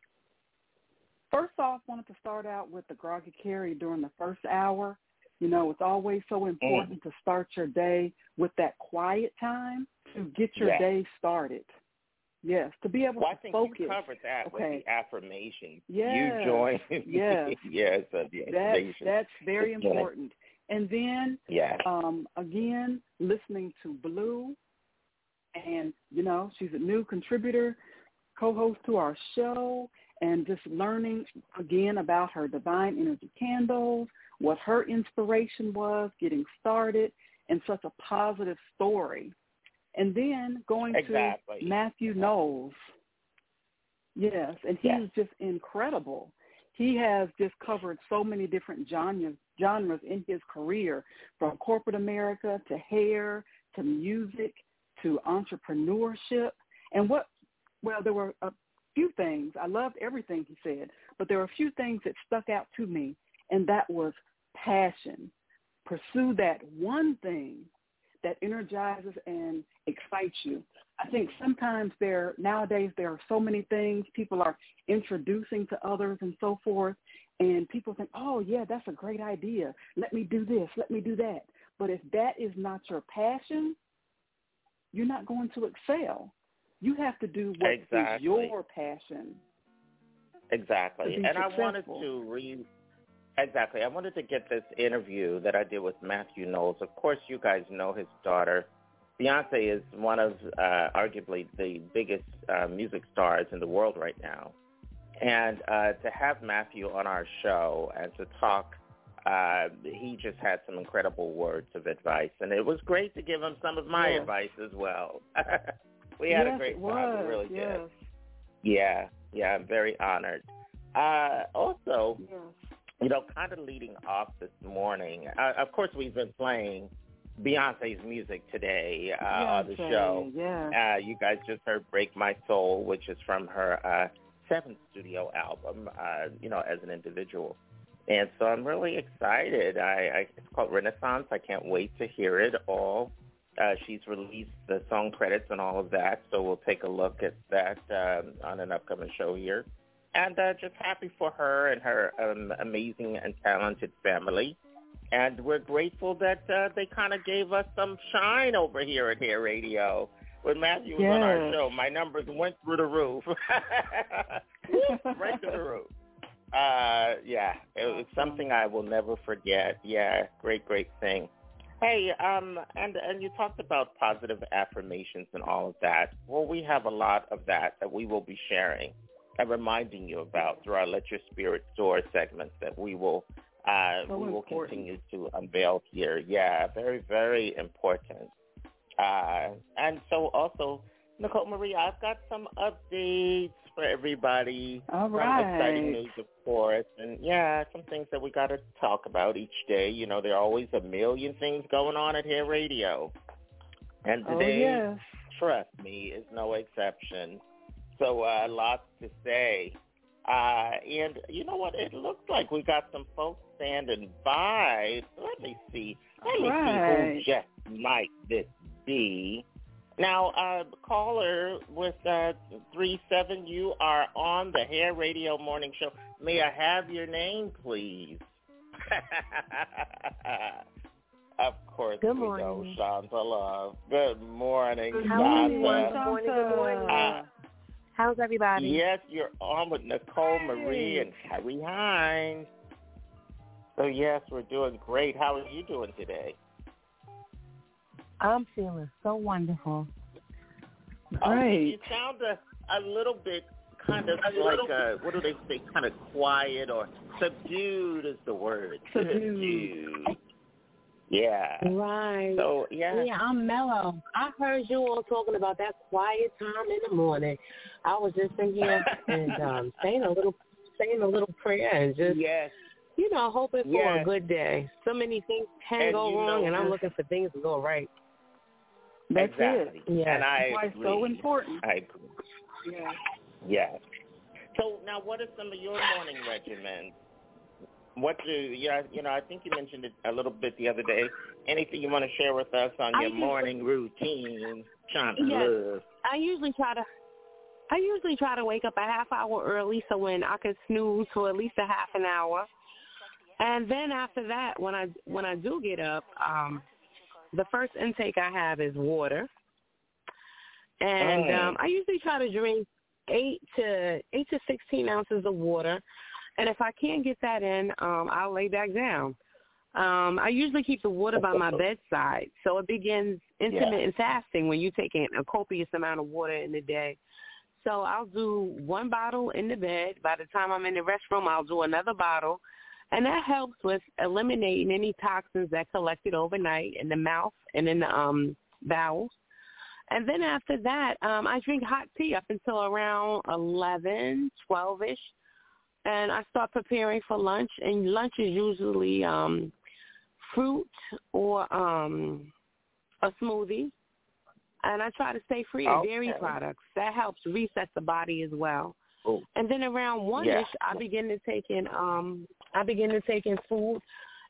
G: First off, wanted to start out with the Groggy Carrie during the first hour. You know, it's always so important to start your day with that quiet time to get your day started. Yes, to be able to focus.
F: I think you covered that with the affirmations.
G: Yes.
F: You joined.
G: Yes.
F: The affirmations.
G: That's very important. And then, again, listening to Blue, and, you know, she's a new contributor, co-host to our show, and just learning, again, about her Divine Energy Candles, what her inspiration was, getting started, and such a positive story. And then going to Matthew Knowles. Yes, and he is just incredible. He has just covered so many different genres in his career, from corporate America to hair to music to entrepreneurship. And there were a few things. I loved everything he said, but there were a few things that stuck out to me, and that was passion. pursue that one thing that energizes and excites you. I think sometimes nowadays there are so many things people are introducing to others and so forth, and people think, oh, yeah, that's a great idea. Let me do this. Let me do that. But if that is not your passion, you're not going to excel. You have to do what is your passion.
F: Exactly. And I wanted to get this interview that I did with Matthew Knowles. Of course, you guys know his daughter. Beyonce is one of arguably the biggest music stars in the world right now. And to have Matthew on our show and to talk, he just had some incredible words of advice. And it was great to give him some of my advice as well. We had a great time. We really did. Yeah, I'm very honored. Also, kind of leading off this morning, of course, we've been playing Beyonce's music today on the show. Yeah. You guys just heard Break My Soul, which is from her seventh studio album, as an individual. And so I'm really excited. It's called Renaissance. I can't wait to hear it all. She's released the song credits and all of that, so we'll take a look at that on an upcoming show here. And just happy for her and her amazing and talented family. And we're grateful that they kind of gave us some shine over here at Hair Radio. When Matthew was on our show, my numbers went through the roof. Right through the roof. It was something I will never forget. Yeah, great thing. Hey, and you talked about positive affirmations and all of that. Well, we have a lot of that we will be sharing and reminding you about through our Let Your Spirit Soar segments that we will continue to unveil here. Yeah, very, very important. And so also, Nicole Marie, I've got some updates for everybody.
G: All right.
F: Some exciting news, of course. And, some things that we got to talk about each day. There are always a million things going on at Hair Radio. And today, trust me, is no exception. So lots to say. And you know what? It looks like we got some folks standing by. Let me see who just might this be. Now, caller with 37, you are on the Hair Radio Morning Show. May I have your name, please? Of course.
N: Good morning.
F: Shanta Love. Good morning,
N: Good
F: Shanta.
N: morning. How's everybody?
F: Yes, you're on with Nicole Marie and Harry Hines. So, yes, we're doing great. How are you doing today?
N: I'm feeling so wonderful.
G: Great.
F: You sound a little bit kind of like, what do they say, kind of quiet or subdued is the word. Subdued. Yeah.
N: Right.
F: So,
N: Yeah, I'm mellow. I heard you all talking about that quiet time in the morning. I was just in here and saying a little prayer and just, hoping for a good day. So many things can go wrong, and I'm looking for things to go right.
G: That's
F: exactly.
G: it.
F: Yeah. And I
G: agree. That's why it's so important.
F: I agree. Yeah. So now what are some of your morning regimens? What I think you mentioned it a little bit the other day. Anything you want to share with us on your morning routine? Love.
N: I usually try to wake up a half hour early so when I can snooze for at least a half an hour. And then after that, when I do get up, the first intake I have is water. And I usually try to drink 8 to 16 ounces of water. And if I can't get that in, I'll lay back down. I usually keep the water by my bedside. So it begins intermittent fasting when you're taking a copious amount of water in the day. So I'll do one bottle in the bed. By the time I'm in the restroom, I'll do another bottle. And that helps with eliminating any toxins that collected overnight in the mouth and in the bowels. And then after that, I drink hot tea up until around 11, 12-ish. And I start preparing for lunch. And lunch is usually fruit or a smoothie. And I try to stay free of dairy products. That helps reset the body as well.
F: Oh.
N: And then around 1-ish, I begin to take in food.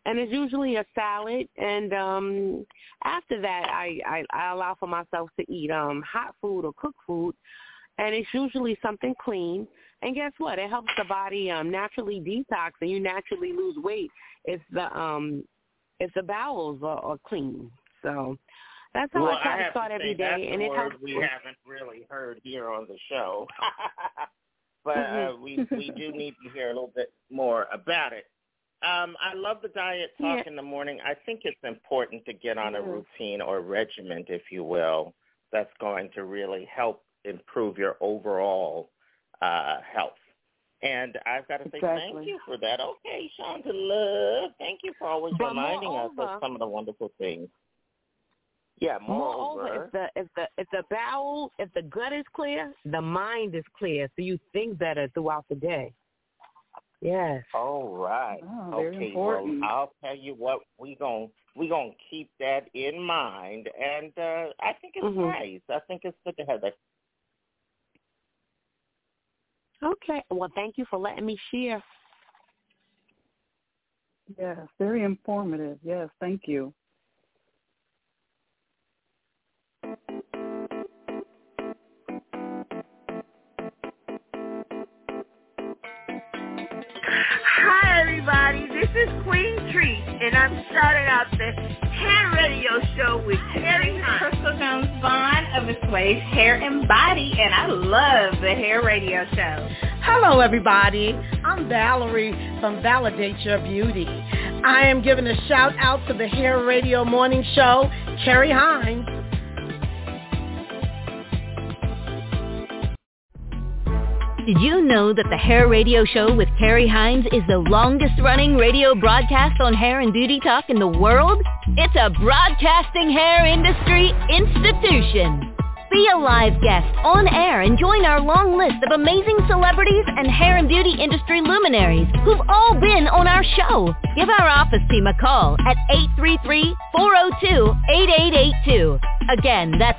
N: and it's usually a salad. And after that, I allow for myself to eat hot food or cooked food, and it's usually something clean. And guess what? It helps the body naturally detox, and you naturally lose weight if the bowels are clean. So that's how I try to start every day, and it helps.
F: We haven't really heard here on the show, but we do need to hear a little bit more about it. I love the diet talk in the morning. I think it's important to get on a routine or regimen, if you will, that's going to really help improve your overall health. And I've got to say thank you for that. Okay, Shonda Love, thank you for always reminding us of some of the wonderful things. Yeah, moreover,
N: if the gut is clear, the mind is clear, so you think better throughout the day. Yes.
F: All right.
G: Oh, very important.
F: Well, I'll tell you what, we gonna keep that in mind, and I think it's nice. I think it's good to have that.
N: Okay. Well, thank you for letting me share.
G: Yes, very informative. Yes, thank you.
O: Hi, everybody. This is Queen Treat, and I'm starting out the hair radio show with Carrie
P: Crystal Jones Vaughn of Assuage Hair and Body, and I love the hair radio show.
Q: Hello, everybody. I'm Valerie from Validate Your Beauty. I am giving a shout out to the Hair Radio Morning Show, Carrie Hines.
B: Did you know that the Hair Radio Show with Carrie Hines is the longest-running radio broadcast on hair and beauty talk in the world? It's a broadcasting hair industry institution. Be a live guest on air and join our long list of amazing celebrities and hair and beauty industry luminaries who've all been on our show. Give our office team a call at 833-402-8882. Again, that's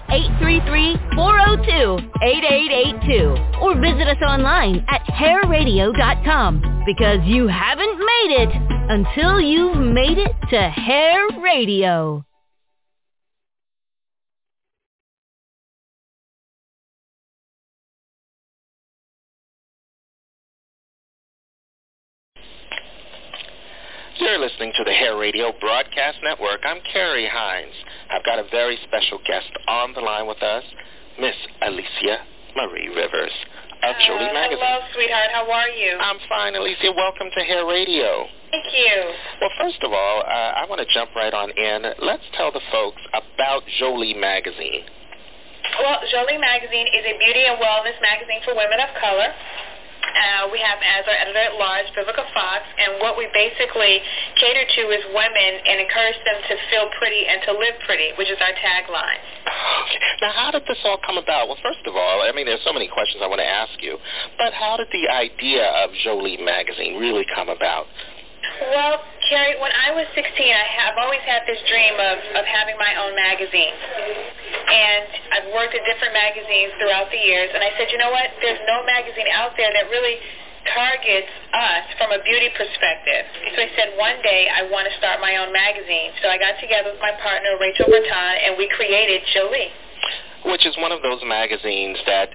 B: 833-402-8882. Or visit us online at hairradio.com, because you haven't made it until you've made it to Hair Radio.
F: You're listening to the Hair Radio Broadcast Network. I'm Carrie Hines. I've got a very special guest on the line with us, Miss Alicia Marie Rivers of Jolie Magazine.
R: Hello, sweetheart. How are you?
F: I'm fine, Alicia. Welcome to Hair Radio.
R: Thank you.
F: Well, first of all, I want to jump right on in. Let's tell the folks about Jolie Magazine.
R: Well, Jolie Magazine is a beauty and wellness magazine for women of color. We have as our editor-at-large Vivica Fox, and what we basically cater to is women and encourage them to feel pretty and to live pretty, which is our tagline.
F: Okay. Now, how did this all come about? Well, first of all, I mean, there's so many questions I want to ask you, but how did the idea of Jolie Magazine really come about?
R: Well, Carrie, when I was 16, I've always had this dream of having my own magazine. And I've worked at different magazines throughout the years, and I said, you know what, there's no magazine out there that really targets us from a beauty perspective. So I said, one day I want to start my own magazine. So I got together with my partner, Rachel Berton, and we created Jolie.
F: Which is one of those magazines that,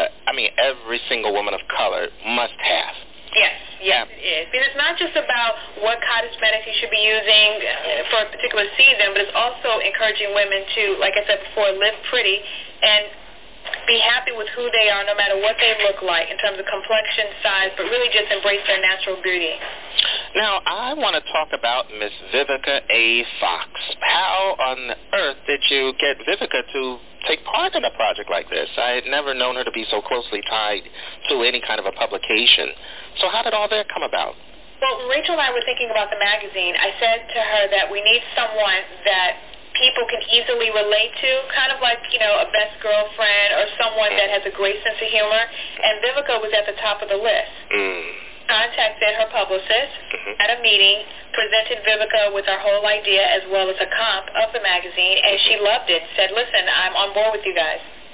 F: every single woman of color must have.
R: Yes, it is. Because it's not just about what cosmetics you should be using for a particular season, but it's also encouraging women to, like I said before, live pretty and be happy with who they are no matter what they look like in terms of complexion, size, but really just embrace their natural beauty.
F: Now, I want to talk about Miss Vivica A. Fox. How on earth did you get Vivica to take part in a project like this? I had never known her to be so closely tied to any kind of a publication. So how did all that come about?
R: Well, Rachel and I were thinking about the magazine. I said to her that we need someone that people can easily relate to, kind of like, a best girlfriend or someone that has a great sense of humor. And Vivica was at the top of the list. Contacted her publicist, had a meeting, presented Vivica with our whole idea as well as a comp of the magazine, and she loved it. Said, listen, I'm on board with you guys.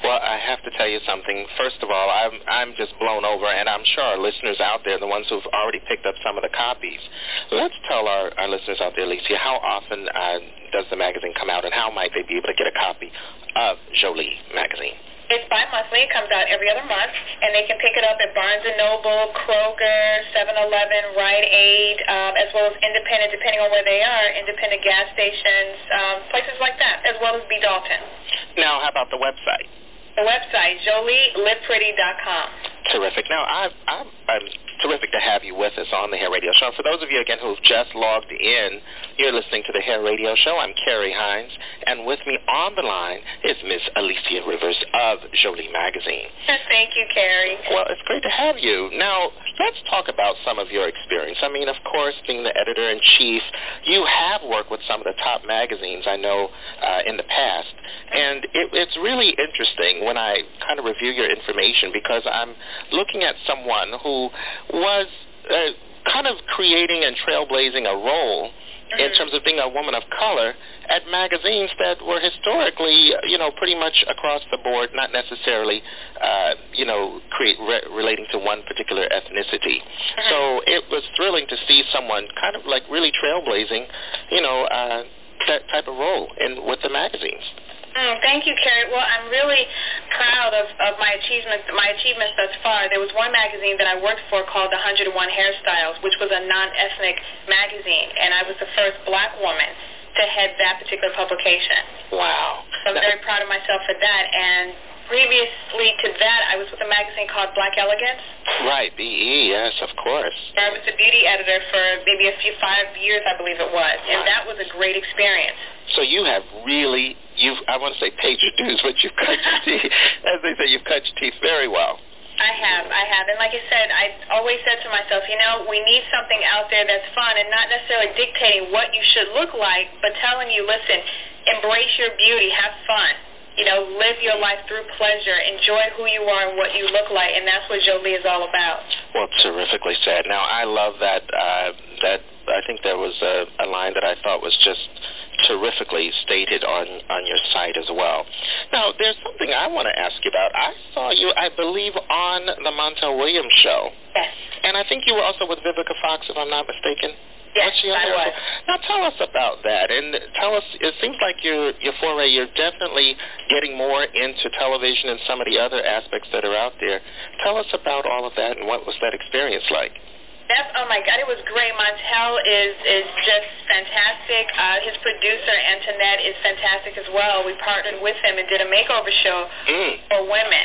F: Well, I have to tell you something. First of all, I'm just blown over, and I'm sure our listeners out there, the ones who've already picked up some of the copies, let's tell our listeners out there, Alicia, how often does the magazine come out, and how might they be able to get a copy of Jolie magazine?
R: It's bi-monthly. It comes out every other month, and they can pick it up at Barnes & Noble, Kroger, 7-Eleven, Rite Aid, as well as independent, depending on where they are, independent gas stations, places like that, as well as B. Dalton.
F: Now, how about the website?
R: The website, JolieLivePretty.com.
F: Terrific. Now, I'm terrific to have you with us on the Hair Radio Show. For those of you, again, who've just logged in, you're listening to the Hair Radio Show. I'm Carrie Hines, and with me on the line is Miss Alicia Rivers of Jolie Magazine.
R: Thank you, Carrie.
F: Well, it's great to have you. Now, let's talk about some of your experience. I mean, of course, being the editor-in-chief, you have worked with some of the top magazines I know in the past, and it's really interesting when I kind of review your information because I'm looking at someone who was kind of creating and trailblazing a role in terms of being a woman of color at magazines that were historically, pretty much across the board, not necessarily, relating to one particular ethnicity. So it was thrilling to see someone kind of like really trailblazing, that type of role with the magazines.
R: Thank you, Carrie. Well, I'm really proud of my achievements thus far. There was one magazine that I worked for called The 101 Hairstyles, which was a non-ethnic magazine, and I was the first black woman to head that particular publication.
F: Wow.
R: So I'm very proud of myself for that. And previously to that, I was with a magazine called Black Elegance.
F: Right, BE, yes, of course.
R: I was the beauty editor for maybe 5 years, I believe it was, and that was a great experience.
F: So you have really, I want to say paid your dues, but you've cut your teeth, as they say, you've cut your teeth very well.
R: I have. And like I said, I always said to myself, we need something out there that's fun and not necessarily dictating what you should look like, but telling you, listen, embrace your beauty, have fun. Live your life through pleasure. Enjoy who you are and what you look like, and that's what Jolie is all about.
F: Well, terrifically said. Now, I love that. I think there was a line that I thought was just terrifically stated on your site as well. Now, there's something I want to ask you about. I saw you, I believe, on the Montel Williams show.
R: Yes.
F: And I think you were also with Vivica Fox, if I'm not mistaken.
R: Yes, I was.
F: Now, tell us about that, and tell us, it seems like your foray, you're definitely getting more into television and some of the other aspects that are out there. Tell us about all of that, and what was that experience like?
R: Oh my God, it was great. Montel is just fantastic. His producer, Antoinette, is fantastic as well. We partnered with him and did a makeover show for women.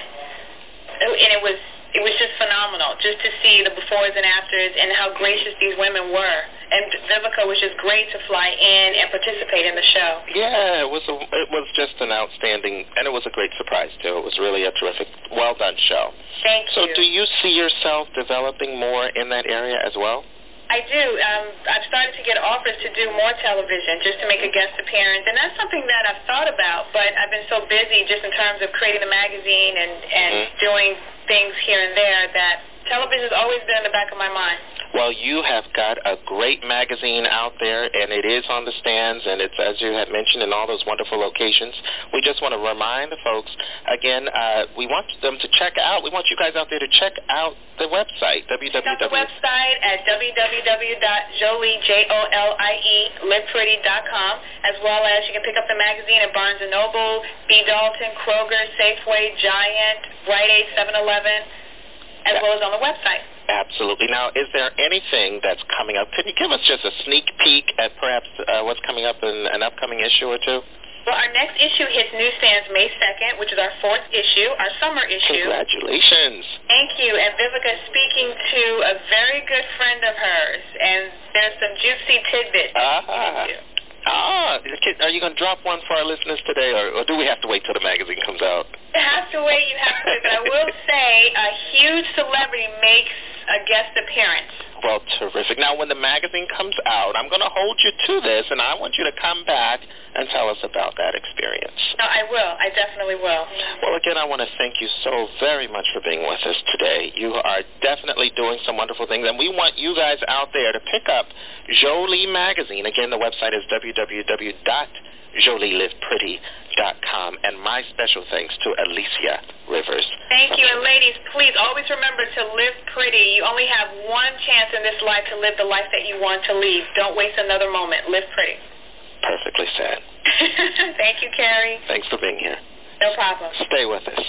R: And it was just phenomenal just to see the befores and afters and how gracious these women were. And Vivica was just great to fly in and participate in the show.
F: Yeah, it was just an outstanding, and it was a great surprise too. It was really a terrific, well done show.
R: Thank you.
F: So do you see yourself developing more in that area as well?
R: I do. I've started to get offers to do more television, just to make a guest appearance, and that's something that I've thought about, but I've been so busy just in terms of creating the magazine and doing things here and there that television has always been in the back of my mind.
F: Well, you have got a great magazine out there, and it is on the stands, and it's, as you had mentioned, in all those wonderful locations. We just want to remind the folks, again, we want them to check out, we want you guys out there to check out the website,
R: Check out the website at www.jolielivePretty.com, as well as you can pick up the magazine at Barnes & Noble, B. Dalton, Kroger, Safeway, Giant, Rite Aid, 7-Eleven, as well as on the website.
F: Absolutely. Now, is there anything that's coming up? Can you give us just a sneak peek at perhaps what's coming up in an upcoming issue or two?
R: Well, our next issue hits newsstands May 2nd, which is our 4th issue, our summer issue.
F: Congratulations.
R: Thank you. And Vivica is speaking to a very good friend of hers, and there's some juicy tidbits.
F: Are you going to drop one for our listeners today, or do we have to wait till the magazine comes out?
R: You have to wait. But I will say a huge celebrity makes a guest appearance.
F: Well, terrific. Now, when the magazine comes out, I'm going to hold you to this, and I want you to come back and tell us about that experience.
R: No, I will. I definitely will.
F: Well, again, I want to thank you so very much for being with us today. You are definitely doing some wonderful things, and we want you guys out there to pick up Jolie Magazine. Again, the website is www.jolielivepretty.com, and
S: my special thanks to Alicia Rivers.
R: Thank you. And ladies, please always remember to live pretty. You only have one chance in this life to live the life that you want to lead. Don't waste another moment. Live pretty.
S: Perfectly said.
R: Thank you, Carrie.
S: Thanks for being here.
R: No problem.
S: Stay with us.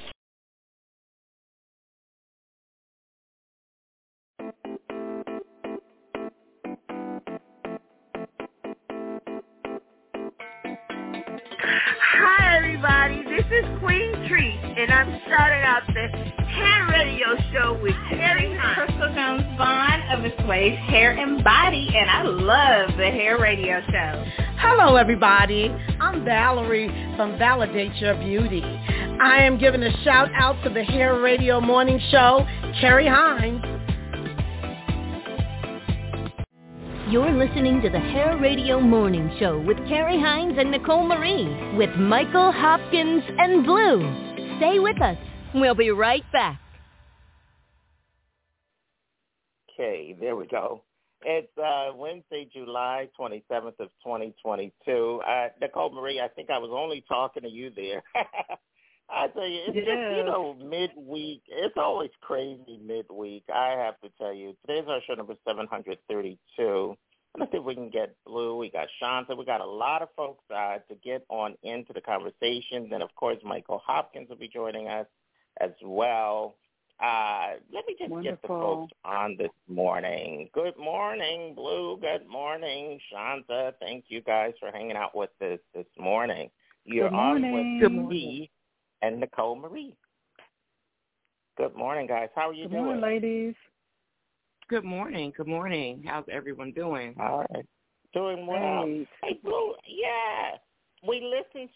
O: Hi, everybody. This is Queen Treat, and I'm starting out the Hair Radio Show with Terry
P: Crystal Jones Vaughn of the Sway's Hair and Body, and I love the Hair Radio Show.
Q: Hello, everybody. I'm Valerie from Validate Your Beauty. I am giving a shout out to the Hair Radio Morning Show, Carrie Hines.
B: You're listening to the Hair Radio Morning Show with Carrie Hines and Nicole Marie with Michael Hopkins and Blue. Stay with us. We'll be right back.
F: Okay, there we go. It's Wednesday, July 27th of 2022. Nicole Marie, I think I was only talking to you there. I tell you, it's just, midweek. It's always crazy midweek, I have to tell you. Today's our show number 732. Let's see if we can get Blue. We got Shanta. We got a lot of folks to get on into the conversation. Then, of course, Michael Hopkins will be joining us as well. Let me just get the folks on this morning. Good morning, Blue. Good morning, Shanta. Thank you guys for hanging out with us this morning. You're on with me and Nicole Marie. Good morning, guys. How are you doing?
J: Good morning, ladies. Good morning. Good morning. How's everyone doing?
F: All right. Doing well. Hey, Blue, yeah. We listened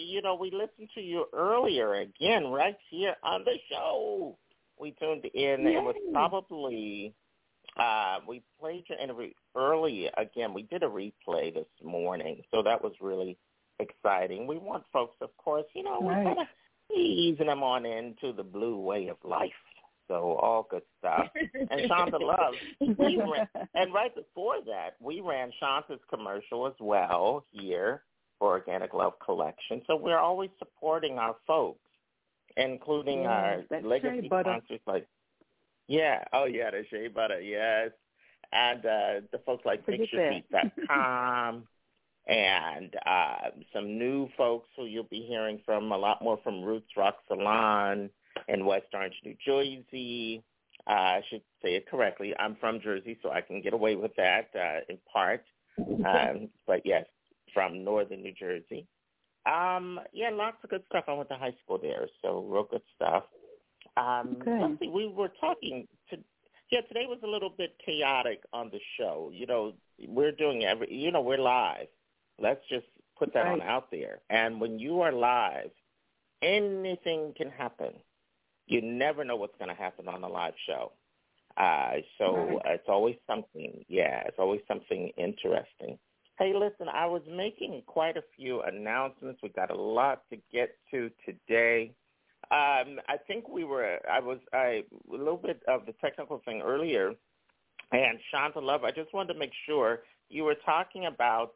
F: to you earlier again right here on the show. We tuned in. Yay. It was probably, we played your interview early again. We did a replay this morning, so that was really exciting. We want folks, of course, we're kind of easing them on into the Blue way of life. So all good stuff. And Shanta Love, and right before that, we ran Shanta's commercial as well here for Organic Love Collection. So we're always supporting our folks, including our legacy sponsors like, the Shea Butter, yes. And the folks like FixYourFeet.com and some new folks who you'll be hearing from, a lot more from Roots Rock Salon in West Orange, New Jersey. I should say it correctly. I'm from Jersey, so I can get away with that in part. But, yes, from northern New Jersey. Lots of good stuff. I went to high school there, so real good stuff. Let's see, we were talking today was a little bit chaotic on the show. We're doing we're live. Let's just put that on out there. And when you are live, anything can happen. You never know what's going to happen on a live show. It's always something. Yeah, it's always something interesting. Hey, listen, I was making quite a few announcements. We got a lot to get to today. I think I was a little bit of the technical thing earlier. And Shanta Love, I just wanted to make sure you were talking about,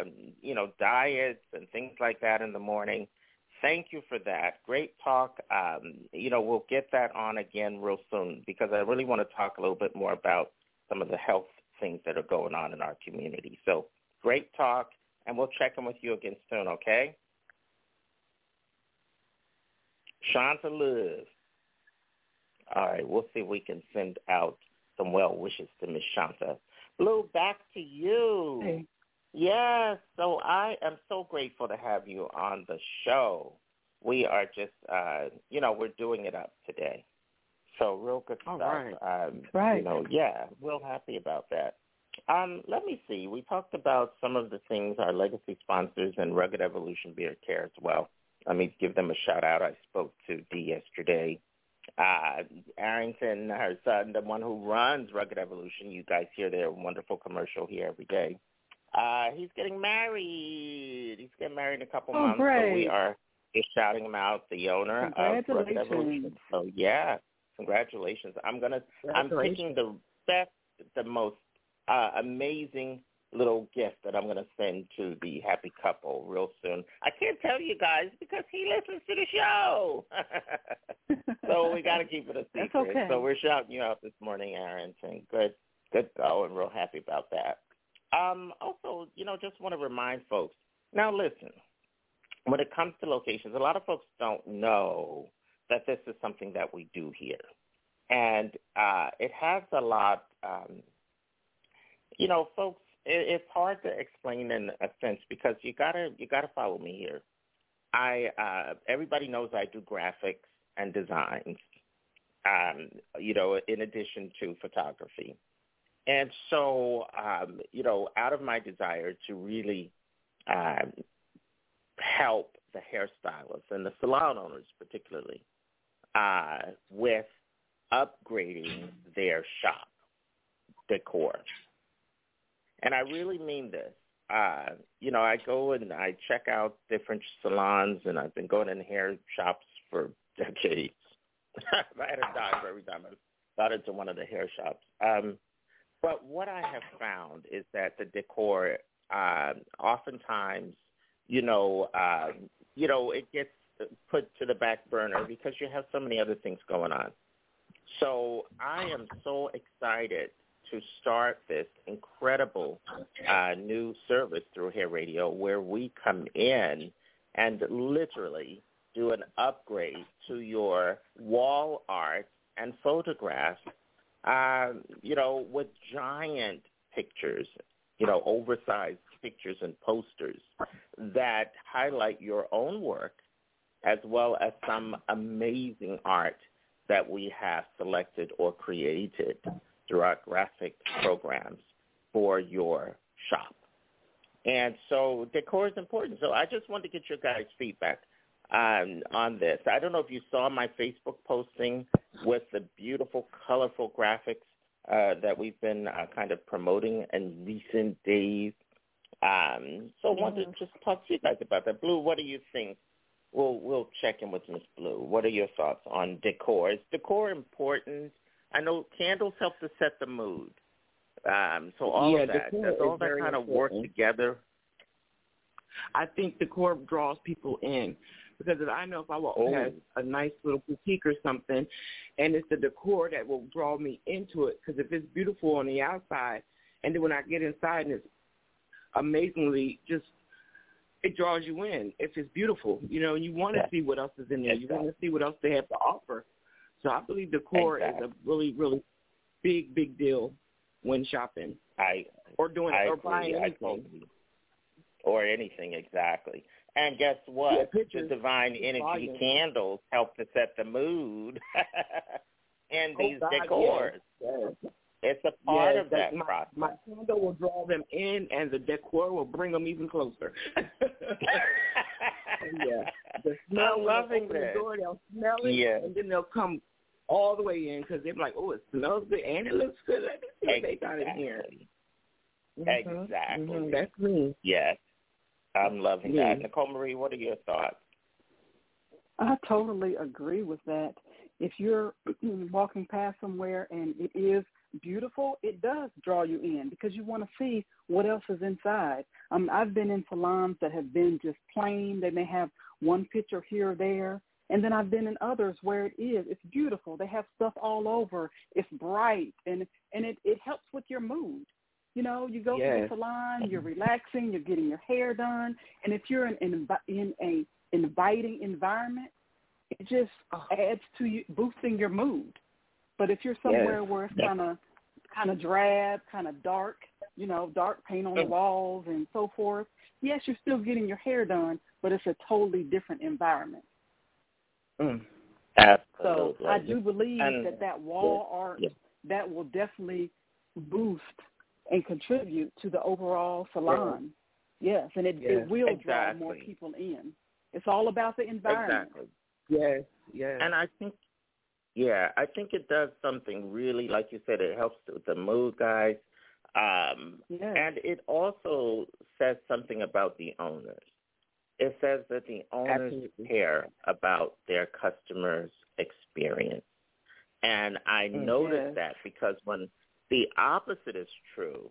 F: diets and things like that in the morning. Thank you for that. Great talk. We'll get that on again real soon because I really want to talk a little bit more about some of the health things that are going on in our community. So great talk, and we'll check in with you again soon, okay? Shanta Love. All right, we'll see if we can send out some well wishes to Miss Shanta. Blue, back to you.
G: Hey.
F: Yes, so I am so grateful to have you on the show. We are just, we're doing it up today. So real good stuff. Real happy about that. Let me see. We talked about some of the things, our legacy sponsors and Rugged Evolution Beard Care as well. Let me give them a shout-out. I spoke to Dee yesterday. Arrington, her son, the one who runs Rugged Evolution, you guys hear their wonderful commercial here every day. He's getting married. He's getting married in a couple months.
G: Great.
F: So we are just shouting him out, the owner of Rugged Evolution. So, congratulations. I'm picking the best, the most amazing little gift that I'm going to send to the happy couple real soon. I can't tell you guys because he listens to the show. So we got to keep it a secret.
G: That's okay.
F: So we're shouting you out this morning, Aaron, saying good go, and real happy about that. Also, just want to remind folks, now listen, when it comes to locations, a lot of folks don't know that this is something that we do here. And it has a lot, folks, it's hard to explain in a sense because you gotta follow me here. Everybody knows I do graphics and designs, in addition to photography. And so, out of my desire to really help the hairstylists and the salon owners particularly with upgrading their shop decor. And I really mean this. I go and I check out different salons, and I've been going in hair shops for decades. I had a dime every time I got into one of the hair shops. But what I have found is that the decor, oftentimes, it gets put to the back burner because you have so many other things going on. So I am so excited to start this incredible new service through Hair Radio where we come in and literally do an upgrade to your wall art and photographs, with giant pictures, oversized pictures and posters that highlight your own work as well as some amazing art that we have selected or created through our graphic programs for your shop. And so decor is important. So I just wanted to get your guys' feedback on this. I don't know if you saw my Facebook posting with the beautiful, colorful graphics that we've been kind of promoting in recent days. So I wanted to just talk to you guys about that. Blue, what do you think? We'll check in with Miss Blue. What are your thoughts on decor? Is decor important? I know candles help to set the mood. So all of that, does all that kind of work together?
J: I think decor draws people in because I know if I walk past a nice little boutique or something and it's the decor that will draw me into it, because if it's beautiful on the outside and then when I get inside and it's amazingly just, it draws you in if it's beautiful. You want to see what else is in there. You want to see what else they have to offer. So I believe decor is a really, really big deal when shopping or buying anything.
F: Or anything, exactly. And guess what? The Divine Energy candles help to set the mood in these decors.
J: Yes.
F: It's a part of that process.
J: My candle will draw them in, and the decor will bring them even closer.
F: I'm loving
J: this. The door, they'll smell it, and then they'll come all the way in because they're like, oh, it smells good and it looks good. Let me see what they got in here.
F: Exactly.
J: That's me.
F: Yes. I'm loving that. Nicole Marie, what are your thoughts?
G: I totally agree with that. If you're walking past somewhere and it is beautiful, it does draw you in because you want to see what else is inside. I've been in salons that have been just plain. They may have one picture here or there. And then I've been in others where it's beautiful. They have stuff all over. It's bright, and it helps with your mood. You go to the salon, you're relaxing, you're getting your hair done, and if you're in a inviting environment, it just adds to you, boosting your mood. But if you're somewhere where it's kind of drab, kind of dark, dark paint on the walls and so forth, yes, you're still getting your hair done, but it's a totally different environment.
F: Absolutely.
G: So I do believe that wall art, that will definitely boost and contribute to the overall salon. Yes, and it will draw more people in. It's all about the environment.
F: Exactly. Yes. And I think it does something really, like you said, it helps with the mood, guys. And it also says something about the owners. It says that the owners care about their customers' experience. And I noticed that because when the opposite is true,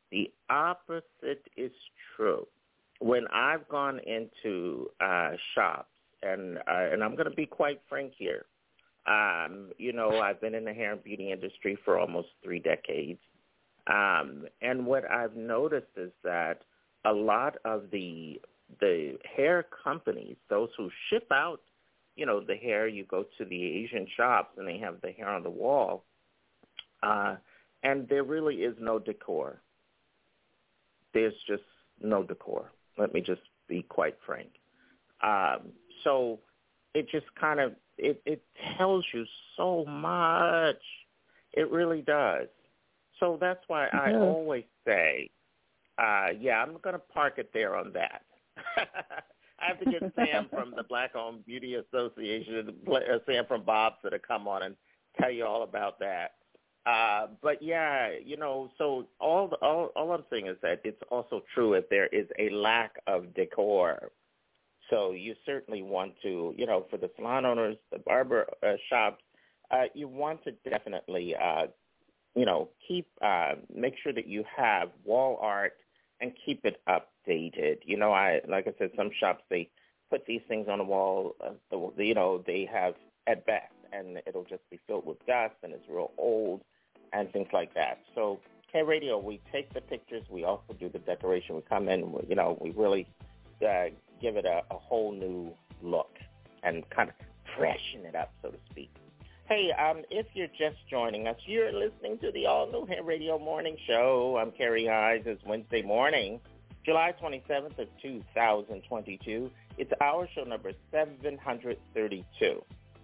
F: The opposite is true. When I've gone into shops, and I'm going to be quite frank here, I've been in the hair and beauty industry for almost 3 decades, and what I've noticed is that a lot of the hair companies, those who ship out, the hair, you go to the Asian shops and they have the hair on the wall, and there really is no decor. There's just no decor. Let me just be quite frank. So it just kind of, it tells you so much. It really does. So that's why I always say, I'm going to park it there on that. I have to get Sam from the Black-Owned Beauty Association, Sam from Bob's, to come on and tell you all about that. But so all I'm saying is that it's also true if there is a lack of decor. So you certainly want to, for the salon owners, the barber shops, you want to definitely, make sure that you have wall art and keep it updated. Like I said, some shops, they put these things on the wall, they have at best, and it'll just be filled with dust, and it's real old, and things like that. So, K-Radio, we take the pictures. We also do the decoration. We come in, we really give it a whole new look and kind of freshen it up, so to speak. Hey, if you're just joining us, you're listening to the all-new Hair Radio Morning Show. I'm Carrie Hines. It's Wednesday morning, July 27th of 2022. It's our show number 732.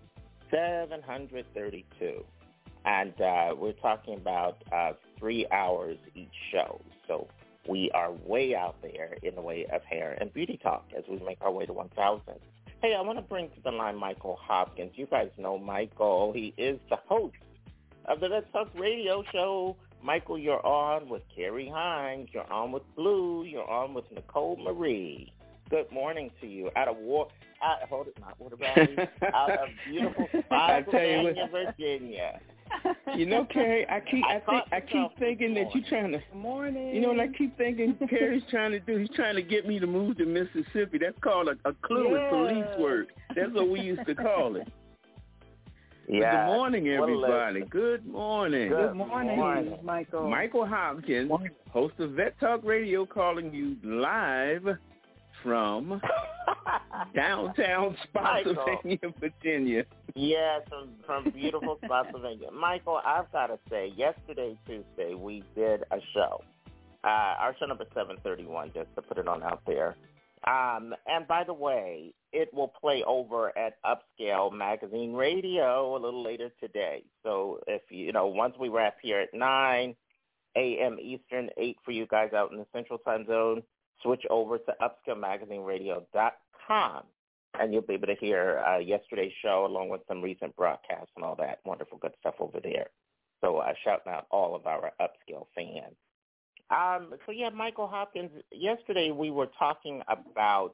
F: 732. And we're talking about 3 hours each show. So we are way out there in the way of hair and beauty talk as we make our way to 1,000. Hey, I want to bring to the line Michael Hopkins. You guys know Michael. He is the host of the Let's Talk Radio Show. Michael, you're on with Carrie Hines. You're on with Blue. You're on with Nicole Marie. Good morning to you. Out of Water Valley, out of beautiful Spotsylvania, Virginia.
J: Carrie, I keep thinking that you're trying to. Good morning. And I keep thinking Carrie's trying to do. He's trying to get me to move to Mississippi. That's called a clue in police work. That's what we used to call it.
F: Yeah.
J: Good morning, everybody. Good morning.
G: Good morning, Michael.
J: Michael Hopkins, host of Vet Talk Radio, calling you live from downtown Spotsylvania, Virginia.
F: Yes, from beautiful Spotsylvania. Michael, I've got to say, yesterday, Tuesday, we did a show. Our show number 731, just to put it on out there. And by the way, it will play over at Upscale Magazine Radio a little later today. So if once we wrap here at 9 a.m. Eastern, 8 for you guys out in the Central Time Zone, switch over to upscalemagazine.radio.com, and you'll be able to hear yesterday's show along with some recent broadcasts and all that wonderful good stuff over there. So shouting out all of our Upscale fans. Michael Hopkins, yesterday we were talking about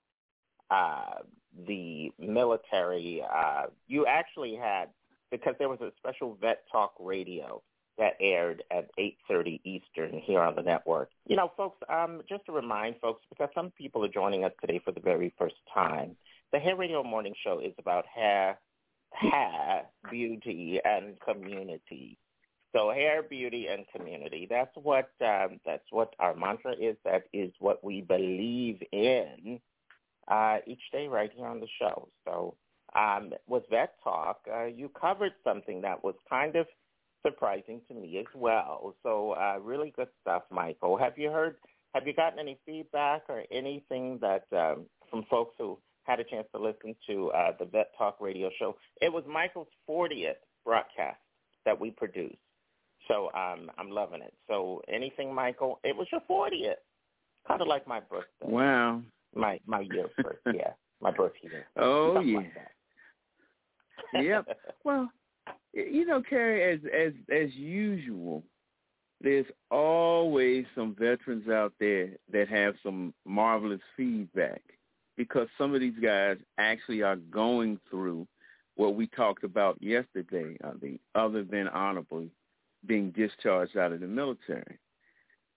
F: the military. You actually had, because there was a special Vet Talk Radio that aired at 8:30 Eastern here on the network. Folks, just to remind folks, because some people are joining us today for the very first time, the Hair Radio Morning Show is about hair, beauty, and community. So hair, beauty, and community. That's what our mantra is. That is what we believe in each day right here on the show. So with Vet Talk, you covered something that was kind of surprising to me as well. So really good stuff, Michael. Have you gotten any feedback or anything that from folks who had a chance to listen to the Vet Talk Radio Show? It was Michael's 40th broadcast that we produced. So I'm loving it. So anything, Michael? It was your 40th. Kind of like my birthday.
J: Wow.
F: My year first, yeah. My birth year.
J: Oh,
F: something
J: yeah.
F: Like that.
J: Yep. Well, Carrie, as usual, there's always some veterans out there that have some marvelous feedback, because some of these guys actually are going through what we talked about yesterday, the other than honorably being discharged out of the military.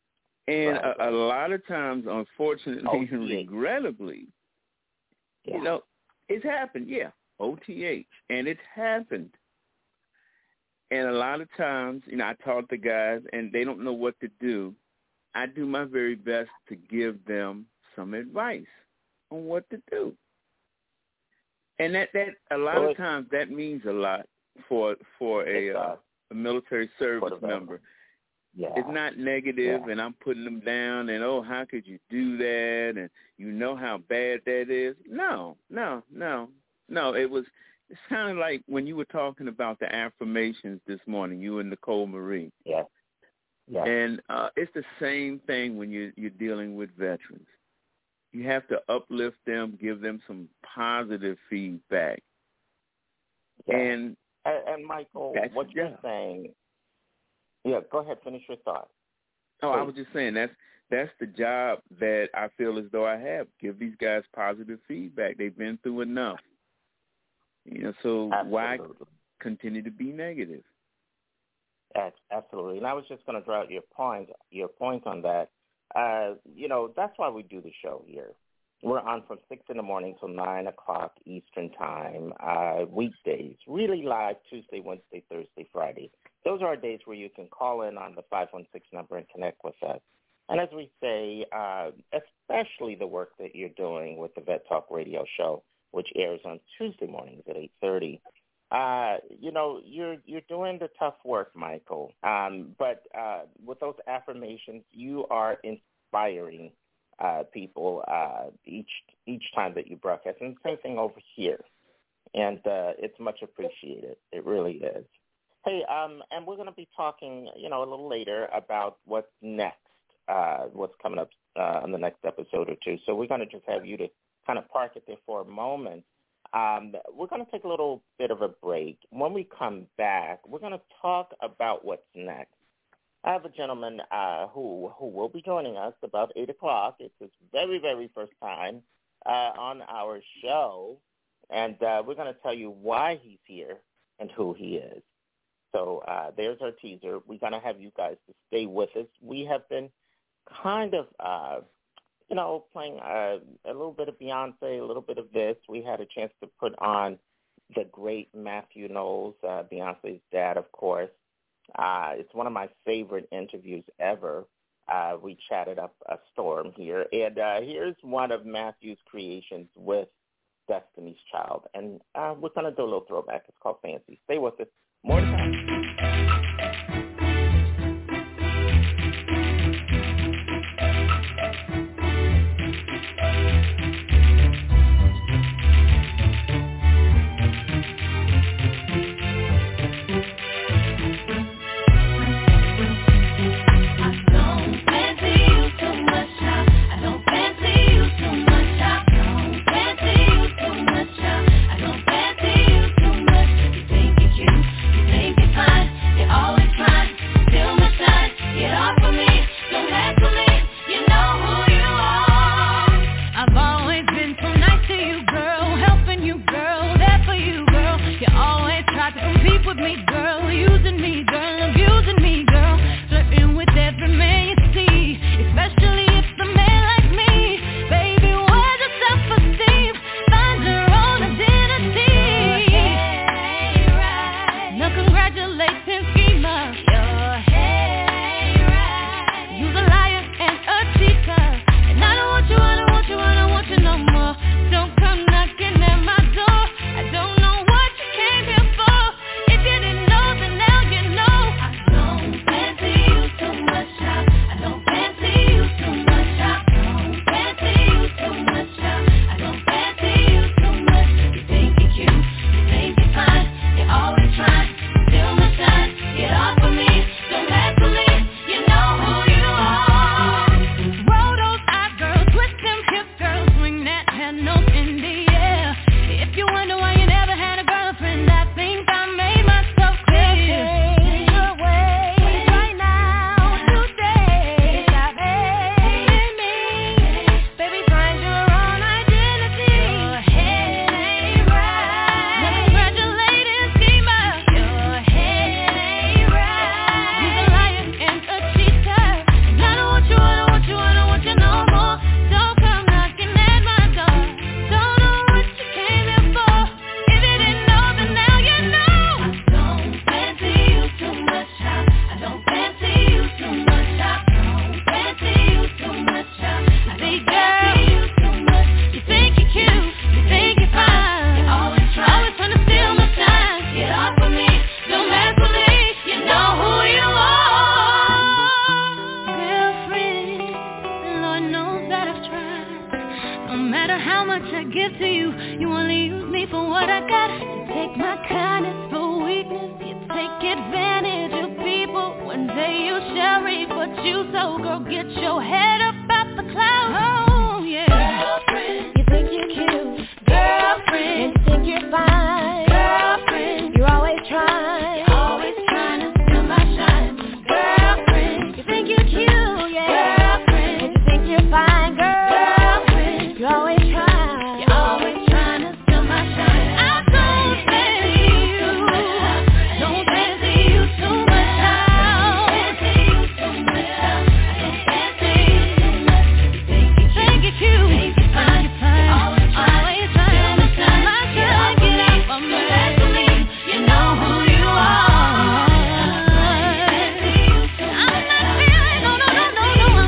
T: And a lot of times, unfortunately and regrettably, you know, it's happened, OTH, and it's happened. And a lot of times, you know, I talk to guys, and they don't know what to do. I do my very best to give them some advice on what to do. And that a lot of times that means a lot for a military service member. Yeah. It's not negative, and I'm putting them down, and, oh, how could you do that, and you know how bad that is. No. It's kind of like when you were talking about the affirmations this morning, you and Nicole Marie. Yeah. And it's the same thing when you're dealing with veterans. You have to uplift them, give them some positive feedback.
F: Yeah.
T: And
F: Michael, what you're saying, go ahead, finish your thought.
T: Oh, I was just saying that's the job that I feel as though I have. Give these guys positive feedback. They've been through enough. You know, so why continue to be negative?
F: Absolutely. And I was just going to draw out your point on that. You know, that's why we do the show here. We're on from 6 in the morning till 9 o'clock Eastern time, weekdays, really live Tuesday, Wednesday, Thursday, Friday. Those are our days where you can call in on the 516 number and connect with us. And as we say, especially the work that you're doing with the Vet Talk Radio Show, which airs on Tuesday mornings at 8:30. You know, you're doing the tough work, Michael. But with those affirmations, you are inspiring people each time that you broadcast. And the same thing over here. And it's much appreciated. It really is. Hey, and we're going to be talking, you know, a little later about what's next, what's coming up on the next episode or two. So we're going to just have you to kind of park it there for a moment. We're going to take a little bit of a break. When we come back, we're going to talk about what's next. I have a gentleman who will be joining us about 8 o'clock. It's his very, very first time on our show, and we're going to tell you why he's here and who he is. So there's our teaser. We're going to have you guys to stay with us. We have been kind of you know, playing a little bit of Beyonce, a little bit of this. We had a chance to put on the great Matthew Knowles, Beyonce's dad, of course. It's one of my favorite interviews ever. We chatted up a storm here. And here's one of Matthew's creations with Destiny's Child. And we're going to do a little throwback. It's called Fancy. Stay with us. More to come.
L: Now you know. what I got. You take my kindness for weakness. You take advantage of people. One day you shall reap what you sow. Girl, get your head up out the clouds. Oh, yeah. Girlfriend, you think you're cute. Girlfriend, and you think you're fine. Girlfriend, you're always trying. You're always trying to steal my shine. Girlfriend, you think you're cute, yeah. Girlfriend, and you think you're fine. Girlfriend, you're always trying. You're always trying to steal my shine. I don't fancy you. Don't fancy you too much now. Don't fancy you too much now. Don't fancy you too much. Think you're cute. Think you're fine. Always trying to steal my shine. Get out from the back of me. You know who you are. I'm not feeling, no, I'm not feeling. No,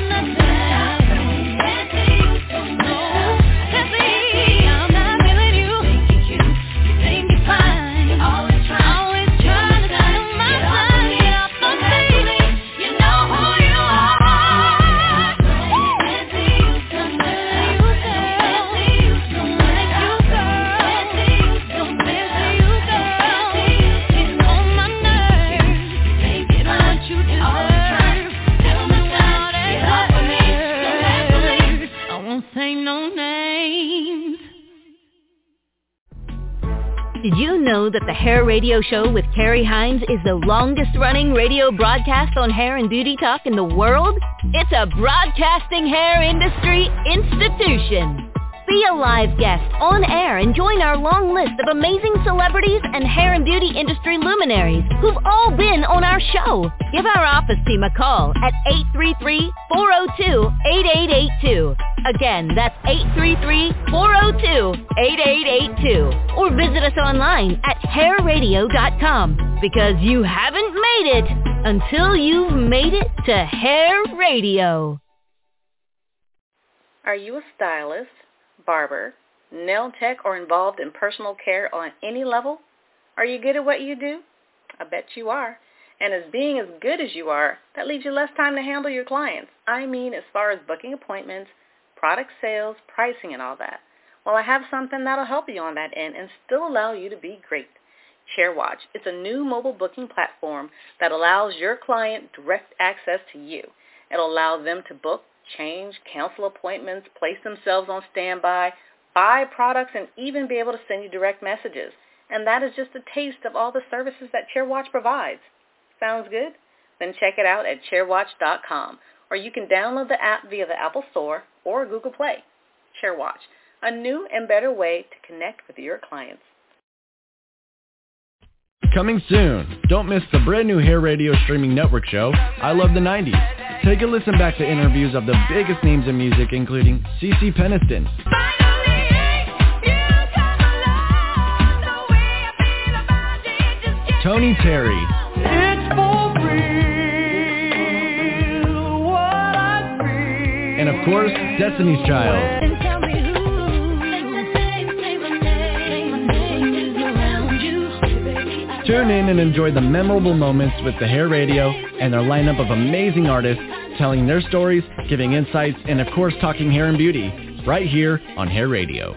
L: Tessie, I'm not feeling you. You think you're fine. Always trying to steal my shine. Get out from me. You know who you are. Don't fancy you too much. Don't fancy you too much. Don't fancy you, girl. It's on my nerves. Get what you deserve. Tell me what it hurts. I won't say no names.
B: Did you know that the Hair Radio Show with Carrie Hines is the longest-running radio broadcast on hair and beauty talk in the world? It's a broadcasting hair industry institution. Be a live guest on air and join our long list of amazing celebrities and hair and beauty industry luminaries who've all been on our show. Give our office team a call at 833-402-8882. Again, that's 833-402-8882. Or visit us online at hairradio.com, because you haven't made it until you've made it to Hair Radio.
C: Are you a stylist, barber, nail tech, or involved in personal care on any level? Are you good at what you do? I bet you are. And as being as good as you are, that leaves you less time to handle your clients. I mean, as far as booking appointments, product sales, pricing, and all that. Well, I have something that'll help you on that end and still allow you to be great. ShareWatch. It's a new mobile booking platform that allows your client direct access to you. It'll allow them to book, change, cancel appointments, place themselves on standby, buy products, and even be able to send you direct messages. And that is just a taste of all the services that ShareWatch provides. Sounds good? Then check it out at sharewatch.com, or you can download the app via the Apple Store or Google Play. ShareWatch, a new and better way to connect with your clients.
U: Coming soon. Don't miss the brand new Hair Radio streaming network show, I Love the 90s. Take a listen back to interviews of the biggest names in music, including CeCe Peniston, Tony Terry, and of course, Destiny's Child. Tune in and enjoy the memorable moments with the Hair Radio and their lineup of amazing artists telling their stories, giving insights, and of course talking hair and beauty, right here on Hair Radio.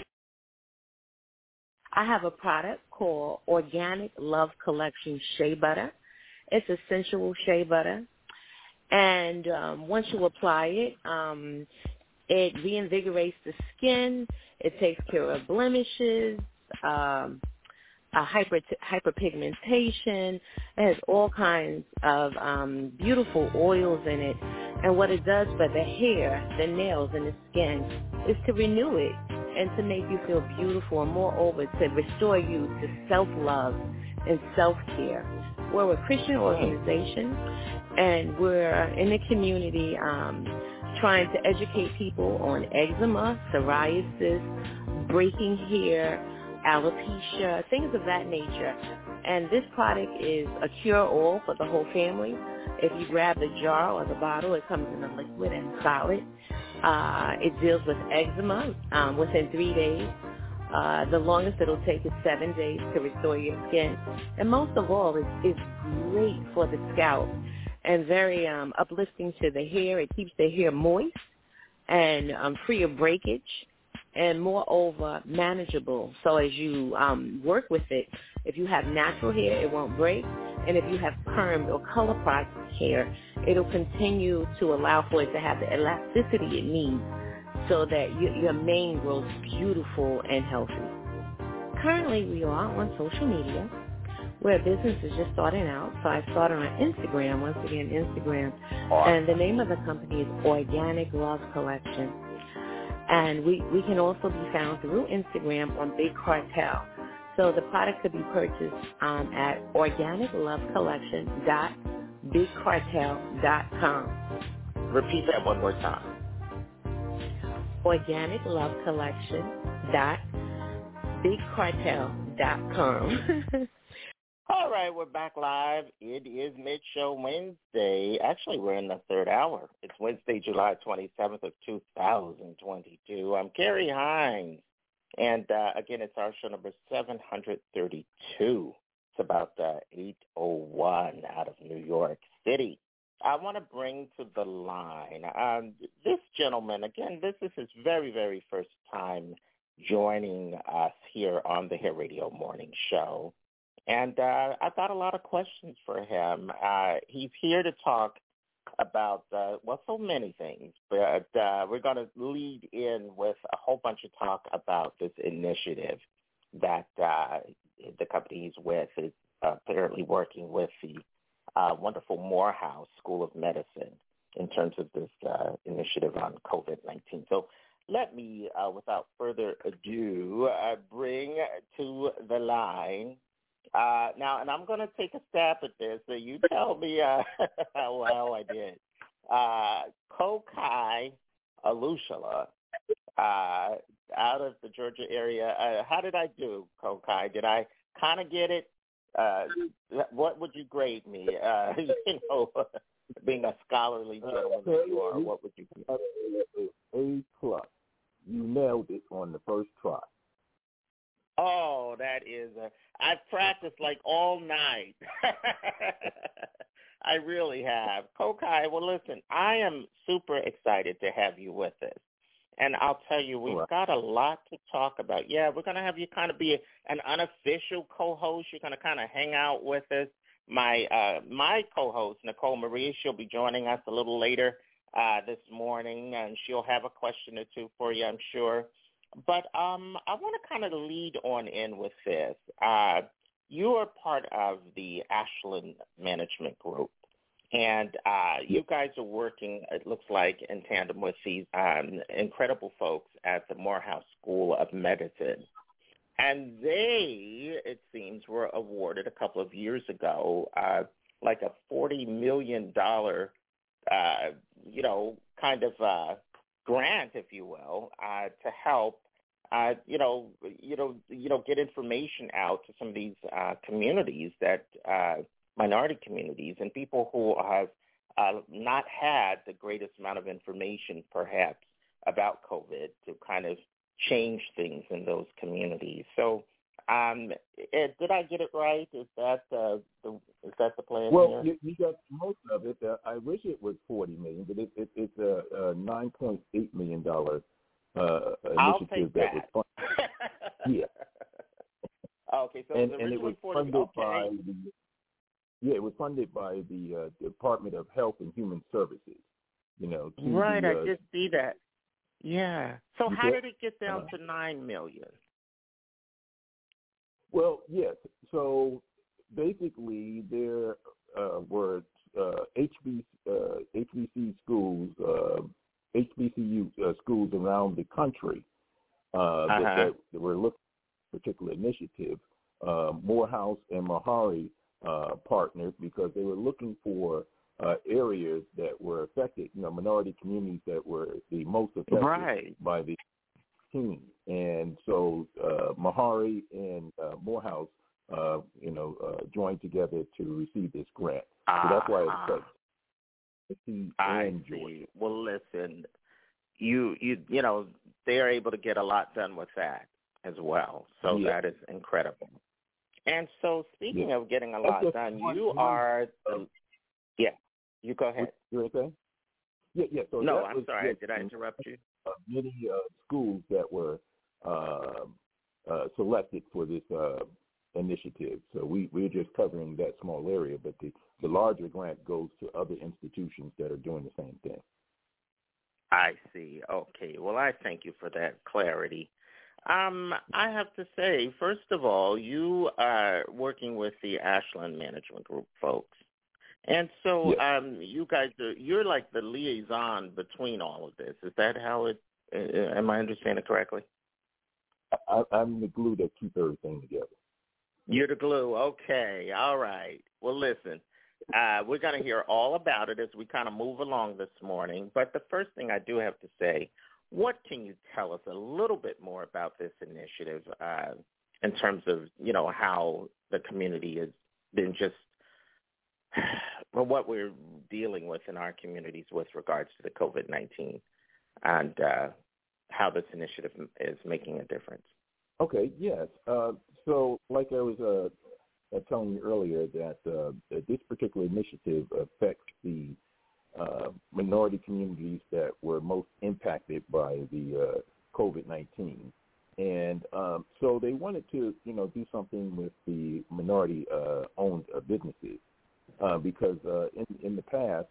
M: I have a product called Organic Love Collection Shea Butter. It's a sensual shea butter. And once you apply it, it reinvigorates the skin. It takes care of blemishes, hyperpigmentation. It has all kinds of beautiful oils in it. And what it does for the hair, the nails, and the skin is to renew it and to make you feel beautiful, and moreover, to restore you to self-love and self-care. We're a Christian organization, and we're in the community trying to educate people on eczema, psoriasis, breaking hair, alopecia, things of that nature. And this product is a cure-all for the whole family. If you grab the jar or the bottle, it comes in a liquid and solid. It deals with eczema within 3 days. The longest it'll take is 7 days to restore your skin. And most of all, it's great for the scalp and very uplifting to the hair. It keeps the hair moist and free of breakage. and moreover manageable. So as you work with it, if you have natural hair, it won't break. And if you have permed or color processed hair, it'll continue to allow for it to have the elasticity it needs so that your mane grows beautiful and healthy. Currently, we are on social media where business is just starting out. So I started on Instagram, once again, Instagram. And the name of the company is Organic Love Collection. And we can also be found through Instagram on Big Cartel. So the product could be purchased at organiclovecollection.bigcartel.com.
F: Repeat that one more time.
M: organiclovecollection.bigcartel.com.
F: All right, we're back live. It is Mid-Show Wednesday. Actually, we're in the third hour. It's Wednesday, July 27th of 2022. I'm Kerry Hines. And, again, it's our show number 732. It's about 8:01 out of New York City. I want to bring to the line this gentleman. Again, this is his very, very first time joining us here on the Hair Radio Morning Show. And I've got a lot of questions for him. He's here to talk about, so many things. But we're going to lead in with a whole bunch of talk about this initiative that the company he's with is apparently working with the wonderful Morehouse School of Medicine in terms of this initiative on COVID-19. So let me, without further ado, bring to the line now, and I'm going to take a stab at this, so you tell me how well I did. Kokai Alushala, out of the Georgia area. How did I do, Kokai? Did I kind of get it? What would you grade me? Being a scholarly gentleman that you are, what would you grade?
E: A+. You nailed it on the first try.
F: Oh, that is I've practiced like all night. I really have. Kokai, well, listen, I am super excited to have you with us. And I'll tell you, we've got a lot to talk about. Yeah, we're going to have you kind of be an unofficial co-host. You're going to kind of hang out with us. My co-host, Nicole Marie, she'll be joining us a little later this morning, and she'll have a question or two for you, I'm sure. But I want to kind of lead on in with this. You are part of the Ashland Management Group, and you guys are working, it looks like, in tandem with these incredible folks at the Morehouse School of Medicine. And they, it seems, were awarded a couple of years ago like a $40 million, grant, if you will, to help, get information out to some of these communities that minority communities and people who have not had the greatest amount of information, perhaps, about COVID to kind of change things in those communities. So, did I get it right? Is that the plan?
E: Well, you got most of it. I wish it was $40 million, but it's a $9.8 million initiative that was funded. Yeah.
F: Okay, so
E: and it was funded by it was funded by the Department of Health and Human Services.
F: Right, I did see that. Yeah. So how did it get down to $9 million?
E: Well, yes. So basically, there were HBCU schools around the country that were looking at a particular initiative. Morehouse and Meharry partnered because they were looking for areas that were affected, minority communities that were the most affected by the team. And so Meharry and Morehouse, joined together to receive this grant. So that's why it's
F: I see. Well, listen, you they are able to get a lot done with that as well. So that is incredible. And so speaking of getting a lot done, you are you go ahead.
E: You okay? Yeah. So
F: no, I'm sorry. Did I interrupt you?
E: many schools that were selected for this initiative. So we're just covering that small area, but the larger grant goes to other institutions that are doing the same thing.
F: I see. Okay. Well, I thank you for that clarity. I have to say, first of all, you are working with the Ashland Management Group folks. And so you guys, you're like the liaison between all of this. Is that how it, am I understanding correctly?
E: I'm the glue that keeps everything together.
F: You're the glue. Okay. All right. Well, listen, we're going to hear all about it as we kind of move along this morning. But the first thing I do have to say, what can you tell us a little bit more about this initiative in terms of, you know, how the community has been just, well, what we're dealing with in our communities with regards to the COVID-19 and how this initiative is making a difference?
E: Okay, yes. So like I was telling you earlier, that this particular initiative affects the minority communities that were most impacted by the COVID-19. And so they wanted to, you know, do something with the minority-owned businesses because in the past,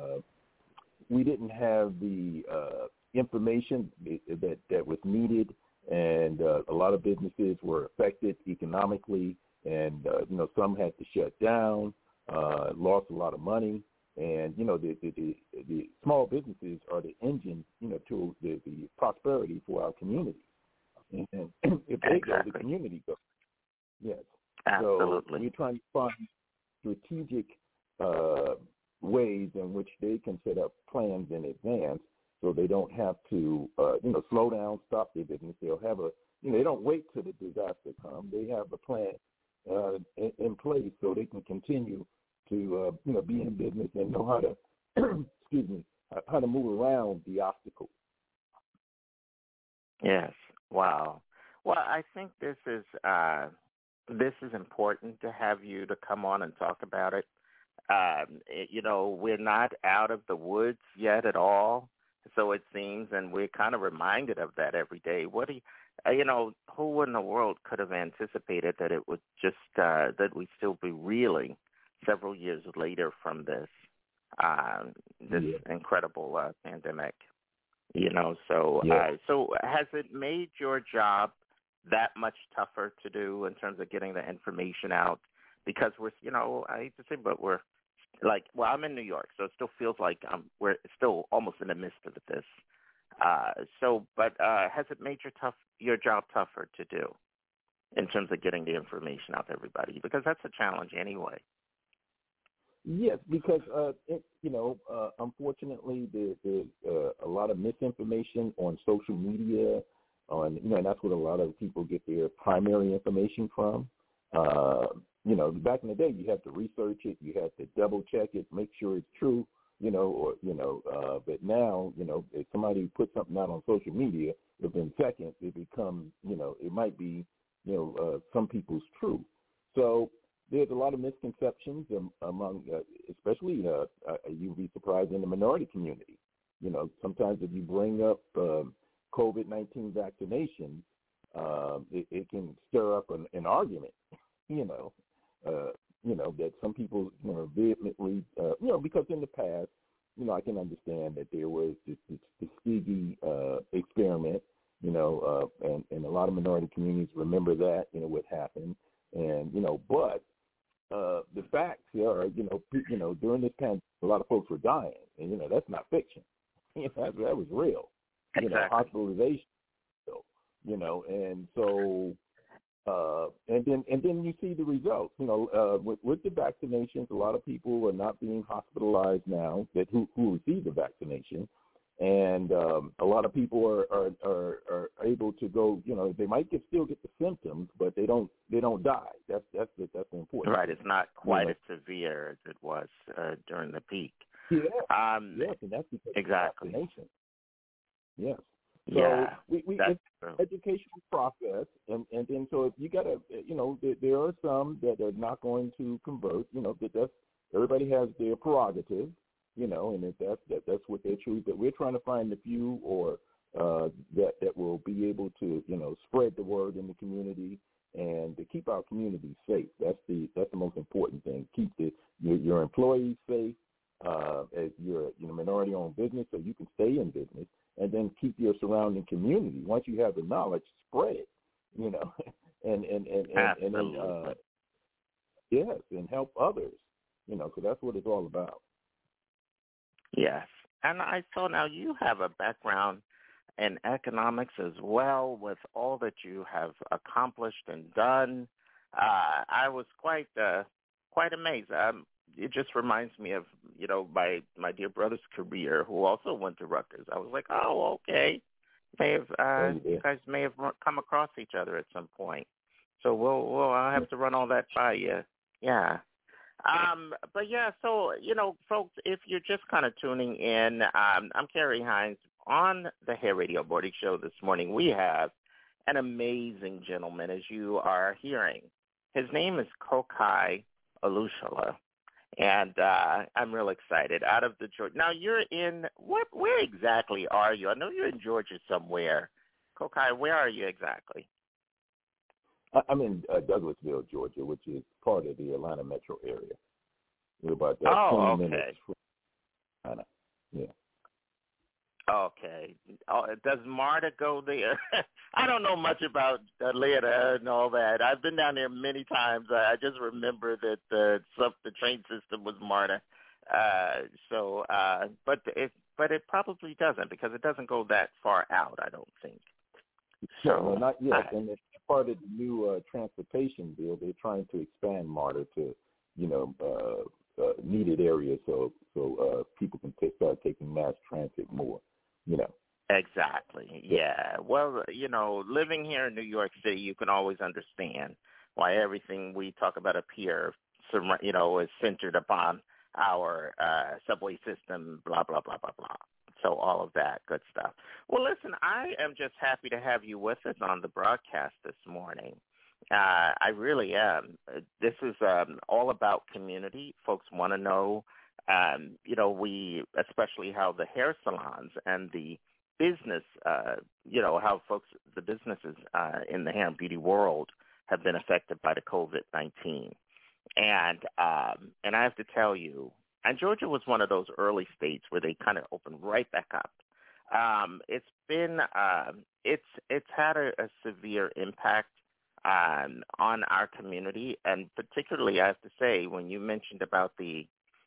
E: we didn't have the information that was needed, and a lot of businesses were affected economically, and, you know, some had to shut down, lost a lot of money. And, you know, the small businesses are the engine, you know, to the prosperity for our community. And if they go, the community goes. Yes.
F: Absolutely.
E: So we're trying to find strategic ways in which they can set up plans in advance so they don't have to, you know, slow down, stop their business. They'll have you know, they don't wait till the disaster comes. They have a plan in place so they can continue to, you know, be in business and know how to, excuse me, how to move around the obstacles.
F: Yes. Wow. Well, I think this is important to have you to come on and talk about it. You know, we're not out of the woods yet at all, so it seems, and we're kind of reminded of that every day. What do you know, who in the world could have anticipated that it would just that we'd still be reeling several years later from this incredible pandemic? You know, so so has it made your job that much tougher to do in terms of getting the information out? Because we're, you know, I hate to say, but we're like, well, I'm in New York, so it still feels like we're still almost in the midst of this. But has it made your job tougher to do in terms of getting the information out to everybody? Because that's a challenge anyway.
E: Yes, because you know, unfortunately, there's a lot of misinformation on social media, you know, and that's what a lot of people get their primary information from. You know, back in the day, you had to research it, you had to double check it, make sure it's true, you know, or you know. But now, you know, if somebody puts something out on social media, within seconds, it becomes, you know, it might be, you know, some people's true. So there's a lot of misconceptions among, especially, you'd be surprised, in the minority community. You know, sometimes if you bring up COVID-19 vaccination, it can stir up an argument, you know, that some people, you know, vehemently, you know, because in the past, you know, I can understand that there was this Tuskegee experiment, you know, and a lot of minority communities remember that, you know, what happened. And, you know, but the facts are, you know, during this pandemic, a lot of folks were dying, and, you know, that's not fiction. You know, that was real. You know, hospitalization, you know, and so, and then you see the results. You know, with the vaccinations, a lot of people are not being hospitalized now who received the vaccination, and a lot of people are able to go. You know, they might still get the symptoms, but they don't die. That's the important.
F: Right, it's not quite as severe as it was during the peak.
E: Yeah. Yes, and that's because of vaccination. Yes. So
F: yeah,
E: it's an educational process, and then so if you got to, you know, there are some that are not going to convert. You know, that's everybody has their prerogative, you know, and if that's what they choose. But we're trying to find the few or that will be able to, spread the word in the community and to keep our community safe. That's the most important thing. Keep your employees safe. As you're a minority-owned business, so you can stay in business, and then keep your surrounding community. Once you have the knowledge, spread it. Yes, and help others. So that's what it's all about.
F: Yes, and I saw now you have a background in economics as well, with all that you have accomplished and done. I was quite amazed. It just reminds me of my dear brother's career, who also went to Rutgers. I was like, oh, okay. You guys may have come across each other at some point. So I'll have to run all that by you. Yeah. But yeah, so, folks, if you're just kind of tuning in, I'm Carrie Hines. On the Hair Radio Morning Show this morning, we have an amazing gentleman, as you are hearing. His name is Kokai Olushola, and I'm real excited. Out of the Georgia. Now, you're in, where exactly are you? I know you're in Georgia somewhere. Kokai, where are you exactly?
E: I'm in Douglasville, Georgia, which is part of the Atlanta metro area. We're about 20 minutes from Atlanta. Yeah.
F: Okay. Does MARTA go there? I don't know much about Atlanta and all that. I've been down there many times. I just remember that the train system was MARTA. But it probably doesn't, because it doesn't go that far out, I don't think.
E: No, not yet. And it's part of the new transportation bill. They're trying to expand MARTA to, needed areas so people can start taking mass transit more.
F: Exactly. Yeah. Well, living here in New York City, you can always understand why everything we talk about up here, is centered upon our subway system, blah, blah, blah, blah, blah. So all of that good stuff. Well, listen, I am just happy to have you with us on the broadcast this morning. I really am. This is all about community. Folks want to know, we, especially how the hair salons and the business, how the businesses in the hair and beauty world have been affected by the COVID-19. And I have to tell you, and Georgia was one of those early states where they kind of opened right back up. It's been, it's had a severe impact on our community, and particularly, I have to say, when you mentioned about the,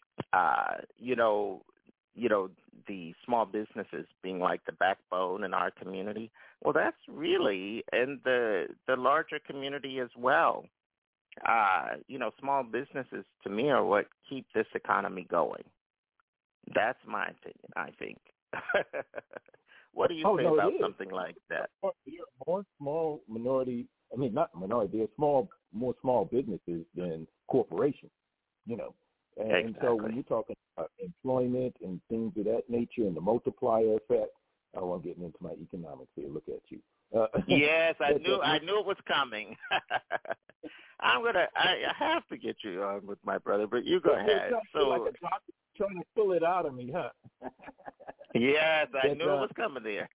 F: the small businesses being like the backbone in our community, well, that's really in the larger community as well. Small businesses, to me, are what keep this economy going. That's my opinion, I think. What do you say about something like that?
E: More small minority, not minority, there's more small businesses than corporations, And
F: exactly.
E: So when you're talking about employment and things of that nature and the multiplier effect, I won't get into my economics here. Look at you.
F: Yes, I knew it was coming. I have to get you on with my brother, but you go ahead.
E: So like a doctor trying to pull it out of me, huh?
F: Yes, I knew it was coming there.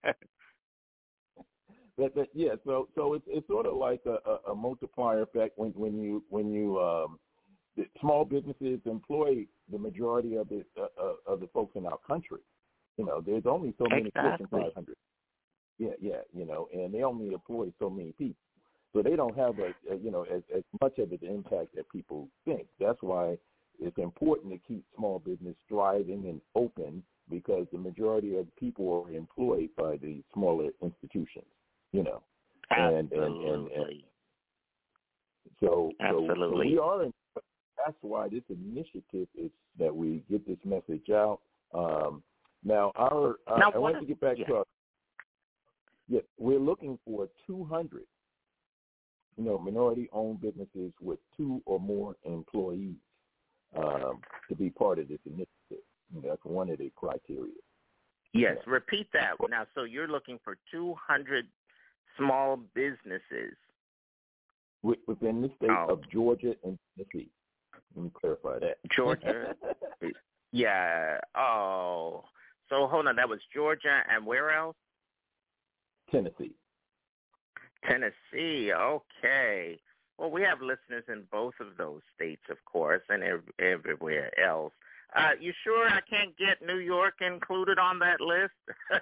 E: Yeah, so it's sort of like a multiplier effect when you the small businesses employ the majority of the folks in our country. There's only so many Fortune 500. Yeah, and they only employ so many people. So they don't have as much of an impact that people think. That's why it's important to keep small business thriving and open, because the majority of people are employed by the smaller institutions,
F: Absolutely.
E: So
F: Absolutely.
E: we are in. That's why this initiative is that we get this message out. Now, I want to get back to our. Yeah, we're looking for 200, minority-owned businesses with 2 or more employees to be part of this initiative. That's one of the criteria.
F: Yes, repeat that. Now, so you're looking for 200 small businesses
E: within the state of Georgia and Tennessee. Let me clarify that.
F: Georgia. Yeah. Oh. So hold on. That was Georgia, and where else?
E: Tennessee.
F: Tennessee, okay. Well, we have listeners in both of those states, of course, and everywhere else. You sure I can't get New York included on that list?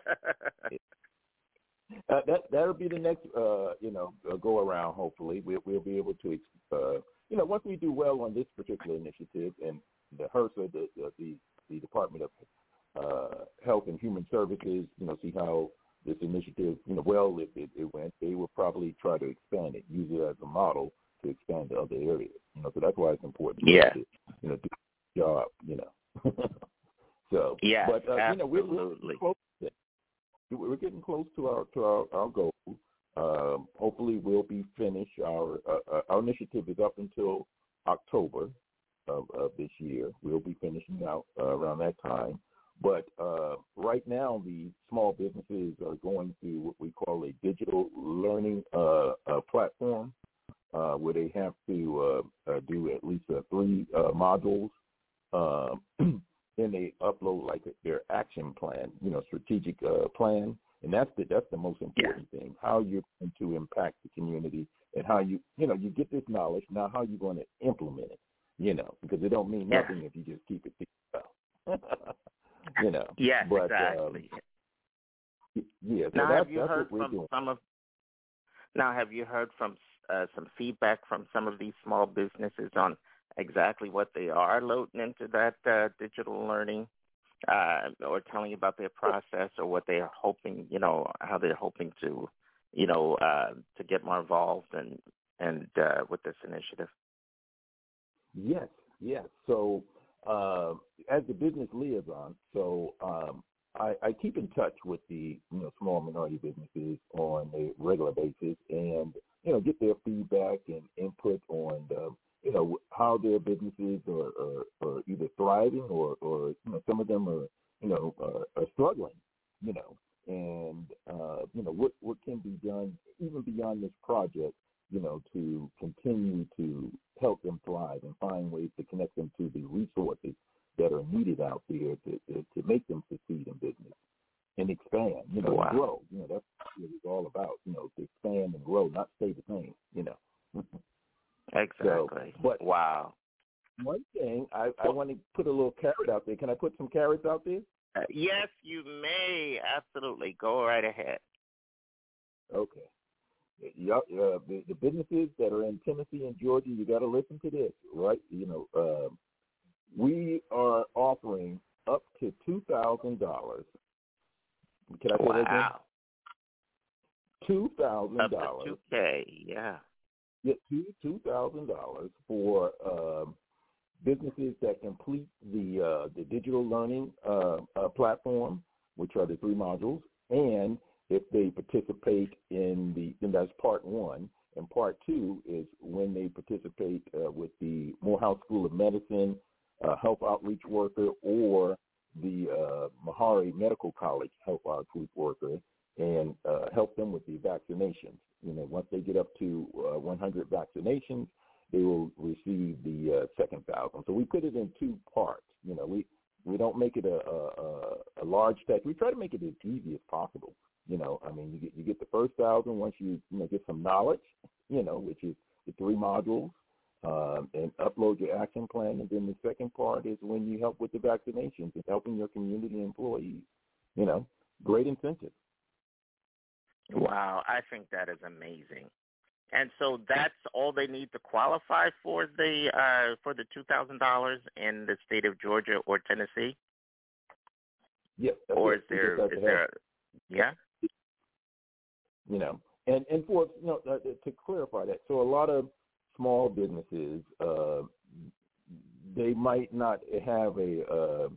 E: That'll be the next, go around. Hopefully, we'll be able to, once we do well on this particular initiative, and the HRSA, the Department of Health and Human Services, see how this initiative, if it went, they will probably try to expand it, use it as a model to expand to other areas. So that's why it's important.
F: Yeah.
E: To, do the job. So.
F: Yeah.
E: But
F: absolutely.
E: We're getting close to our goal. Hopefully, we'll be finished. Our initiative is up until October of this year. We'll be finishing out around that time. But right now, the small businesses are going through what we call a digital learning platform, where they have to do at least 3 modules. Then they upload like their action plan, strategic plan, and that's the most important thing. How you're going to impact the community, and how you get this knowledge. Now, how you're going to implement it, because it don't mean nothing if you just keep it to yourself.
F: Yes,
E: but,
F: exactly.
E: So
F: now,
E: that's
F: have you heard
E: what we're
F: from
E: doing.
F: have you heard from some feedback from some of these small businesses on exactly what they are loading into that digital learning, or telling you about their process, or what they are hoping, how they're hoping to, to get more involved and with this initiative?
E: Yes. So as the business liaison, I keep in touch with the small minority businesses on a regular basis, and get their feedback and input on how their businesses are either thriving or some of them are struggling, and what can be done even beyond this project, to continue to help them thrive and find ways to connect them to the resources that are needed out there to make them succeed in business and expand, and grow. That's what it's all about, to expand and grow, not stay the same,
F: Exactly.
E: So, but
F: wow.
E: One thing, I want to put a little carrot out there. Can I put some carrots out there?
F: Yes, you may. Absolutely. Go right ahead.
E: Okay. The businesses that are in Tennessee and Georgia, you got to listen to this, right? We are offering up to $2,000. Can I say that again? $2,000.
F: Up to $2,000, yeah.
E: Get $2,000 for businesses that complete the digital learning platform, which are the 3 modules, and if they participate in that's part 1, and part 2 is when they participate with the Morehouse School of Medicine, health outreach worker, or the Meharry Medical College health outreach worker, and help them with the vaccinations. Once they get up to 100 vaccinations, they will receive the second 1,000. So we put it in 2 parts. We don't make it a large test. We try to make it as easy as possible. You get the first 1,000 once you get some knowledge, which is the 3 modules, and upload your action plan. And then the second part is when you help with the vaccinations and helping your community employees. Great incentive.
F: Wow, I think that is amazing. And so that's all they need to qualify for the $2,000 in the state of Georgia or Tennessee?
E: Yes.
F: Or is there yeah?
E: And for to clarify that, so a lot of small businesses, they might not have a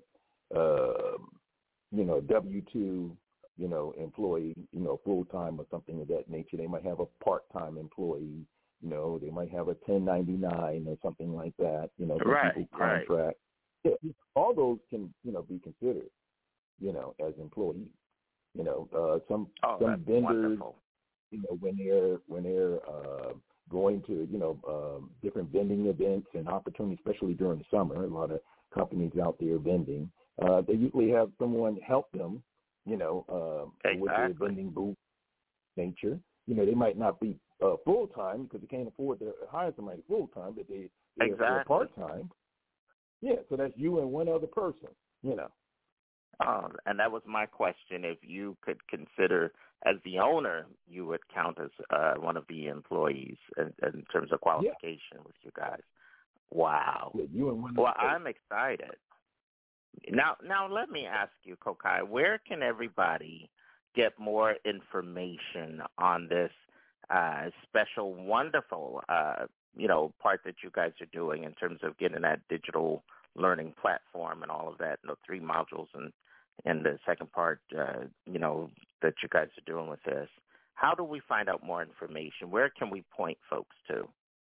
E: W-2 employee, full-time or something of that nature. They might have a part-time employee, they might have a 1099 or something like that,
F: right,
E: contract.
F: Right.
E: Yeah, all those can, be considered, as employees. Some vendors,
F: wonderful.
E: When they're going to, different vending events and opportunities, especially during the summer, a lot of companies out there vending, they usually have someone help them, with their vending booth, nature. You know, they might not be full-time because they can't afford to hire somebody full-time, but they're part-time. Yeah, so that's you and one other person, you know.
F: And that was my question. If you could consider, as the owner, you would count as one of the employees in terms of qualification with you guys. Wow.
E: Yeah, you and one
F: well, I'm excited. Now, let me ask you, Kokai, where can everybody get more information on this special, wonderful, part that you guys are doing in terms of getting that digital learning platform and all of that, 3 modules and the second part, that you guys are doing with this? How do we find out more information? Where can we point folks to?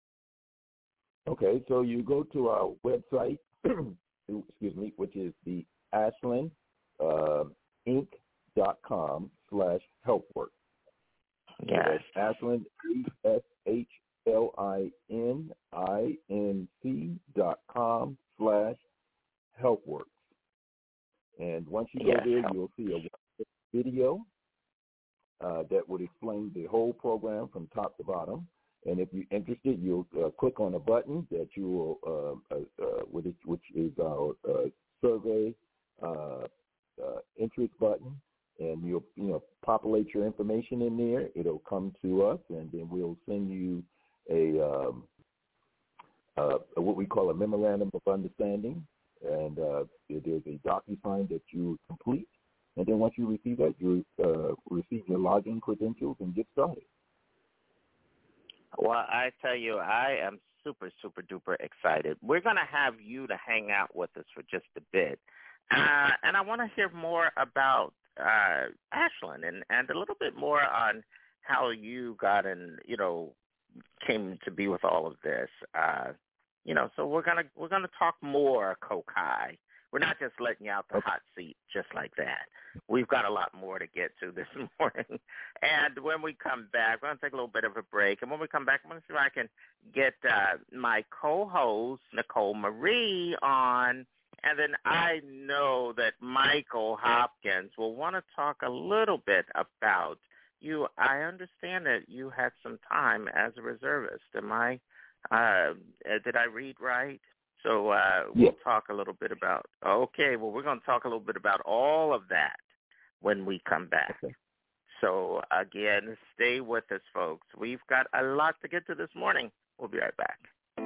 E: Okay, so you go to our website, which is the ashlandinc.com/helpwork.
F: Yes.
E: Ashland, ashlandinc.com/helpwork. And once you go there, you'll see a video that would explain the whole program from top to bottom. And if you're interested, you'll click on a button that you will, which is our survey interest button, and you'll populate your information in there. It'll come to us, and then we'll send you a what we call a memorandum of understanding, and there's a DocuSign that you complete, and then once you receive that, you receive your login credentials and get started.
F: Well, I tell you, I am super, super duper excited. We're going to have you to hang out with us for just a bit. And I want to hear more about Ashland and a little bit more on how you got in, came to be with all of this. So we're gonna talk more, Kokai. We're not just letting you out the hot seat just like that. We've got a lot more to get to this morning. And when we come back, we're going to take a little bit of a break. And when we come back, I'm going to see if I can get my co-host, Nicole Marie, on. And then I know that Michael Hopkins will want to talk a little bit about you. I understand that you had some time as a reservist. Did I read right? So we'll talk a little bit about, we're going to talk a little bit about all of that when we come back. Okay. So, again, stay with us, folks. We've got a lot to get to this morning. We'll be right back.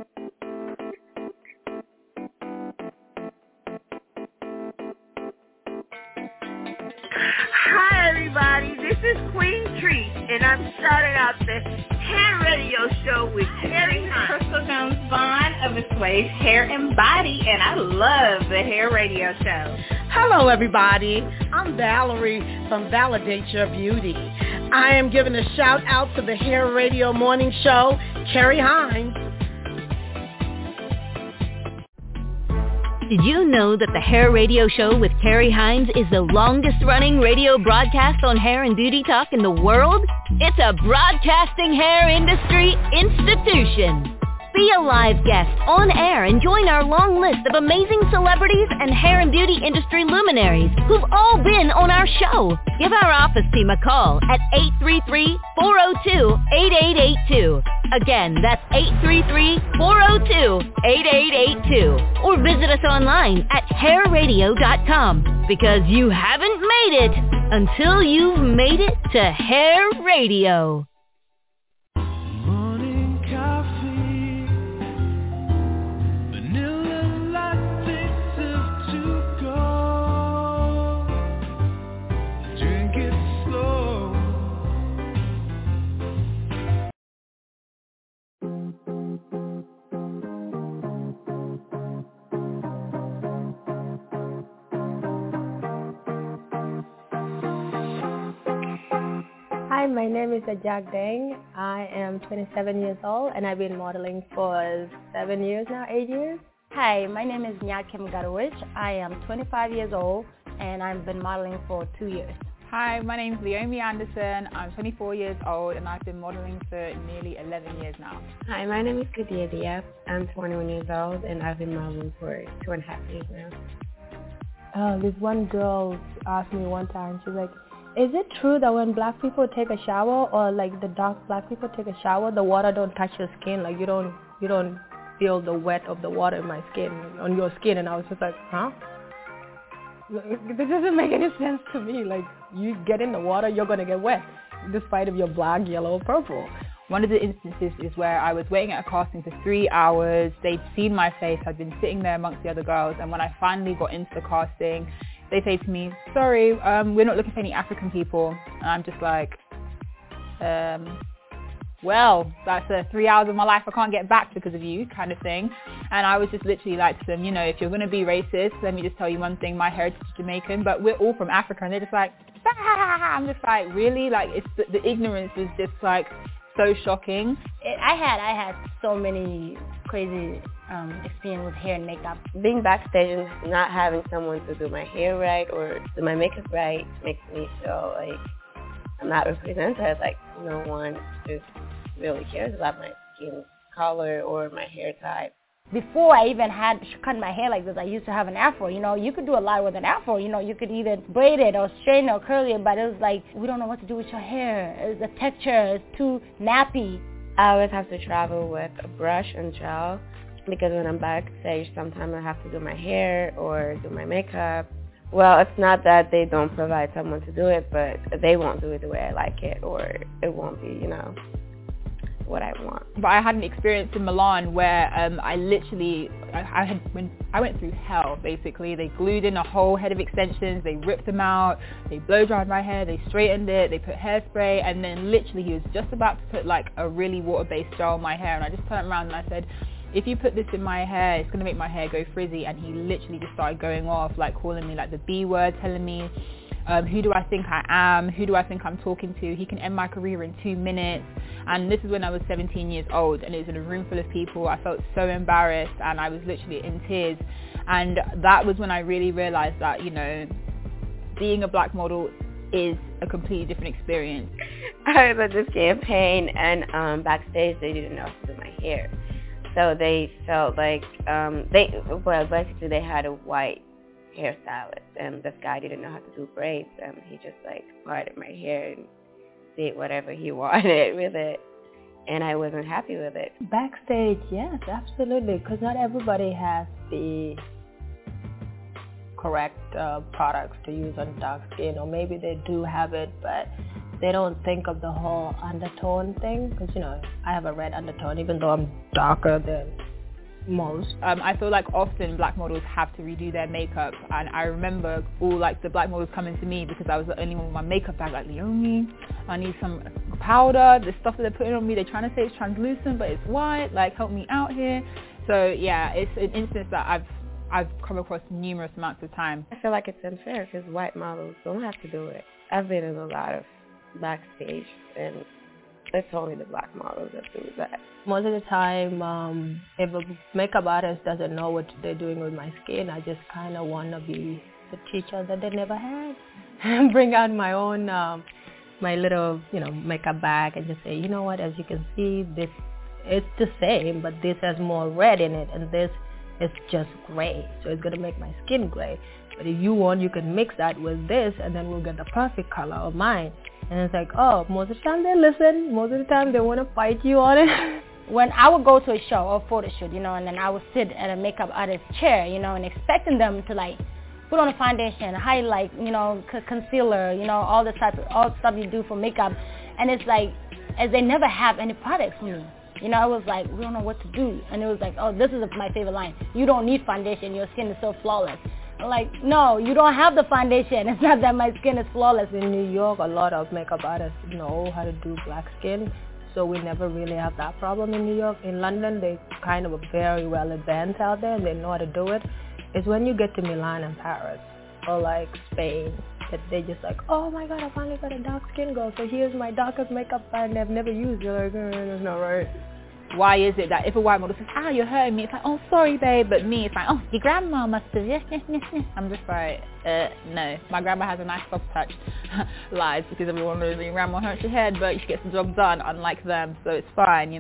O: Hi, everybody. This is Queen Treat, and I'm starting out the Hair Radio Show with Terry Hunt.
P: Crystal Jones Vaughn of Assuage Hair and Body, and I love the Hair Radio Show.
Q: Hello, everybody. I'm Valerie from Validate Your Beauty. I am giving a shout out to the Hair Radio Morning Show, Carrie Hines.
B: Did you know that the Hair Radio Show with Carrie Hines is the longest-running radio broadcast on hair and beauty talk in the world? It's a broadcasting hair industry institution. Be a live guest on air and join our long list of amazing celebrities and hair and beauty industry luminaries who've all been on our show. Give our office team a call at 833-402-8882. Again, that's 833-402-8882. Or visit us online at hairradio.com, because you haven't made it until you've made it to Hair Radio.
H: Hi, my name is Ajak Deng. I am 27 years old and I've been modeling for 7 years now, 8 years.
V: Hi, my name is Nyakim Garowich. I am 25 years old and I've been modeling for 2 years.
W: Hi, my name is Leomi Anderson. I'm 24 years old and I've been modeling for nearly 11 years now.
X: Hi, my name is Kadia Diaz. I'm 21 years old and I've been modeling for 2.5 years now.
H: This one girl asked me one time, she's like, Is it true that when black people take a shower, or like the dark black people take a shower, the water don't touch your skin? Like you don't feel the wet of the water in my skin, on your skin? And I was just like, huh? This doesn't make any sense to me. Like, you get in the water, you're gonna get wet, despite if you're black, yellow, or purple.
W: One of the instances is where I was waiting at a casting for 3 hours. They'd seen my face. I'd been sitting there amongst the other girls. And when I finally got into the casting, they say to me, sorry, we're not looking for any African people. And I'm just like, well, that's 3 hours of my life I can't get back because of you, kind of thing. And I was just literally like to them, if you're going to be racist, let me just tell you one thing, my heritage is Jamaican, but we're all from Africa. And they're just like, I'm just like, really? Like, it's the ignorance was just like so shocking.
V: I had so many crazy experience with hair and makeup.
M: Being backstage and not having someone to do my hair right or do my makeup right makes me feel like I'm not represented. Like, no one just really cares about my skin color or my hair type.
V: Before I even had cut my hair like this, I used to have an afro. You could do a lot with an afro. You could either braid it or straighten it or curl it, but it was like, we don't know what to do with your hair. The texture is too nappy.
M: I always have to travel with a brush and gel because when I'm backstage, sometimes I have to do my hair or do my makeup. Well, it's not that they don't provide someone to do it, but they won't do it the way I like it, or it won't be, what I want.
W: But I had an experience in Milan where I went through hell, basically. They glued in a whole head of extensions, they ripped them out, they blow dried my hair, they straightened it, they put hairspray, and then literally he was just about to put like a really water-based gel on my hair, and I just turned around and I said, if you put this in my hair, it's going to make my hair go frizzy. And he literally just started going off, like calling me like the B word, telling me, who do I think I am? Who do I think I'm talking to? He can end my career in 2 minutes. And this is when I was 17 years old, and it was in a room full of people. I felt so embarrassed, and I was literally in tears. And that was when I really realized that, being a black model is a completely different experience.
M: I was at this campaign, and backstage they didn't know how to do my hair. So they felt like, basically they had a white hairstylist, and this guy didn't know how to do braids, and he just parted my hair and did whatever he wanted with it, and I wasn't happy with it.
H: Backstage, yes, absolutely, because not everybody has the correct products to use on dark skin, or maybe they do have it, but they don't think of the whole undertone thing, because I have a red undertone even though I'm darker than most.
W: I feel like often black models have to redo their makeup, and I remember all the black models coming to me because I was the only one with my makeup bag, like, Leonie, I need some powder, the stuff that they're putting on me, they're trying to say it's translucent but it's white, help me out here. So yeah, it's an instance that I've come across numerous amounts of time.
M: I feel like it's unfair because white models don't have to do it. I've been in a lot of backstage, and it's only the black models that do that.
H: Most of the time, if a makeup artist doesn't know what they're doing with my skin, I just kind of want to be the teacher that they never had. Bring out my own, my little, makeup bag and just say, you know what, as you can see, this it's the same, but this has more red in it, and this is just gray. So it's going to make my skin gray. But if you want, you can mix that with this, and then we'll get the perfect color of mine. And it's like, oh, most of the time they listen. Most of the time they want to fight you on it.
V: When I would go to a show or photo shoot, and then I would sit at a makeup artist's chair, and expecting them to put on a foundation, highlight, concealer, all the stuff you do for makeup. And it's like, as they never have any products for me. I was like, we don't know what to do. And it was like, oh, this is my favorite line. You don't need foundation. Your skin is so flawless. I'm like, no, you don't have the foundation. It's not that my skin is flawless.
H: In New York, a lot of makeup artists know how to do black skin, so we never really have that problem in New York. In London, they kind of are very well advanced out there, and they know how to do it. It's when you get to Milan and Paris, or Spain, that they just oh my God, I finally got a dark skin girl, so here's my darkest makeup brand I've never used. You're like, that's not right.
W: Why is it that if a white model says, you're hurting me, it's like, oh, sorry, babe, but me, it's like, oh, your grandma must have, I'm just like, no. My grandma has a nice soft touch. Lies, because everyone knows that your grandma hurts your head, but she gets the job done, unlike them, so it's fine,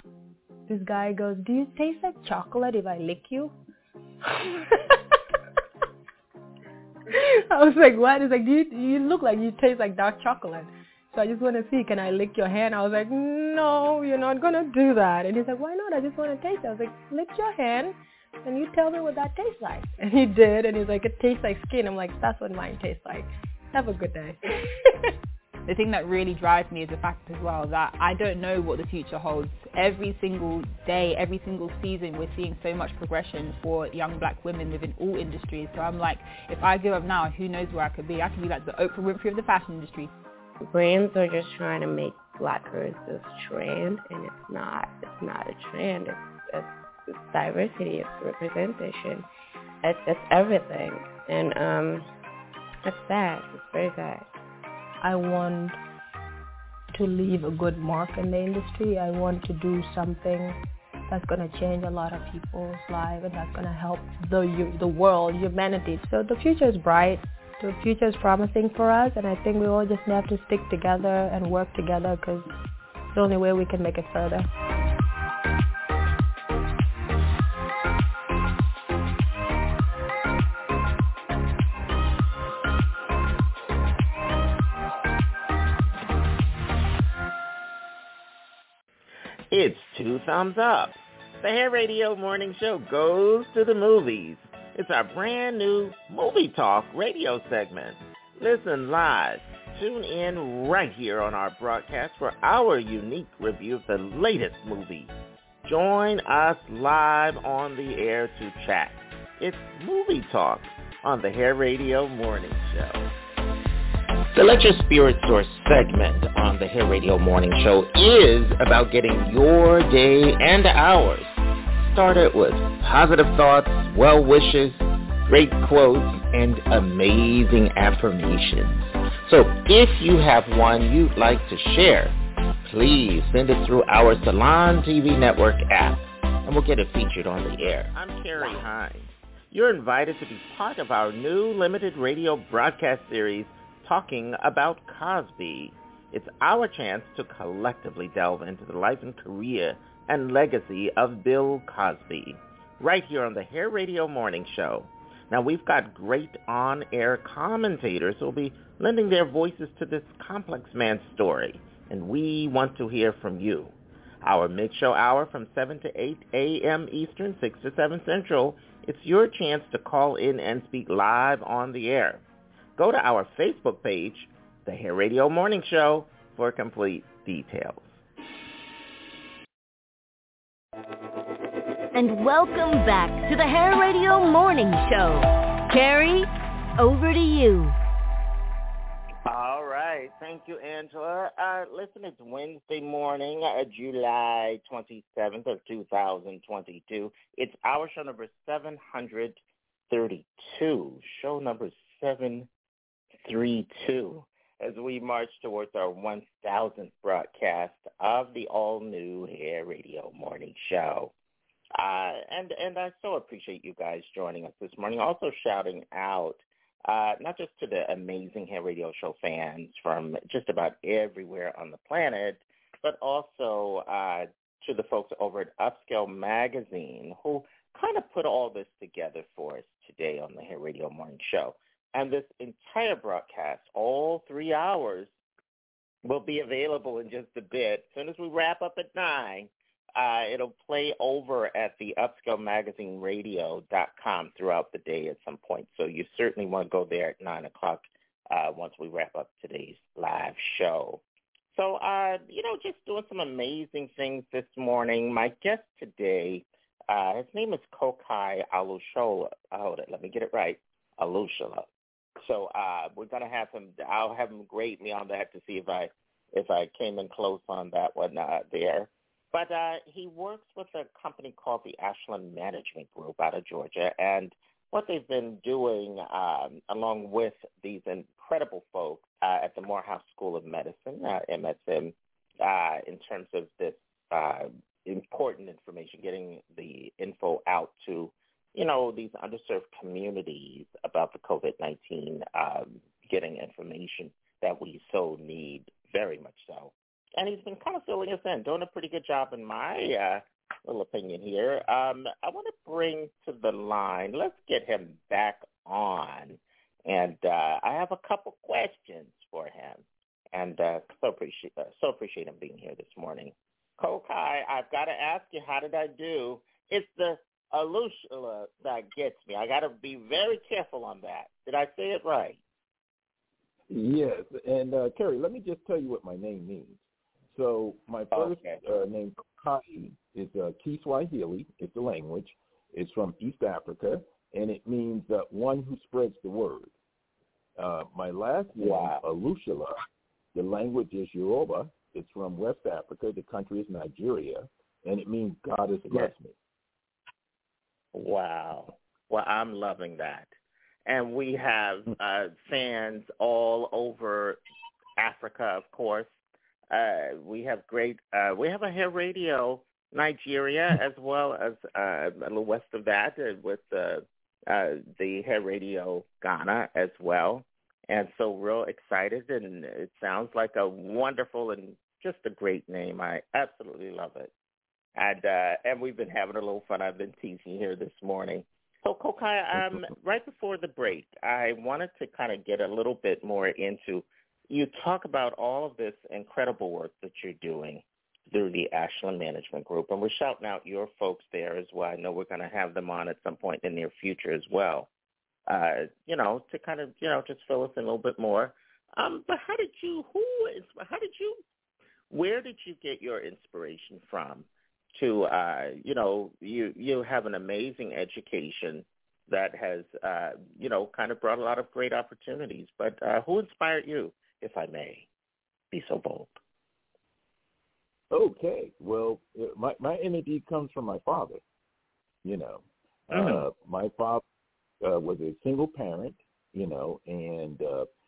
H: This guy goes, do you taste like chocolate if I lick you? I was like, what? He's like, you look like you taste like dark chocolate. So I just want to see, can I lick your hand? I was like, no, you're not going to do that. And he's like, why not? I just want to taste it. I was like, lick your hand and you tell me what that tastes like. And he did, and he's like, it tastes like skin. I'm like, that's what mine tastes like. Have a good day.
W: The thing that really drives me is the fact as well that I don't know what the future holds. Every single day, every single season, we're seeing so much progression for young black women within all industries. So I'm like, if I give up now, who knows where I could be? I could be like the Oprah Winfrey of the fashion industry.
X: Brands are just trying to make black girls this trend, and it's not. It's not a trend. It's diversity. It's representation. It's everything. And that's sad. It's very sad.
H: I want to leave a good mark in the industry. I want to do something that's going to change a lot of people's lives, and that's going to help the world, humanity. So the future is bright. The future is promising for us, and I think we all just have to stick together and work together, because it's the only way we can make it further.
F: It's 2 thumbs up. The Hair Radio Morning Show goes to the movies. It's our brand new Movie Talk radio segment. Listen live. Tune in right here on our broadcast for our unique review of the latest movie. Join us live on the air to chat. It's Movie Talk on the Hair Radio Morning Show. The Let Your Spirit Soar segment on the Hair Radio Morning Show is about getting your day and ours started with positive thoughts, well wishes, great quotes, and amazing affirmations. So if you have one you'd like to share, please send it through our Salon TV Network app, and we'll get it featured on the air. I'm Carrie Hines. You're invited to be part of our new limited radio broadcast series, Talking About Cosby. It's our chance to collectively delve into the life and career and legacy of Bill Cosby, right here on the Hair Radio Morning Show. Now, we've got great on-air commentators who will be lending their voices to this complex man's story, and we want to hear from you. Our mid-show hour from 7 to 8 a.m. Eastern, 6 to 7 Central, it's your chance to call in and speak live on the air. Go to our Facebook page, The Hair Radio Morning Show, for complete details.
B: And welcome back to the Hair Radio Morning Show. Carrie, over to you.
F: All right. Thank you, Angela. Listen, it's Wednesday morning, July 27th of 2022. It's our show number 732, show number 732, as we march towards our 1,000th broadcast of the all-new Hair Radio Morning Show. And I so appreciate you guys joining us this morning. Also shouting out not just to the amazing Hair Radio Show fans from just about everywhere on the planet, but also to the folks over at Upscale Magazine who kind of put all this together for us today on the Hair Radio Morning Show. And this entire broadcast, all 3 hours, will be available in just a bit. As soon as we wrap up at 9, it'll play over at the upscalemagazineradio.com throughout the day at some point. So you certainly want to go there at 9 o'clock once we wrap up today's live show. So, just doing some amazing things this morning. My guest today, his name is Kokai Alushola. Hold it, let me get it right. Alushola. So we're going to have him, I'll have him grade me on that to see if I came in close on that one there. But he works with a company called the Ashland Management Group out of Georgia, and what they've been doing along with these incredible folks at the Morehouse School of Medicine, MSM, in terms of this important information, getting the info out to, these underserved communities about the COVID-19, getting information that we so need, very much so. And he's been kind of filling us in, doing a pretty good job in my little opinion here. I want to bring to the line, let's get him back on and I have a couple questions for him, and so appreciate him being here this morning. Kokai, I've got to ask you, how did I do? It's the Alushla that gets me. I got to be very careful on that. Did I say it right?
E: Yes, and Kerry, let me just tell you what my name means. So my first name, Kokai, is Kiswahili. It's a language. It's from East Africa, and it means one who spreads the word. My last name, Alushla, the language is Yoruba. It's from West Africa. The country is Nigeria, and it means God has blessed me.
F: Wow. Well, I'm loving that. And we have fans all over Africa, of course. We have we have a Hair Radio Nigeria as well as a little west of that with the Hair Radio Ghana as well. And so real excited, and it sounds like a wonderful and just a great name. I absolutely love it. And we've been having a little fun. I've been teasing here this morning. So, Kokai, right before the break, I wanted to kind of get a little bit more into, you talk about all of this incredible work that you're doing through the Ashland Management Group, and we're shouting out your folks there as well. I know we're going to have them on at some point in the near future as well, to kind of, just fill us in a little bit more. But where did you get your inspiration from to, you have an amazing education that has, kind of brought a lot of great opportunities. But who inspired you, if I may be so bold?
E: Okay. Well, my energy comes from my father. My father was a single parent, and,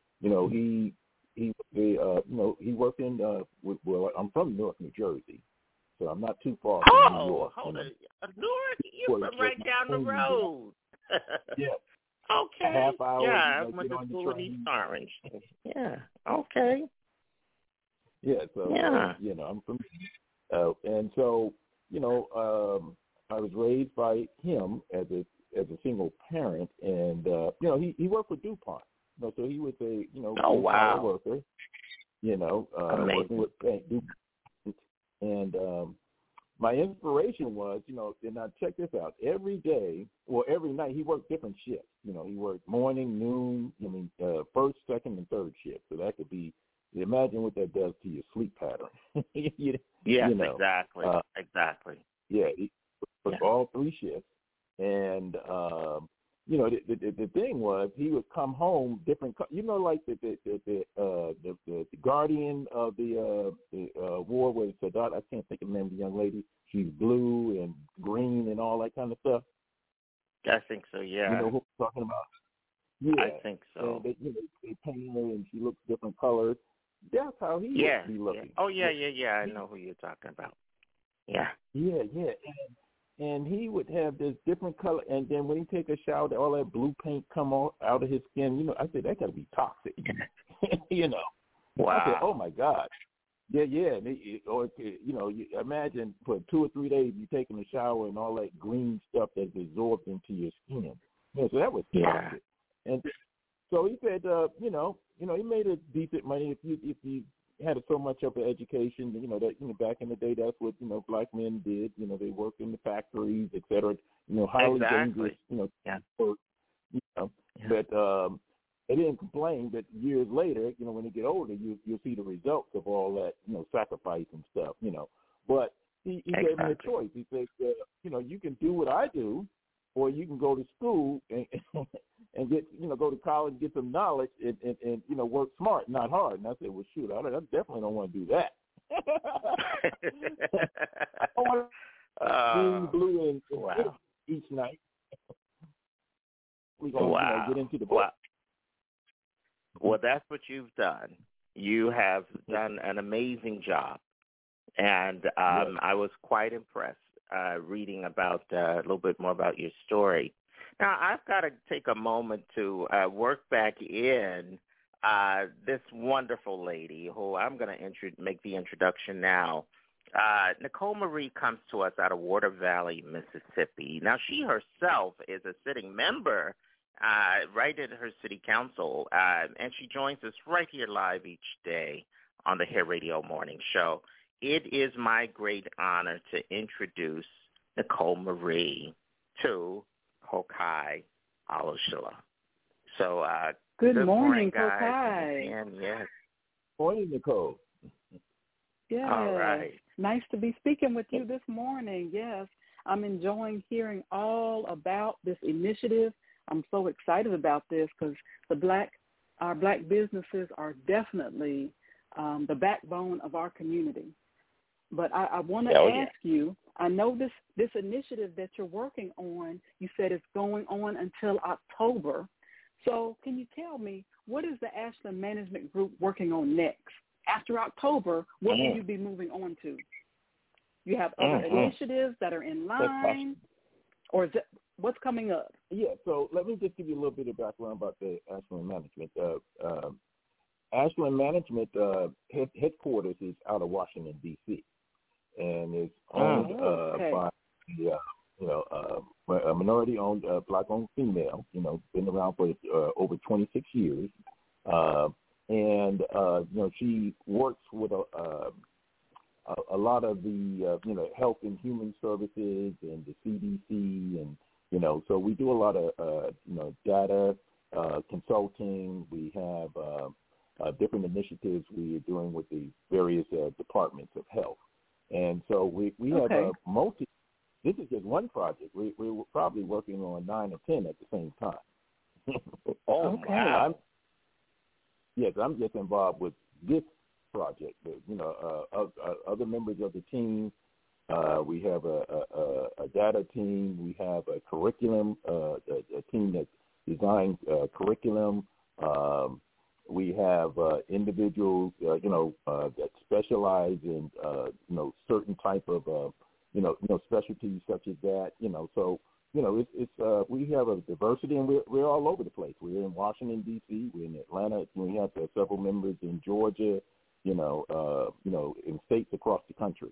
E: he worked in, I'm from Newark, New Jersey, so I'm not too far from New York.
F: Hold on. Newark? You're from right down the road.
E: Yeah.
F: Okay.
E: Half hour.
F: Yeah, I went to school in East Orange. Yeah. Okay.
E: Yeah. So, I'm from, and so, I was raised by him as a single parent, and he worked for DuPont. So he was a worker. Working with DuPont. And my inspiration was, and now check this out. Every night he worked different shifts. He worked morning, noon, first, second, and third shift. So that could be, imagine what that does to your sleep pattern.
F: Yes, exactly. Exactly.
E: Yeah, he worked all three shifts. And, the thing was, he would come home different, like the guardian of the war with Sadat. I can't think of the name of the young lady. She's blue and green and all that kind of stuff.
F: I think so, yeah.
E: You know who I'm talking about? Yeah.
F: I think so.
E: And they paint her and she looks different colors. That's how he would be looking.
F: Yeah. Oh, yeah. I know who you're talking about. Yeah.
E: Yeah. And he would have this different color, and then when he take a shower, all that blue paint come out of his skin. I said, that got to be toxic.
F: Wow.
E: I said, oh, my God. Yeah. You imagine for 2 or 3 days you taking a shower and all that green stuff that's absorbed into your skin. So that was toxic. And so he said, he made a decent money if you had so much of an education, back in the day, that's what, black men did. They worked in the factories, et cetera, highly dangerous, work, but they didn't complain. But years later, when they get older, you'll see the results of all that, sacrifice and stuff, But he gave me a choice. He said, you can do what I do, or you can go to school and get, go to college, get some knowledge, and work smart, not hard. And I said, well, shoot, I definitely don't want to do that. I don't want to blue and each night. We're going to get into the book.
F: Well, that's what you've done. You have done an amazing job. And I was quite impressed reading about a little bit more about your story. Now, I've got to take a moment to work back in this wonderful lady who I'm going to make the introduction now. Nicole Marie comes to us out of Water Valley, Mississippi. Now, she herself is a sitting member right at her city council, and she joins us right here live each day on the Hair Radio Morning Show. It is my great honor to introduce Nicole Marie to Kokai Aloshala. So,
G: good morning,
F: guys.
G: Kokai.
F: And yes.
E: Morning, Nicole.
G: Yes.
F: All right.
G: Nice to be speaking with you this morning. Yes. I'm enjoying hearing all about this initiative. I'm so excited about this because our black businesses are definitely the backbone of our community. But I want to ask you, I know this initiative that you're working on, you said it's going on until October. So can you tell me, what is the Ashland Management Group working on next? After October, what will you be moving on to? You have other initiatives that are in line, or is it, what's coming up?
E: Yeah, so let me just give you a little bit of background about the Ashland Management. Ashland Management headquarters is out of Washington, D.C., and it's owned by a minority-owned, black-owned female. Been around for over 26 years, and she works with a lot of the health and human services and the CDC, and so we do a lot of data consulting. We have different initiatives we are doing with the various departments of health. And so we have a this is just one project. We're probably working on 9 or 10 at the same time.
F: Wow.
E: I'm just involved with this project. Other members of the team, we have a data team. We have a curriculum, a team that designs curriculum. We have individuals, that specialize in, certain type of, specialties such as that. So it's we have a diversity, and we're all over the place. We're in Washington D.C., we're in Atlanta. We have several members in Georgia. In states across the country.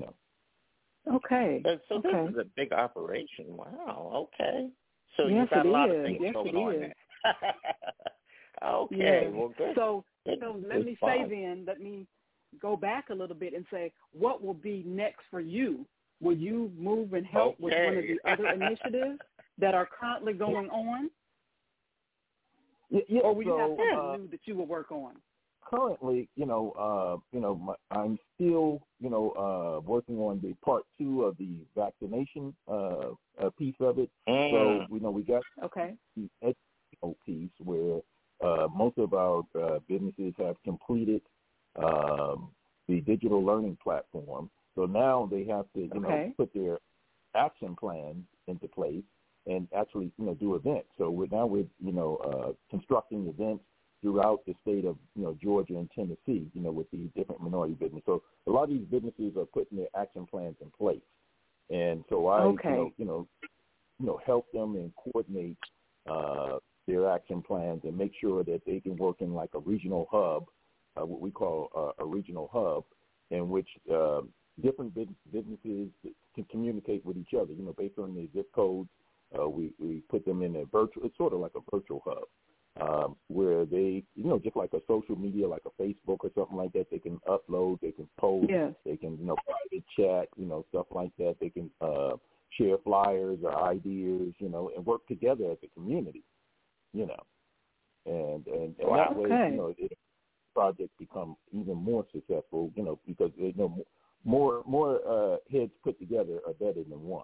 G: Okay.
F: So this is a big operation. Wow. Okay. So
G: yes,
F: you've got a lot of things
G: yes,
F: going
G: it
F: on
G: is.
F: there. Okay.
G: Yes.
F: Well, good.
G: So let me go back a little bit and say, what will be next for you? Will you move and help with one of the other initiatives that are currently going on?
E: Yeah,
G: or will you have something new that you will work on?
E: Currently, I'm still, working on the part 2 of the vaccination piece of it. So, we got the educational piece where most of our businesses have completed the digital learning platform. So now they have to, put their action plans into place and actually, do events. So we're constructing events throughout the state of, Georgia and Tennessee, with these different minority businesses. So a lot of these businesses are putting their action plans in place. And so I, help them and coordinate their action plans and make sure that they can work in like a regional hub, what we call a regional hub, in which different businesses can communicate with each other, based on their zip codes. We put them in a virtual, it's sort of like a virtual hub, where they, just like a social media, like a Facebook or something like that, they can upload, they can post, they can, private chat, stuff like that. They can share flyers or ideas, and work together as a community, and that way, the project become even more successful, because more heads put together are better than one.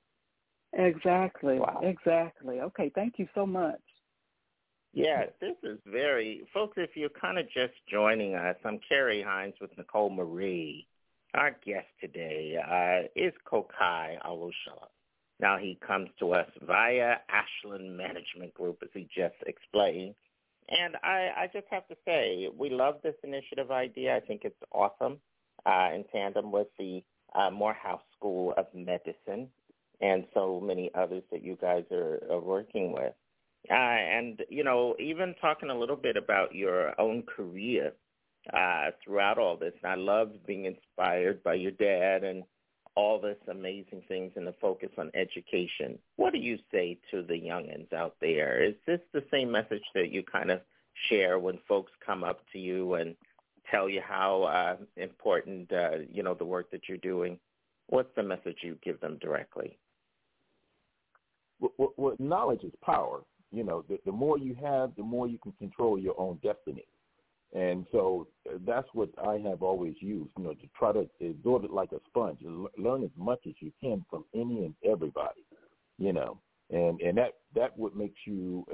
G: Exactly. Wow. Exactly. Okay, thank you so much.
F: Yeah, this is folks, if you're kind of just joining us, I'm Kerry Hines with Nicole Marie. Our guest today is Kokai Aloshala. Now he comes to us via Ashland Management Group, as he just explained. And I just have to say, we love this initiative idea. I think it's awesome, in tandem with the Morehouse School of Medicine and so many others that you guys are working with. And, even talking a little bit about your own career throughout all this. And I love being inspired by your dad and all this amazing things and the focus on education, what do you say to the youngins out there? Is this the same message that you kind of share when folks come up to you and tell you how important, the work that you're doing? What's the message you give them directly?
E: Well, knowledge is power. The more you have, the more you can control your own destiny. And so that's what I have always used, to try to absorb it like a sponge, learn as much as you can from any and everybody, and that what makes you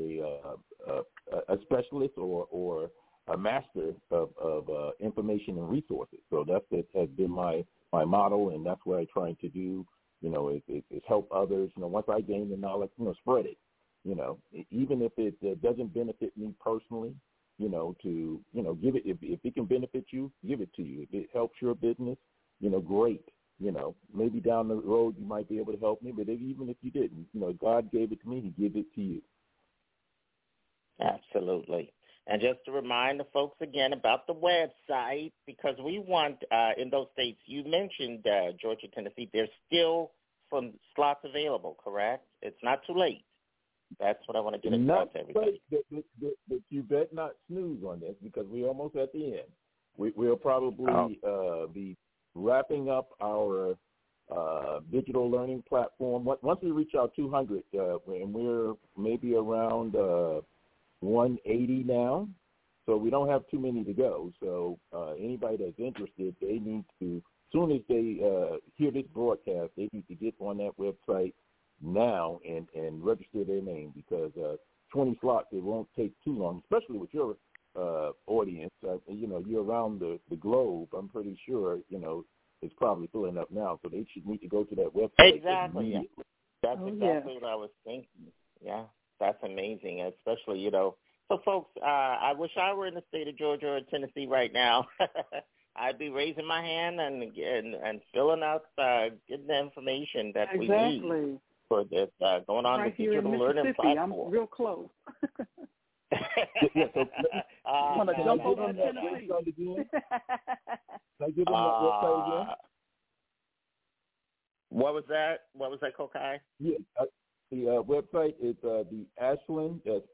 E: a specialist or a master of information and resources. So that has been my model, and that's what I'm trying to do, is help others. Once I gain the knowledge, spread it, even if it doesn't benefit me personally, to give it, if it can benefit you, give it to you. If it helps your business, great. Maybe down the road you might be able to help me, but even if you didn't, God gave it to me, He gave it to you.
F: Absolutely. And just to remind the folks again about the website, because we want, in those states, you mentioned Georgia, Tennessee, there's still some slots available, correct? It's not too late. That's what I want to get across to everybody.
E: But you bet not snooze on this, because we're almost at the end. We'll probably be wrapping up our digital learning platform. Once we reach our 200, and we're maybe around 180 now, so we don't have too many to go. So anybody that's interested, they need to, as soon as they hear this broadcast, they need to get on that website now and register their name, because 20 slots, it won't take too long, especially with your audience. You're around the globe. I'm pretty sure, it's probably filling up now, so they should need to go to that website.
F: Exactly. Yeah. That's exactly what I was thinking. Yeah, that's amazing, especially, So, folks, I wish I were in the state of Georgia or Tennessee right now. I'd be raising my hand and filling out, getting the information that we need for this going on
G: right
F: the digital learning platform.
G: I'm real close.
E: Want to jump over that website again? Can I give them that website again?
F: What was that? What was that, Kokai?
E: Yeah, the website is the Ashland, that's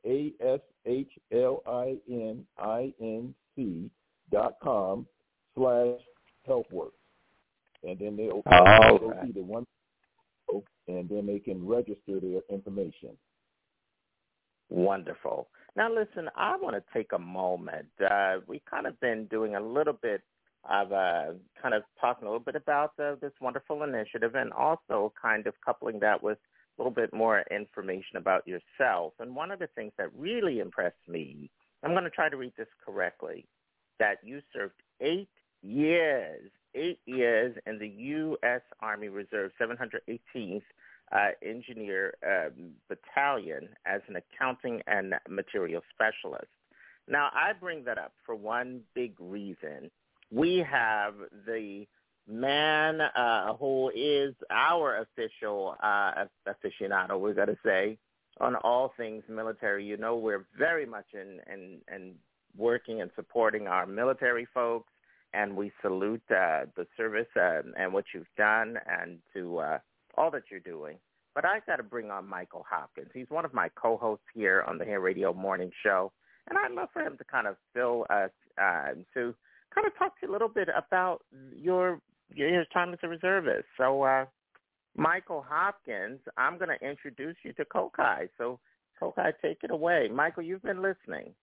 E: ASHLINC.com/healthworks, and then they'll go see the one, and then they can register their information.
F: Wonderful. Now, listen, I want to take a moment. We've kind of been doing a little bit of kind of talking a little bit about this wonderful initiative, and also kind of coupling that with a little bit more information about yourself. And one of the things that really impressed me, I'm going to try to read this correctly, that you served 8 years in the U.S. Army Reserve 718th Engineer Battalion as an accounting and material specialist. Now, I bring that up for one big reason. We have the man who is our official aficionado, we're going to say, on all things military. We're very much in working and supporting our military folks, and we salute the service and what you've done, and to all that you're doing. But I got to bring on Michael Hopkins. He's one of my co-hosts here on the Hair Radio Morning Show, and I'd love for him to kind of fill us to kind of talk to you a little bit about your time as a reservist. So, Michael Hopkins, I'm going to introduce you to Kokai. So, Kokai, take it away. Michael, you've been listening.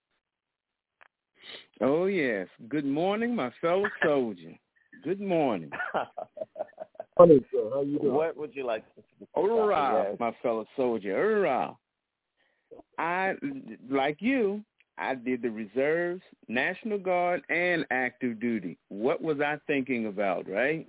T: Oh, yes. Good morning, my fellow soldier. Good morning.
E: Morning, sir. How you doing?
F: What would you like to say?
T: Hurrah, my fellow soldier. Hurrah. I, like you, I did the reserves, National Guard, and active duty. What was I thinking about, right?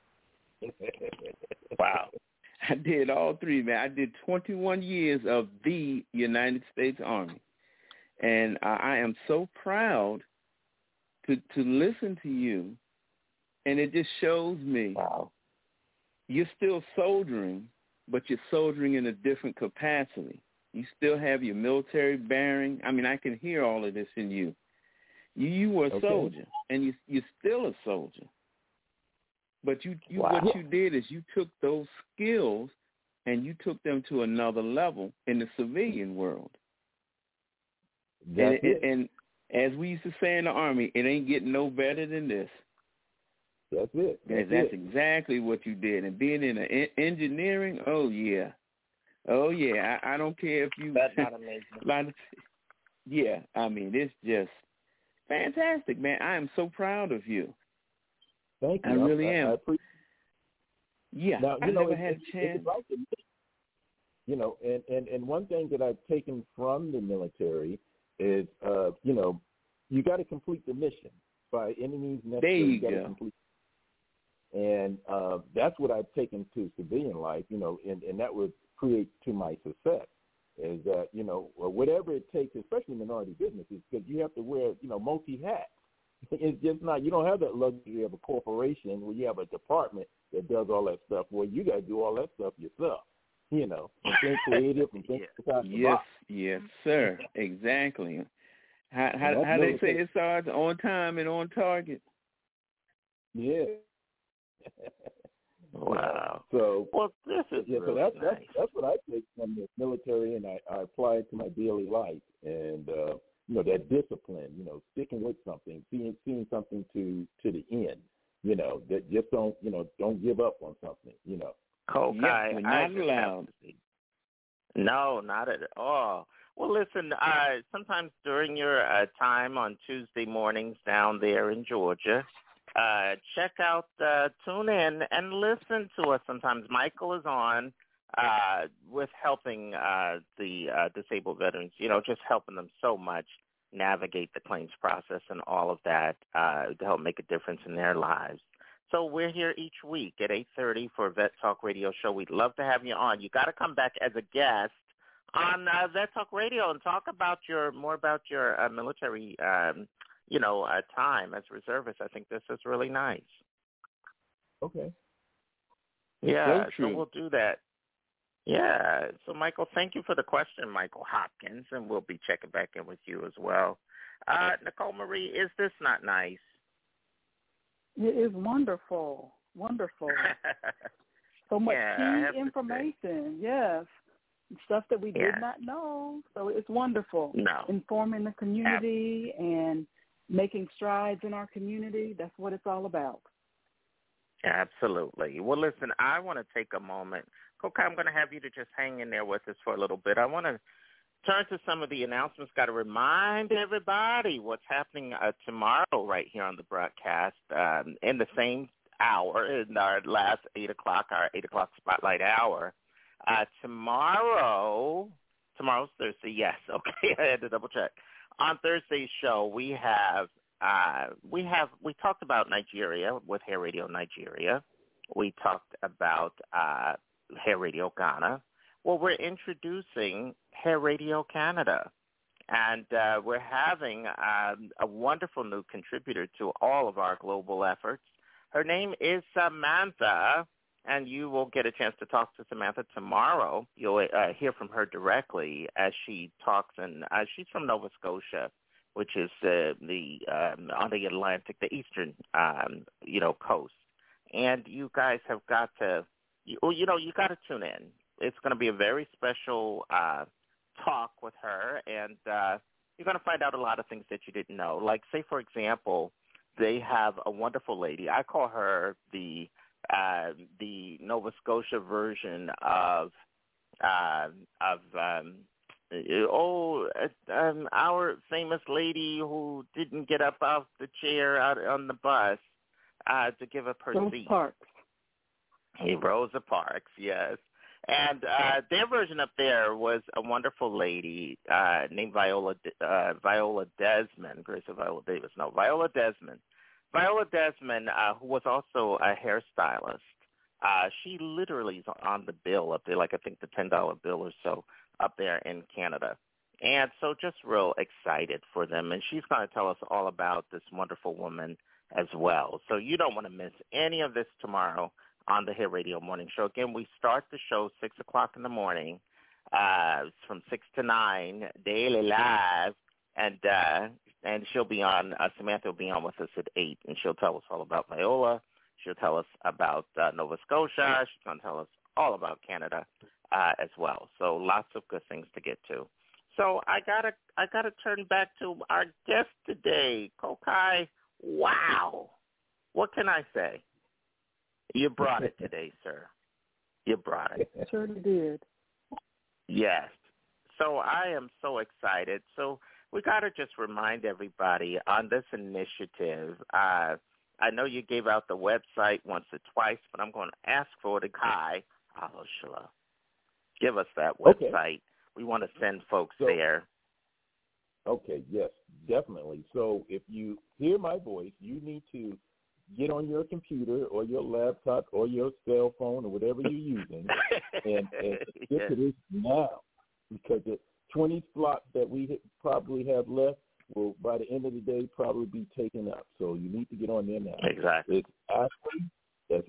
F: Wow.
T: I did all three, man. I did 21 years of the United States Army. And I am so proud to listen to you. And it just shows me you're still soldiering, but you're soldiering in a different capacity. You still have your military bearing. I mean, I can hear all of this in you. You were a soldier, and you're still a soldier. But you
F: Wow.
T: what you did is you took those skills and you took them to another level in the civilian world. And as we used to say in the Army, it ain't getting no better than this.
E: That's it.
T: That's exactly what you did. And being in engineering, oh yeah. I don't care if you.
F: That's not amazing.
T: Yeah, I mean, it's just fantastic, man. I am so proud of you.
E: Thank you.
T: I really am.
E: I appreciate.
T: Yeah,
E: now,
T: I never had a chance.
E: It's like, and one thing that I've taken from the military is, you got to complete the mission by any means necessary.
T: There you
E: gotta
T: go.
E: Complete. And that's what I've taken to civilian life, and that would create to my success is that, whatever it takes, especially minority businesses, because you have to wear, multi hats. It's just not, you don't have that luxury of a corporation where you have a department that does all that stuff. Well, you got to do all that stuff yourself, and think creative and think outside the box.
T: Yes, sir. Exactly. How they say it starts on time and on target.
E: Yeah.
F: Wow.
E: So
F: this is
E: so that's what I take from the military, and I apply it to my daily life, and that discipline, sticking with something, seeing something to the end, that just don't give up on something,
F: Coke,
T: we're not allowed.
F: No, not at all. Well, listen, sometimes during your time on Tuesday mornings down there in Georgia, check out, tune in and listen to us. Sometimes Michael is on with helping the disabled veterans, just helping them so much navigate the claims process and all of that to help make a difference in their lives. So we're here each week at 8:30 for Vet Talk Radio Show. We'd love to have you on. You got to come back as a guest on Vet Talk Radio and talk about more about your military time as reservist. I think this is really nice.
E: Okay.
F: Yeah, so we'll do that. Yeah. So, Michael, thank you for the question, Michael Hopkins, and we'll be checking back in with you as well. Nicole Marie, is this not nice?
G: It is wonderful. Wonderful. So much key information. Yes. Stuff that we did not know. So it's wonderful.
F: No.
G: Informing the community and making strides in our community. That's what it's all about.
F: Absolutely. Well, listen, I want to take a moment. Coca, I'm going to have you to just hang in there with us for a little bit. I want to turn to some of the announcements. Got to remind everybody what's happening tomorrow right here on the broadcast in the same hour, in our last 8 o'clock, our 8 o'clock spotlight hour. Tomorrow's Thursday. Yes, okay. I had to double check. On Thursday's show, we talked about Nigeria with Hair Radio Nigeria. We talked about Hair Radio Ghana. Well, we're introducing Hair Radio Canada, and we're having a wonderful new contributor to all of our global efforts. Her name is Samantha, and you will get a chance to talk to Samantha tomorrow. You'll hear from her directly as she talks, and she's from Nova Scotia, which is on the Atlantic, the eastern, coast. And you guys have got to, you got to tune in. It's going to be a very special talk with her, and you're going to find out a lot of things that you didn't know. Like, say, for example, they have a wonderful lady. I call her the Nova Scotia version of our famous lady who didn't get up off the chair out on the bus to give up her seat. Rosa Parks, yes. And their version up there was a wonderful lady named Viola Desmond, Grace of Viola Davis. No, Viola Desmond. Viola Desmond, who was also a hairstylist, she literally is on the bill up there, like I think the $10 bill or so up there in Canada. And so just real excited for them. And she's going to tell us all about this wonderful woman as well. So you don't want to miss any of this tomorrow on the Hair Radio Morning Show. Again, we start the show 6 o'clock in the morning, from 6 to 9, daily live, and she'll be on, Samantha will be on with us at 8, and she'll tell us all about Viola. She'll tell us about Nova Scotia. She's going to tell us all about Canada as well. So lots of good things to get to. So I gotta turn back to our guest today, Kokai. Wow, what can I say? You brought it today, sir. You brought it.
G: Sure did.
F: Yes. So I am so excited. So we got to just remind everybody on this initiative. I know you gave out the website once or twice, but I'm going to ask for the Kai Aloshla. Give us that website. Okay. We want to send folks there.
E: Okay, yes, definitely. So if you hear my voice, you need to get on your computer or your laptop or your cell phone or whatever you're using and get to this now, because the 20 slots that we probably have left will, by the end of the day, probably be taken up. So you need to get on there now.
F: Exactly.
E: It's Ashlyn, that's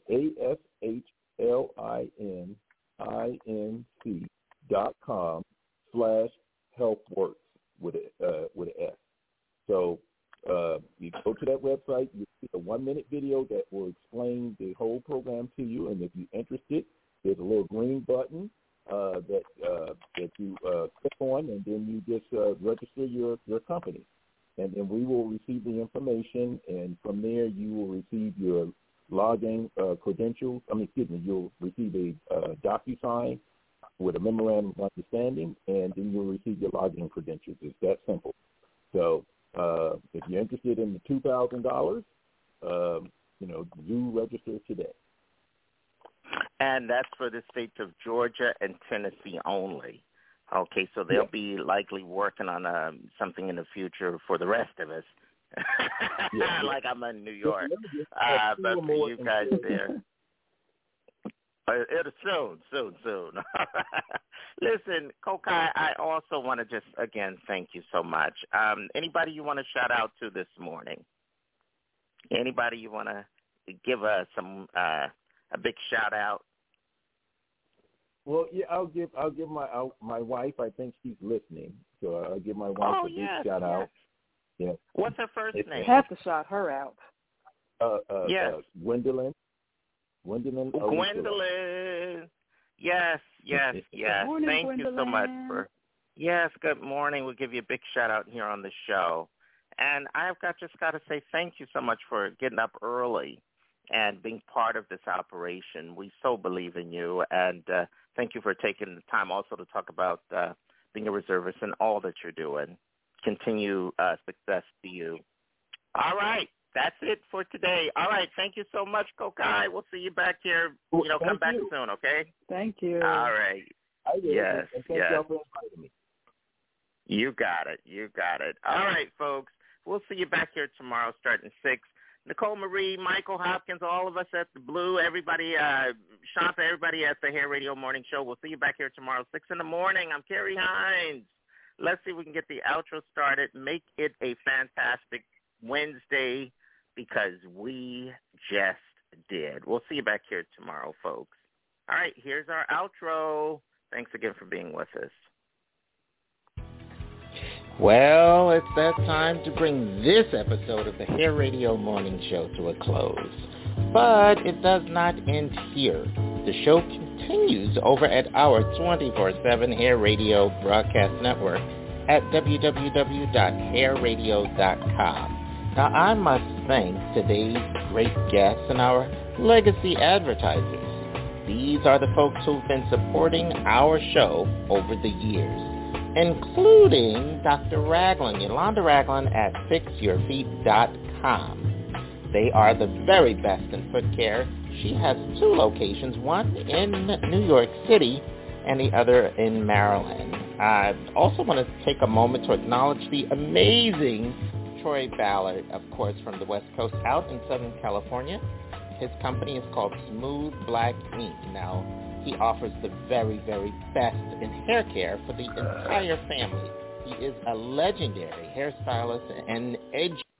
E: ASHLINC.com/healthworks with an S. So you go to that website, you see a 1-minute video that will explain the whole program to you, and if you're interested, there's a little green button that you click on, and then you just register your company. And then we will receive the information, and from there you will receive your login credentials. You'll receive a DocuSign with a memorandum of understanding, and then you'll receive your login credentials. It's that simple. So if you're interested in the $2,000, do register today.
F: And that's for the states of Georgia and Tennessee only. Okay, so they'll be likely working on something in the future for the rest of us. Like I'm in New York. But for you guys there. It'll soon. Listen, Kokai, I also want to just, again, thank you so much. Anybody you want to shout out to this morning? Anybody you want to give us a big shout out?
E: Well, yeah, I'll give my wife. I think she's listening, so I'll give my wife a big shout out. Yeah.
F: What's her first name?
G: You have to shout her out.
E: Gwendolyn.
F: Gwendolyn. Yes.
G: Morning,
F: Thank
G: Gwendolyn.
F: you so much for. Yes, good morning. We'll give you a big shout out here on the show, and I've just got to say thank you so much for getting up early and being part of this operation. We so believe in you, and thank you for taking the time also to talk about being a reservist and all that you're doing. Continue success to you. All right. That's it for today. All right. Thank you so much, Kokai. We'll see you back here. Come back soon, okay?
G: Thank you.
F: All right. Yes.
E: Thank y'all for inviting me.
F: You got it. All right, folks. We'll see you back here tomorrow starting 6. Nicole Marie, Michael Hopkins, all of us at the Blue, everybody, Shanta, everybody at the Hair Radio Morning Show. We'll see you back here tomorrow, 6 in the morning. I'm Kerry Hines. Let's see if we can get the outro started. Make it a fantastic Wednesday, because we just did. We'll see you back here tomorrow, folks. All right, here's our outro. Thanks again for being with us. Well, it's that time to bring this episode of the Hair Radio Morning Show to a close. But it does not end here. The show continues over at our 24/7 Hair Radio broadcast network at www.hairradio.com. Now, I must thank today's great guests and our legacy advertisers. These are the folks who've been supporting our show over the years, including Dr. Ragland, Yolanda Ragland at FixYourFeet.com. They are the very best in foot care. She has 2 locations, one in New York City and the other in Maryland. I also want to take a moment to acknowledge the amazing Troy Ballard, of course, from the West Coast out in Southern California. His company is called Smooth Black Ink. Now, he offers the very, very best in hair care for the entire family. He is a legendary hairstylist and educator.